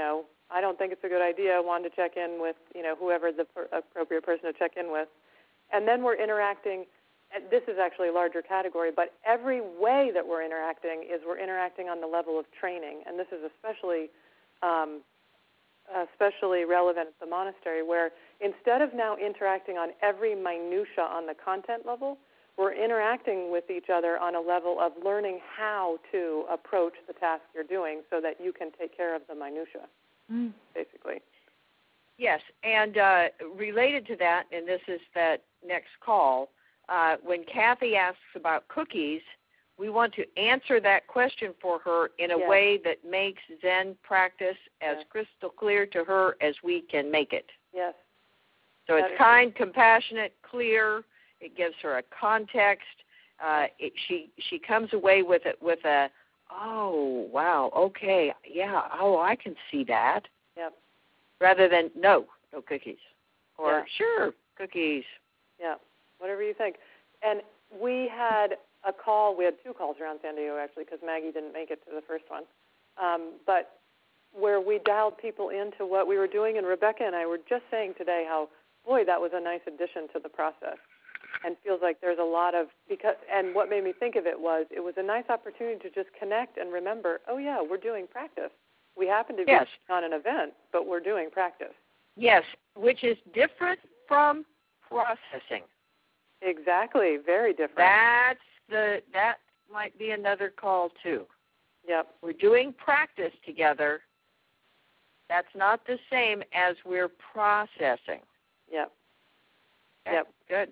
I don't think it's a good idea. Wanted to check in with, you know, whoever the per- appropriate person to check in with. And then we're interacting, and this is actually a larger category, but every way that we're interacting is we're interacting on the level of training. And this is especially um, especially relevant at the monastery, where instead of now interacting on every minutia on the content level, we're interacting with each other on a level of learning how to approach the task you're doing so that you can take care of the minutia, mm. basically. Yes, and uh, related to that, and this is that next call, uh, when Kathy asks about cookies, we want to answer that question for her in a yes. way that makes Zen practice as yes. crystal clear to her as we can make it. Yes. So that it's kind, compassionate, clear. It gives her a context. Uh, it, she she comes away with it with a, oh, wow, okay, yeah, oh, I can see that. Yep. Rather than, no, no cookies. Or, yeah. sure, cookies. Yeah, whatever you think. And we had a call, we had two calls around San Diego, actually, because Maggie didn't make it to the first one, um, but where we dialed people into what we were doing, and Rebecca and I were just saying today how, boy, that was a nice addition to the process. And feels like there's a lot of, because, and what made me think of it was, it was a nice opportunity to just connect and remember, oh, yeah, we're doing practice. We happen to be yes. on an event, but we're doing practice. Yes, which is different from processing. Exactly, very different. That's the, that might be another call, too. Yep. We're doing practice together. That's not the same as we're processing. Yep. Okay. Yep. Good.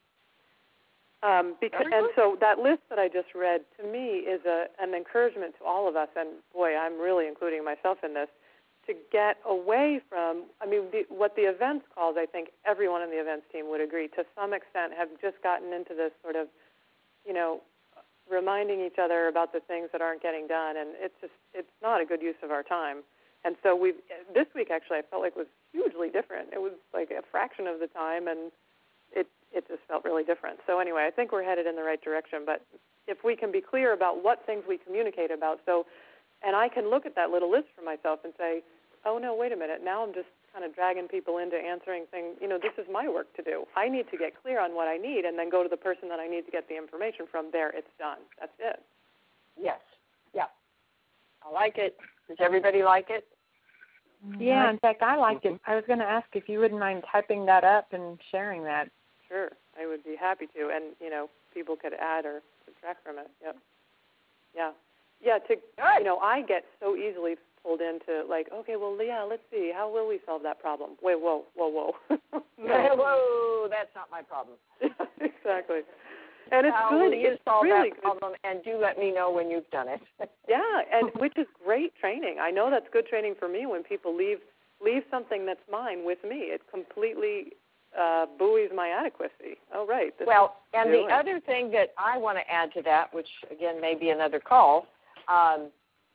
Um, because, and so that list that I just read, to me, is a, an encouragement to all of us, and boy, I'm really including myself in this, to get away from, I mean, the, what the events calls, I think everyone in the events team would agree, to some extent have just gotten into this sort of, you know, reminding each other about the things that aren't getting done, and it's just, it's not a good use of our time. And so we've, this week actually I felt like was hugely different. It was like a fraction of the time, and it it just felt really different. So anyway, I think we're headed in the right direction, but if we can be clear about what things we communicate about, so, and I can look at that little list for myself and say, oh no, wait a minute, now I'm just kind of dragging people into answering things, you know, this is my work to do. I need to get clear on what I need and then go to the person that I need to get the information from. There, it's done. That's it. Yes. Yeah. I like it. Does everybody like it? Yeah, in fact, I liked it. I was going to ask if you wouldn't mind typing that up and sharing that. Sure, I would be happy to, and, you know, people could add or subtract from it. Yep. Yeah. Yeah, to, you know, I get so easily pulled into, like, okay, well, yeah, let's see, how will we solve that problem? Wait, whoa, whoa, whoa. no. Whoa, that's not my problem. Exactly. And it's how good. will you it's solve really that problem, good. And do let me know when you've done it. Yeah, and which is great training. I know that's good training for me when people leave leave something that's mine with me. It completely uh, buoys my adequacy. Oh, right. This well, and doing. the other thing that I want to add to that, which, again, may be another call, um,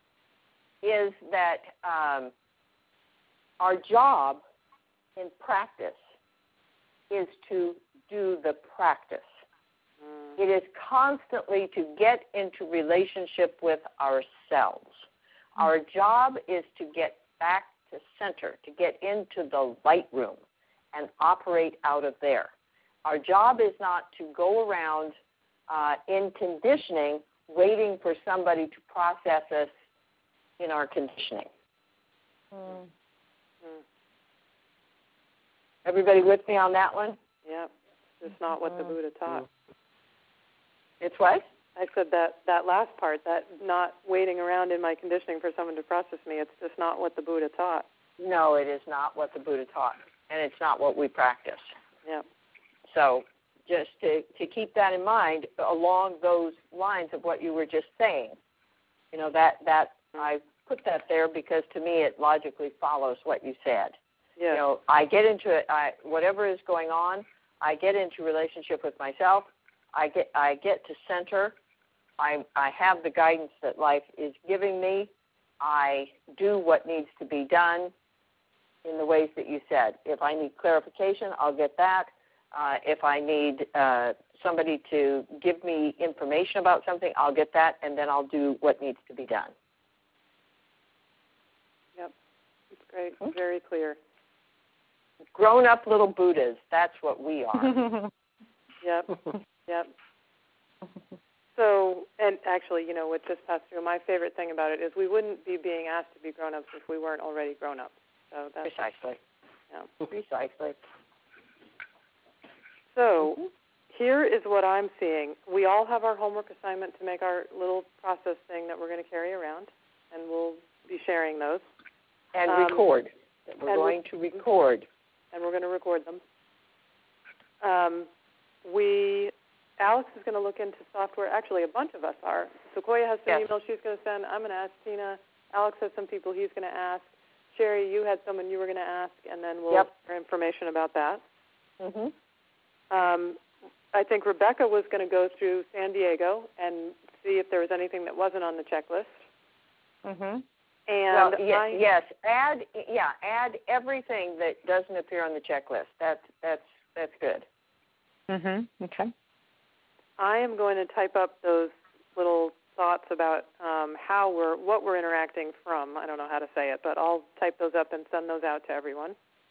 is that um, our job in practice is to do the practice. Mm. It is constantly to get into relationship with ourselves. Mm. Our job is to get back to center, to get into the light room and operate out of there. Our job is not to go around uh, in conditioning, waiting for somebody to process us in our conditioning. Mm. Mm. Everybody with me on that one? Yep. It's not what the Buddha taught. It's what? I said that, that last part, that not waiting around in my conditioning for someone to process me, it's just not what the Buddha taught. No, it is not what the Buddha taught, and it's not what we practice. Yep. So just to, to keep that in mind along those lines of what you were just saying, you know, that, that I put that there because to me it logically follows what you said. Yeah. You know, I get into it, I, whatever is going on, I get into relationship with myself, I get I get to center, I I have the guidance that life is giving me, I do what needs to be done in the ways that you said. If I need clarification, I'll get that. Uh, if I need uh, somebody to give me information about something, I'll get that, and then I'll do what needs to be done. Yep. It's great. Very clear. Grown-up little Buddhas. That's what we are. Yep. Yep. So, and actually, you know, what just passed through, my favorite thing about it is we wouldn't be being asked to be grown-ups if we weren't already grown-ups. So that's precisely. Yeah. Precisely. So, mm-hmm. Here is what I'm seeing. We all have our homework assignment to make our little process thing that we're going to carry around, and we'll be sharing those. And um, record. We're going re- to record. And we're going to record them. Um, we, Alex is going to look into software. Actually, a bunch of us are. Sequoia has some yes. emails she's going to send. I'm going to ask Tina. Alex has some people he's going to ask. Sherry, you had someone you were going to ask, and then we'll yep. share information about that. Mm-hmm. Um, I think Rebecca was going to go through San Diego and see if there was anything that wasn't on the checklist. Mm-hmm. And well, y- I, yes, add yeah, add everything that doesn't appear on the checklist. That's that's that's good. Mhm. Okay. I am going to type up those little thoughts about um, how we're what we're interacting from. I don't know how to say it, but I'll type those up and send those out to everyone.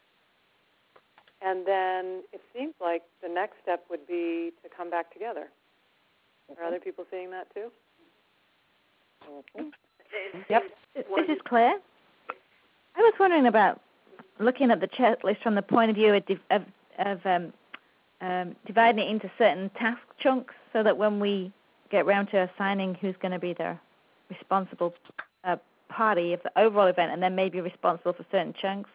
And then it seems like the next step would be to come back together. Okay. Are other people seeing that too? Mm-hmm. Yep. This is Claire. I was wondering about looking at the checklist from the point of view of, of, of um, um, dividing it into certain task chunks so that when we get round to assigning who's going to be the responsible uh, party of the overall event and then maybe responsible for certain chunks.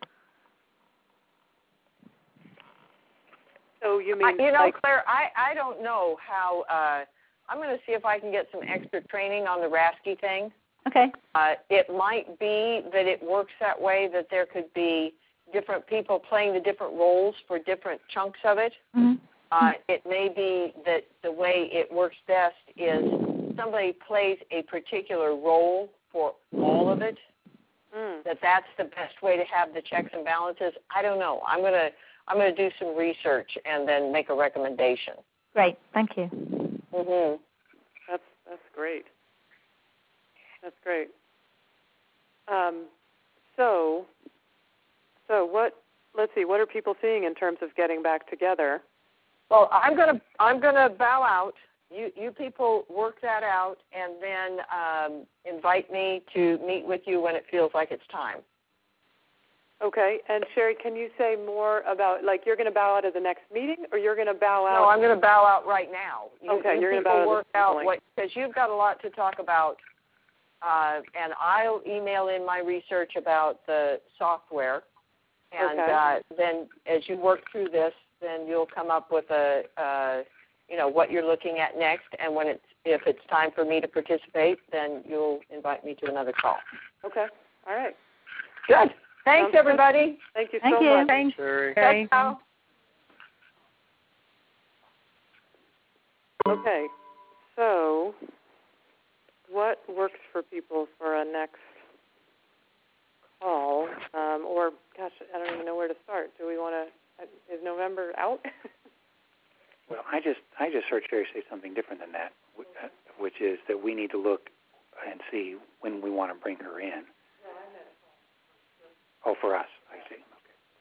So you mean, I, you know, like, Claire, I, I don't know how. Uh, I'm going to see if I can get some extra training on the Rasky thing. Okay. Uh, it might be that it works that way, that there could be different people playing the different roles for different chunks of it. Mm-hmm. Uh, it may be that the way it works best is somebody plays a particular role for all of it, mm. that that's the best way to have the checks and balances. I don't know. I'm going to I'm going to do some research and then make a recommendation. Great. Thank you. Mm-hmm. That's that's great. That's great. Um, so, so what? Let's see. What are people seeing in terms of getting back together? Well, I'm gonna I'm gonna bow out. You you people work that out, and then um, invite me to meet with you when it feels like it's time. Okay. And Sherry, can you say more about, like, you're going to bow out at the next meeting, or you're going to bow out? No, I'm going to bow out right now. You, okay, you you're going to bow out. Work out what, because you've got a lot to talk about, uh, and I'll email in my research about the software, and okay. uh, then as you work through this, then you'll come up with a, uh, you know, what you're looking at next, and when it's if it's time for me to participate, then you'll invite me to another call. Okay. All right. Good. Thanks, Sounds everybody. Good. Thank you Thank so you. much. Thanks, Sherry. Ciao. Okay. So, what works for people for a next call? Um, or, gosh, I don't even know where to start. Do we want to? Is November out? Well, I just I just heard Sherry say something different than that, which is that we need to look and see when we want to bring her in. Oh, for us, I see. Okay.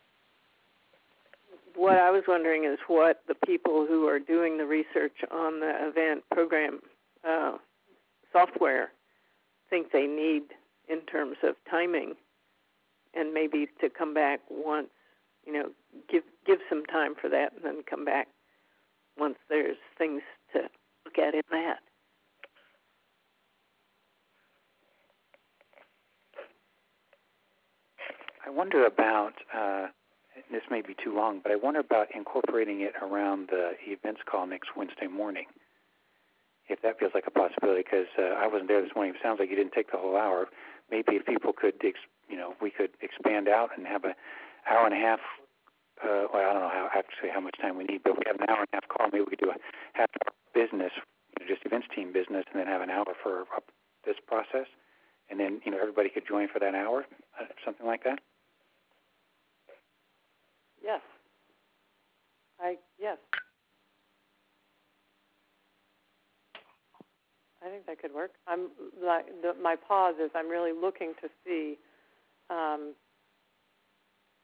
What I was wondering is what the people who are doing the research on the event program uh, software think they need in terms of timing, and maybe to come back once, you know, give give some time for that, and then come back once there's things to look at in that. I wonder about, uh, this may be too long, but I wonder about incorporating it around the events call next Wednesday morning, if that feels like a possibility, because uh, I wasn't there this morning. It sounds like you didn't take the whole hour. Maybe if people could, ex- you know, we could expand out and have an hour and a half, uh, well, I don't know how actually how much time we need, but we have an hour and a half call. Maybe we could do a half hour business, you know, just events team business, and then have an hour for uh, this process, and then, you know, everybody could join for that hour, uh, something like that. Yes. I yes. I think that could work. I'm like the, my pause is I'm really looking to see um,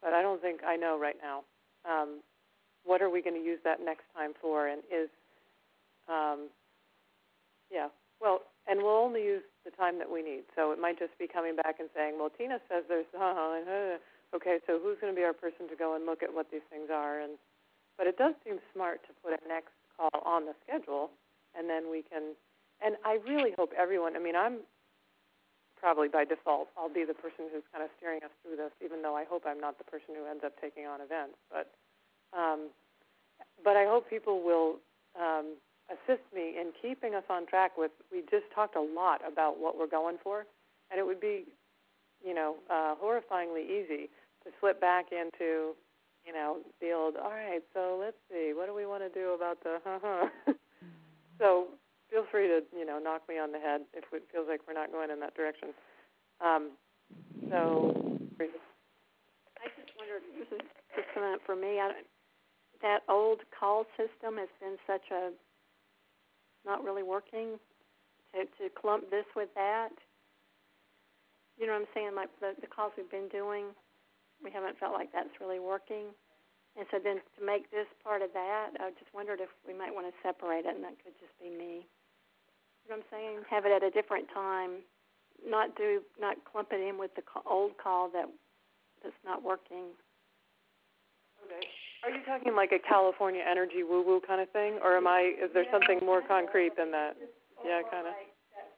but I don't think I know right now. Um, what are we going to use that next time for? And is, um, yeah, well, and we'll only use the time that we need. So it might just be coming back and saying, well, Tina says there's, uh, uh, okay, so who's going to be our person to go and look at what these things are? And but it does seem smart to put a next call on the schedule, and then we can, and I really hope everyone, I mean, I'm probably by default, I'll be the person who's kind of steering us through this, even though I hope I'm not the person who ends up taking on events. But um, but I hope people will um, assist me in keeping us on track with, we just talked a lot about what we're going for, and it would be, you know, uh, horrifyingly easy to slip back into, you know, the old, all right, so let's see, what do we want to do about the, uh-huh. So feel free to, you know, knock me on the head if it feels like we're not going in that direction. Um, so, I just wondered, this is just coming up for me, I, that old call system has been such a, not really working, to, to clump this with that. You know what I'm saying? Like the, the calls we've been doing, we haven't felt like that's really working. And so then to make this part of that, I just wondered if we might want to separate it, and that could just be me. You know what I'm saying? Have it at a different time, not do, not clump it in with the call, old call that that's not working. Okay. Are you talking like a California energy woo-woo kind of thing, or am I? Is there yeah, something more concrete than that? Yeah, kind of.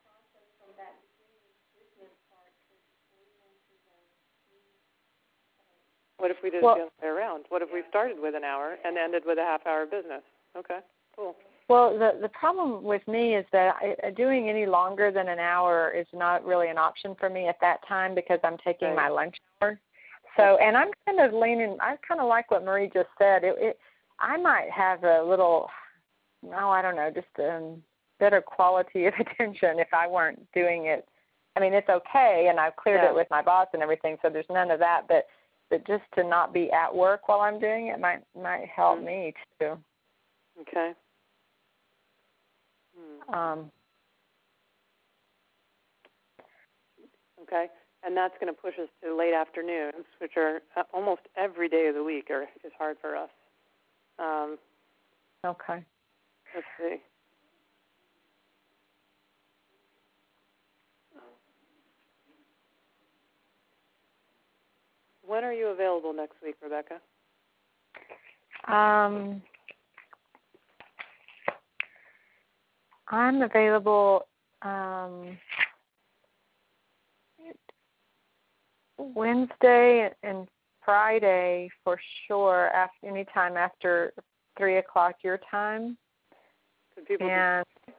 What if we did well, it the other way around? What if we started with an hour and ended with a half-hour business? Okay, cool. Well, the the problem with me is that I, doing any longer than an hour is not really an option for me at that time because I'm taking right. my lunch hour. So, and I'm kind of leaning. I kind of like what Marie just said. It, it, I might have a little, no, I don't know, just a better quality of attention if I weren't doing it. I mean, it's okay, and I've cleared yeah. it with my boss and everything, so there's none of that. But But just to not be at work while I'm doing it might might help mm. me too. Okay. Hmm. Um, okay, and that's going to push us to late afternoons, which are uh, almost every day of the week, or is hard for us. Um, okay. Let's see. When are you available next week, Rebecca? Um, I'm available um, Wednesday and Friday for sure. After any time after three o'clock your time. Could people and be-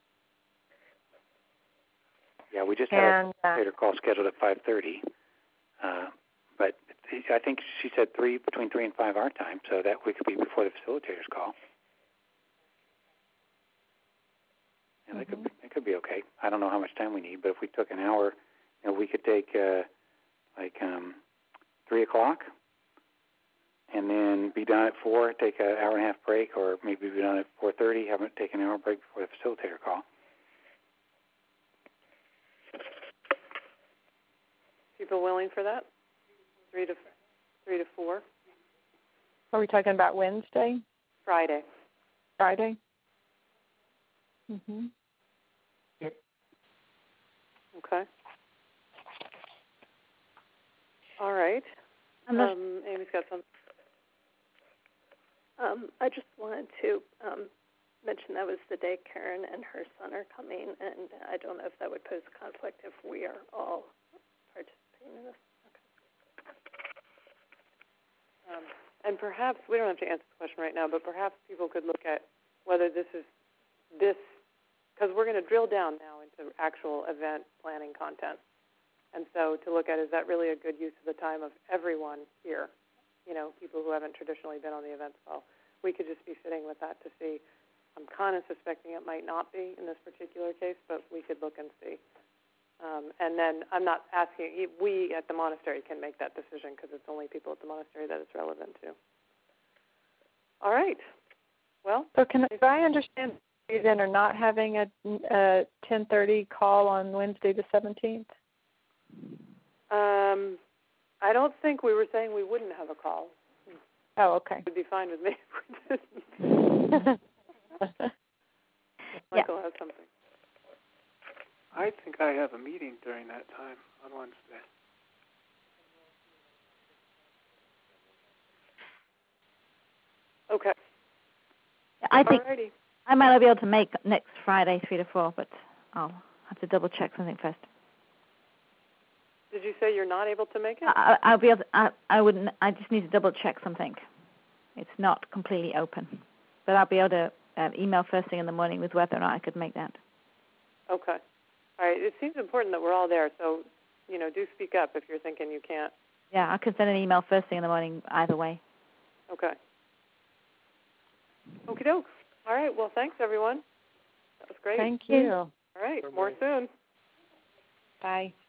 yeah, we just had and, a later call scheduled at five thirty. Uh, But I think she said three between three and five our time, so that we could be before the facilitator's call. And mm-hmm. that could that could be okay. I don't know how much time we need, but if we took an hour, you know, we could take uh, like um, three o'clock, and then be done at four. Take an hour and a half break, or maybe be done at four thirty. Have it take an hour break before the facilitator call. People willing for that? Three to three to four. Are we talking about Wednesday? Friday. Friday. Mhm. Yep. Okay. All right. Um, Amy's got some. Um, I just wanted to um, mention that was the day Karen and her son are coming, and I don't know if that would pose conflict if we are all participating in this. Um, and perhaps, we don't have to answer the question right now, but perhaps people could look at whether this is this, because we're going to drill down now into actual event planning content. And so to look at, is that really a good use of the time of everyone here, you know, people who haven't traditionally been on the events call. We could just be sitting with that to see. I'm kind of suspecting it might not be in this particular case, but we could look and see. Um, and then I'm not asking, we at the monastery can make that decision because it's only people at the monastery that it's relevant to. All right. Well. So can if I understand, you then are not having a, a ten thirty call on Wednesday the seventeenth? Um, I don't think we were saying we wouldn't have a call. Oh, okay. It would be fine with me. Yeah. Michael has something. I think I have a meeting during that time on Wednesday. Okay. I think Alrighty. I might not be able to make next Friday, three to four, but I'll have to double check something first. Did you say you're not able to make it? I, I'll be able to, I, I wouldn't. I just need to double check something. It's not completely open, but I'll be able to uh, email first thing in the morning with whether or not I could make that. Okay. All right. It seems important that we're all there, so you know, do speak up if you're thinking you can't. Yeah, I can send an email first thing in the morning either way. Okay. Okie doke. All right. Well, thanks everyone. That was great. Thank you. All right. More soon. Bye.